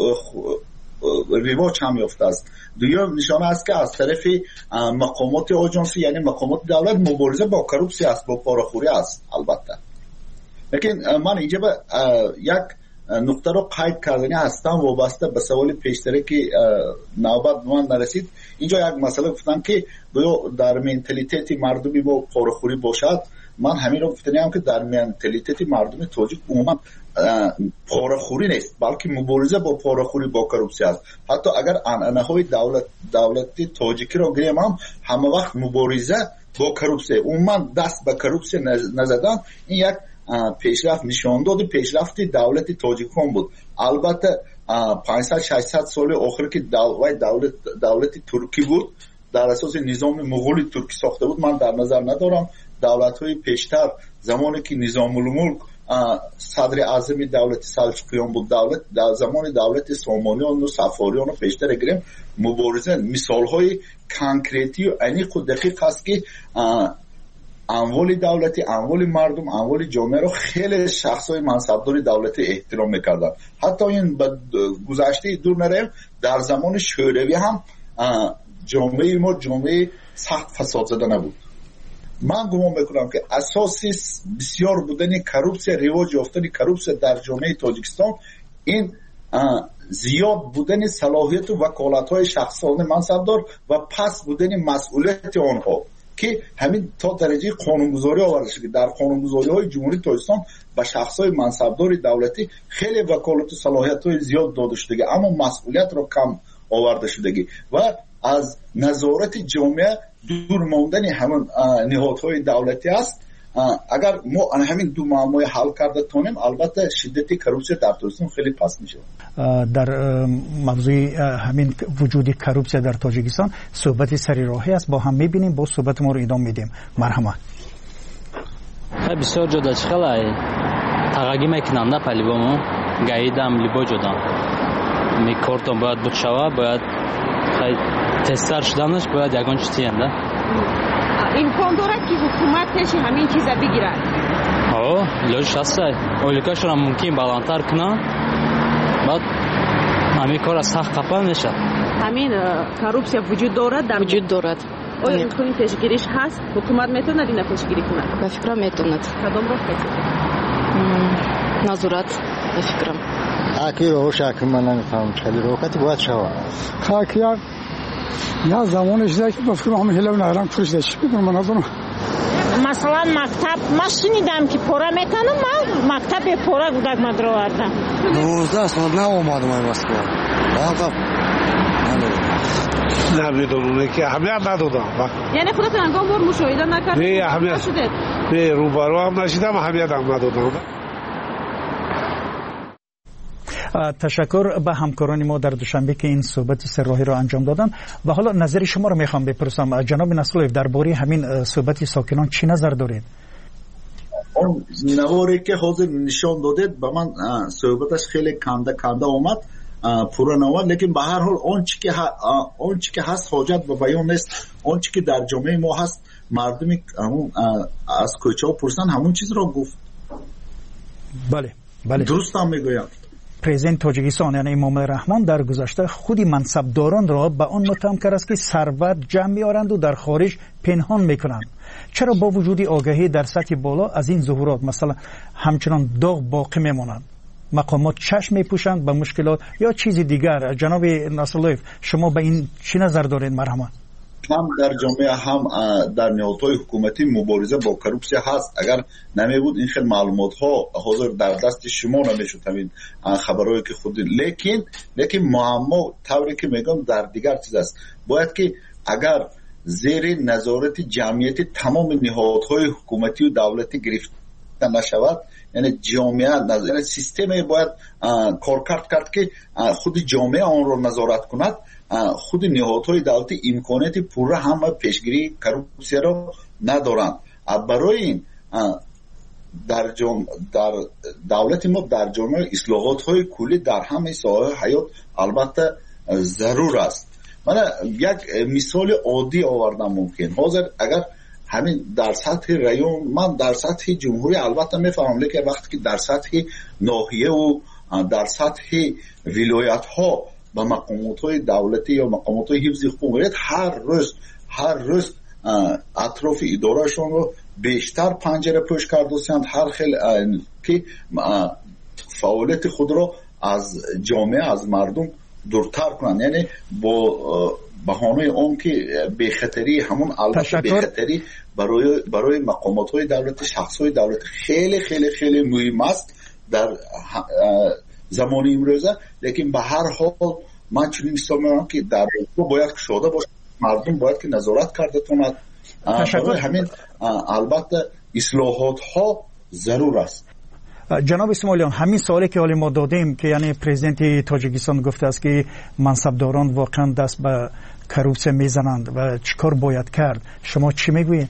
رواج هم یافته است. دوم نشانه است که از طرف مقامات آژانسی یعنی مقامات دولت مبارزه با کروپسیا است با پاره‌خوری است البته. لیکن من اینجا به یک نقطه رو قید کردنی هستم وابسته به سوال پیشتری که نوبت من نرسید. اینجا یک مسئله گفتم که در منتالیته مردمی با پاره‌خوری باشد. من همین رو گفتم که در منتالیته مردم تاجیک عموما پاره‌خوری نیست بلکه مبارزه با پاره‌خوری با کروپسیا است. حتی اگر عنعنه‌های دولت دولتی تاجیکی رو گیریم هم همه وقت مبارزه با کروپسیا عموما دست به کروپسیا نزدن این یک پیشرفت نشان داد پیشرفت دولت تاجیکستان بود. البته پانصد ششصد سال آخر که دولت دولت دولت ترکی بود در اساس نظام مغول ترکی ساخته بود من در نظر ندارم دولت‌های پیشتر زمانی که نظام الملک صدر اعظم دولت سلجوقیان بود دولت در زمان دولت سامانیان و صفاریان رو پیشتر گیریم مبارزه مثال‌های کانکریتی و عمیق و دقیق است که اموال دولتی، اموال مردم، اموال جامعه رو خیلی شخصای منصبدار دولتی احترام میکردن. حتی این گذشته دور نریم، در زمان شوروی هم جامعه ما جامعه سخت فساد زده نبود. من گمان میکنم که اساسی بسیار بودن کروپسیا، رواج یافتن کروپسیا در جامعه تاجیکستان این زیاد بودن صلاحیت و وکالت‌های شخصان منصبدار و پس بودن مسئولیت آنها که همین تا درجه قانونگذاری آورده شده. در قانونگذاری‌های جمهوری تاجیکستان به شخصای منصبدار دولتی خیلی وکالت و صلاحیت‌های زیاد داده شده، اما مسئولیت را کم آورده شده و از نظارت جامعه دور ماندن همون نهادهای دولتی است. اگر ما همین دو معمای حل کرده تونیم، البته شدت کروپسیا در تاجیکستان خیلی پس میشه. در موضوع همین وجود کروپسیا در تاجیکستان صحبت سری راهی است، با هم میبینیم، با صحبت ما رو ادامه میدیم. مرحمت. بسیار جدا چخلای تاگی میکنم نه پلیبامو گاییدم لیبو جدا میکردم باید بود شوا باید تستر شدنش باید یگان چیزی هم ده امکان دارد که حکومتش همین چیزا بگیرد؟ آه لوش هسته اولیکاش را ممکن بلندتر کنه بعد همین کار از سخت قپل نشه. همین کروپسیا وجود دارد در وجود دارد. آیا امکانی پیشگیریش هست؟ حکومت میتونه اینا پیشگیری کنه؟ به فکرم میتوند. کدام راه پیشگیری؟ نظارت به فکرم. اکی رو شکل من نمیفهم خیلی روکتی باید شوا خاکیار یا زمانش ده که بفکرم همه هلو نهرم پرش ده چی بکنم من ازونم مثلا مکتب ما شنیدم که پورا میکنم ما مکتب پورا گودک مدرو آوردم دوزده سال ناومدم این مسکو آقا نمیدونم که اهمیت ندادم. یعنی خودت انگام بار مشاهده نکردی؟ نه اهمیت نه روبرو هم نشیدم اهمیت هم ندادم. تشکر به همکاران ما در دوشنبه که این صحبت سر راهی را انجام دادن. و حالا نظر شما رو میخوام بپرسم جناب نصرالله درباره همین صحبت ساکنان چی نظر دارید؟ اون نواری که حاضر نشان دادید به من صحبتش خیلی کنده کنده اومد، پورا نواد، لیکن به هر حال اون چی که اون چی که هست حاجت به بیان نیست. اون چی که در جامعه ما هست مردمی همون از کوچه ها پرسن همون چیز را گفت. بله بله درست هم میگویم. پرزیدنت تاجیکستان یعنی امام رحمان در گذشته خودی منصبداران را به آن متهم کرد است که ثروت جمع می‌آورند و در خارج پنهان می‌کنند. چرا با وجود آگاهی در سطح بالا از این ظهورات مثلا همچنان داغ باقی می‌مانند؟ مقامات چشم می‌پوشند به مشکلات یا چیزی دیگر؟ جناب نصرالله شما به این چی نظر دارید؟ مرحمت. هم در جامعه هم در نهادهای حکومتی مبارزه با کروپسیا هست. اگر نمی بود این خیلی معلومات ها حاضر در دست شما نمیشد همین خبرهایی که خود لیکن لیکن معما طوری که میگم در دیگر چیز است. باید که اگر زیر نظارت جمعیت تمام نهادهای حکومتی و دولتی گرفته نشود، یعنی جامعه یعنی سیستم باید کارکرد کرد که خود جامعه آن را نظارت کند. خود نهادهای دولتی امکانات پوره هم پیشگیری کروپسیا را ندارند. برای این در جام در دولت ما در جامعه اصلاحات های کلی در همه ساحه حیات البته ضرور است. من یک مثال عادی آوردم. ممکن حاضر اگر همین در سطح ریون، من در سطح جمهوری البته میفهمم، لیکن وقتی که در سطح ناحیه و در سطح ولایت ها با مقامات های دولتی یا مقامات های حفظ حقوق هر روز هر روز اطراف ادارهشون رو بیشتر پنجره پوش کردوسند، هر خیلی که فعالیت خود رو از جامعه از مردم دورتر کنند، یعنی با بهانه اون که بی‌خطری همون البته بی‌خطری برای برای مقامات های دولتی، شخص های دولتی خیلی خیلی خیلی مهم است در زمان امروزه. لیکن به هر حال من چنین مثال می‌زنم که در رو باید کشاده باشه، مردم باید که نظارت کرده تواند. برای همین البته اصلاحات ها ضرور است. جناب اسماعیلیان همین سوالی که حالی ما دادیم که یعنی پرزیدنت تاجیکستان گفته است که منصبداران واقعا دست به کروپسیا میزنند و چیکار باید کرد، شما چی میگویید؟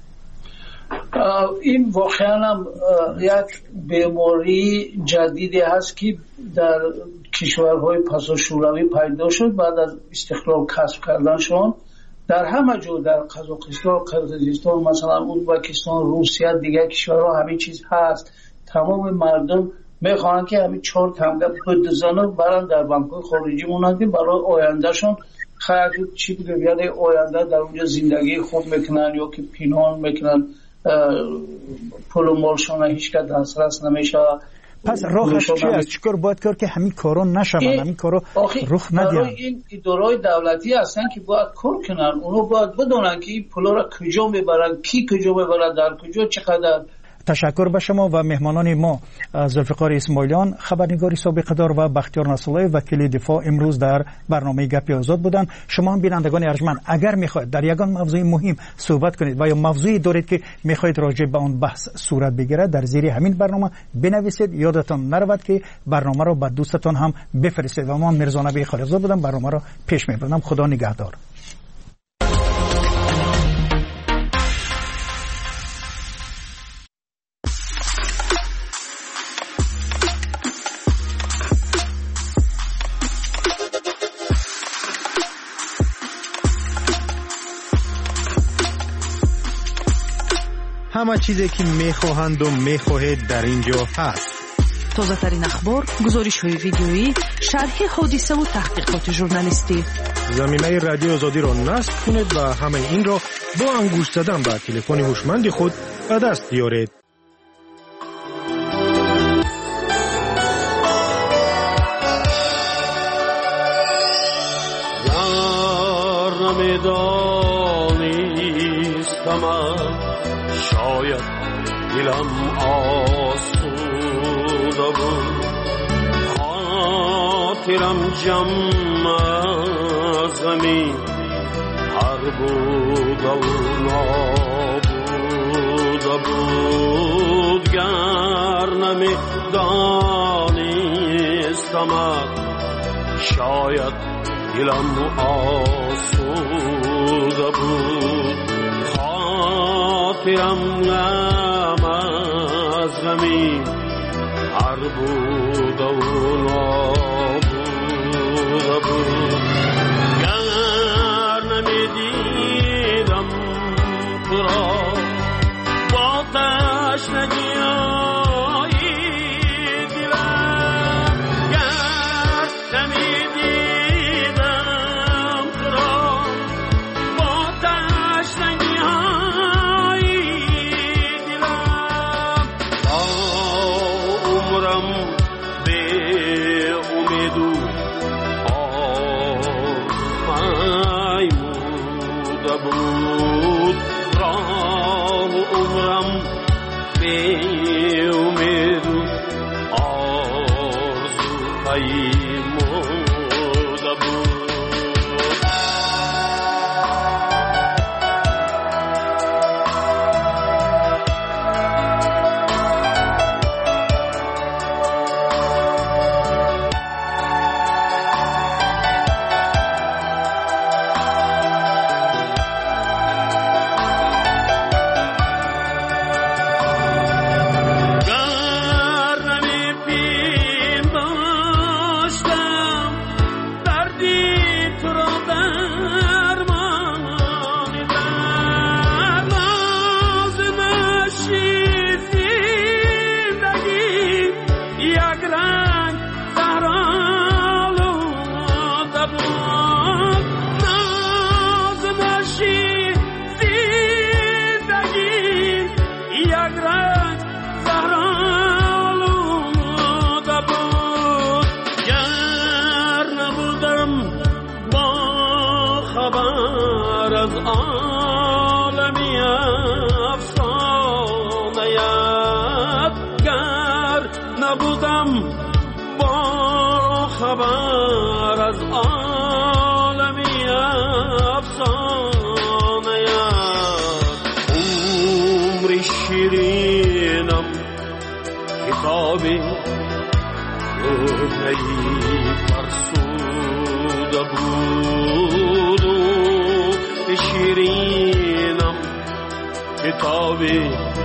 این واقعا هم یک بیماری جدیدی هست که در کشورهای پسا شوروی پیدا شد بعد از استقلال کسب کردنشون در همه جا در قزاقستان، قرقیزستان، مثلا ازبکستان، روسیه، دیگر کشورها همین چیز هست. تمام مردم میخوان که همین چهار تمگه بدزنه برن در بانک‌های خارجی مونن که برای آیندهشون خیلی چی بگم یعنی آینده در اونجا زندگی خوب میکنن یا که پینان میکنن پول و مالشون هیچ که دسترس نمیشه. پس راهش چی است؟ چیکار باید کرد که همین کارا نشون، همین کارا رخ ندهند؟ این اداره‌های دولتی هستن که باید کار کنن، اونو باید بدونن که این پولا را کجا میبرن، کی کجا میبرن، در کجا چقدر. تشکر به شما و مهمانان ما ذوالفقار اسماعیلیان، خبرنگار سابق دار و بختیار نصرالله وکیل دفاع امروز در برنامه گپ آزاد بودند. شما هم بینندگان ارجمند اگر میخواهید در یگان موضوع مهم صحبت کنید و یا موضوعی دارید که میخواهید راجع به آن بحث صورت بگیرد در زیر همین برنامه بنویسید. یادتان نرود که برنامه را به دوستتان هم بفرستید. و من میرزا نبی خالقزاد بودم، برنامه را پیش میبرم. خدا نگهدار. همه چیزی که میخواهند و میخواهید در اینجا هست. تازه ترین اخبار، گزارش های ویدیویی، شرح حادثه و تحقیقات ژورنالیستی. زمینه رادیو آزادی را نصب کنید و همه این را با انگشت زدن به تلفن هوشمند خود به دست بیارید. شاید دلم آسوده بود، خاطرم جمع از غمی هر بود و نابوده بود. گر نمی دانستمت شاید دلم آسوده بود، خاطرم غم از غمی هر بود و نابوده بود. گر نمیدیدم تو را با تشنگی‌های دلم، گر نمیدیدم تو را با تشنگی‌های دلم، تا عمرم به امید و آرزومایموده بود، راه عمرم به امید و آرزومایموده بود. خبر از عالمی افسانه‌ات، عمر شیرینم کتابی شهره‌ای فرسوده بود، شیرینم کتابی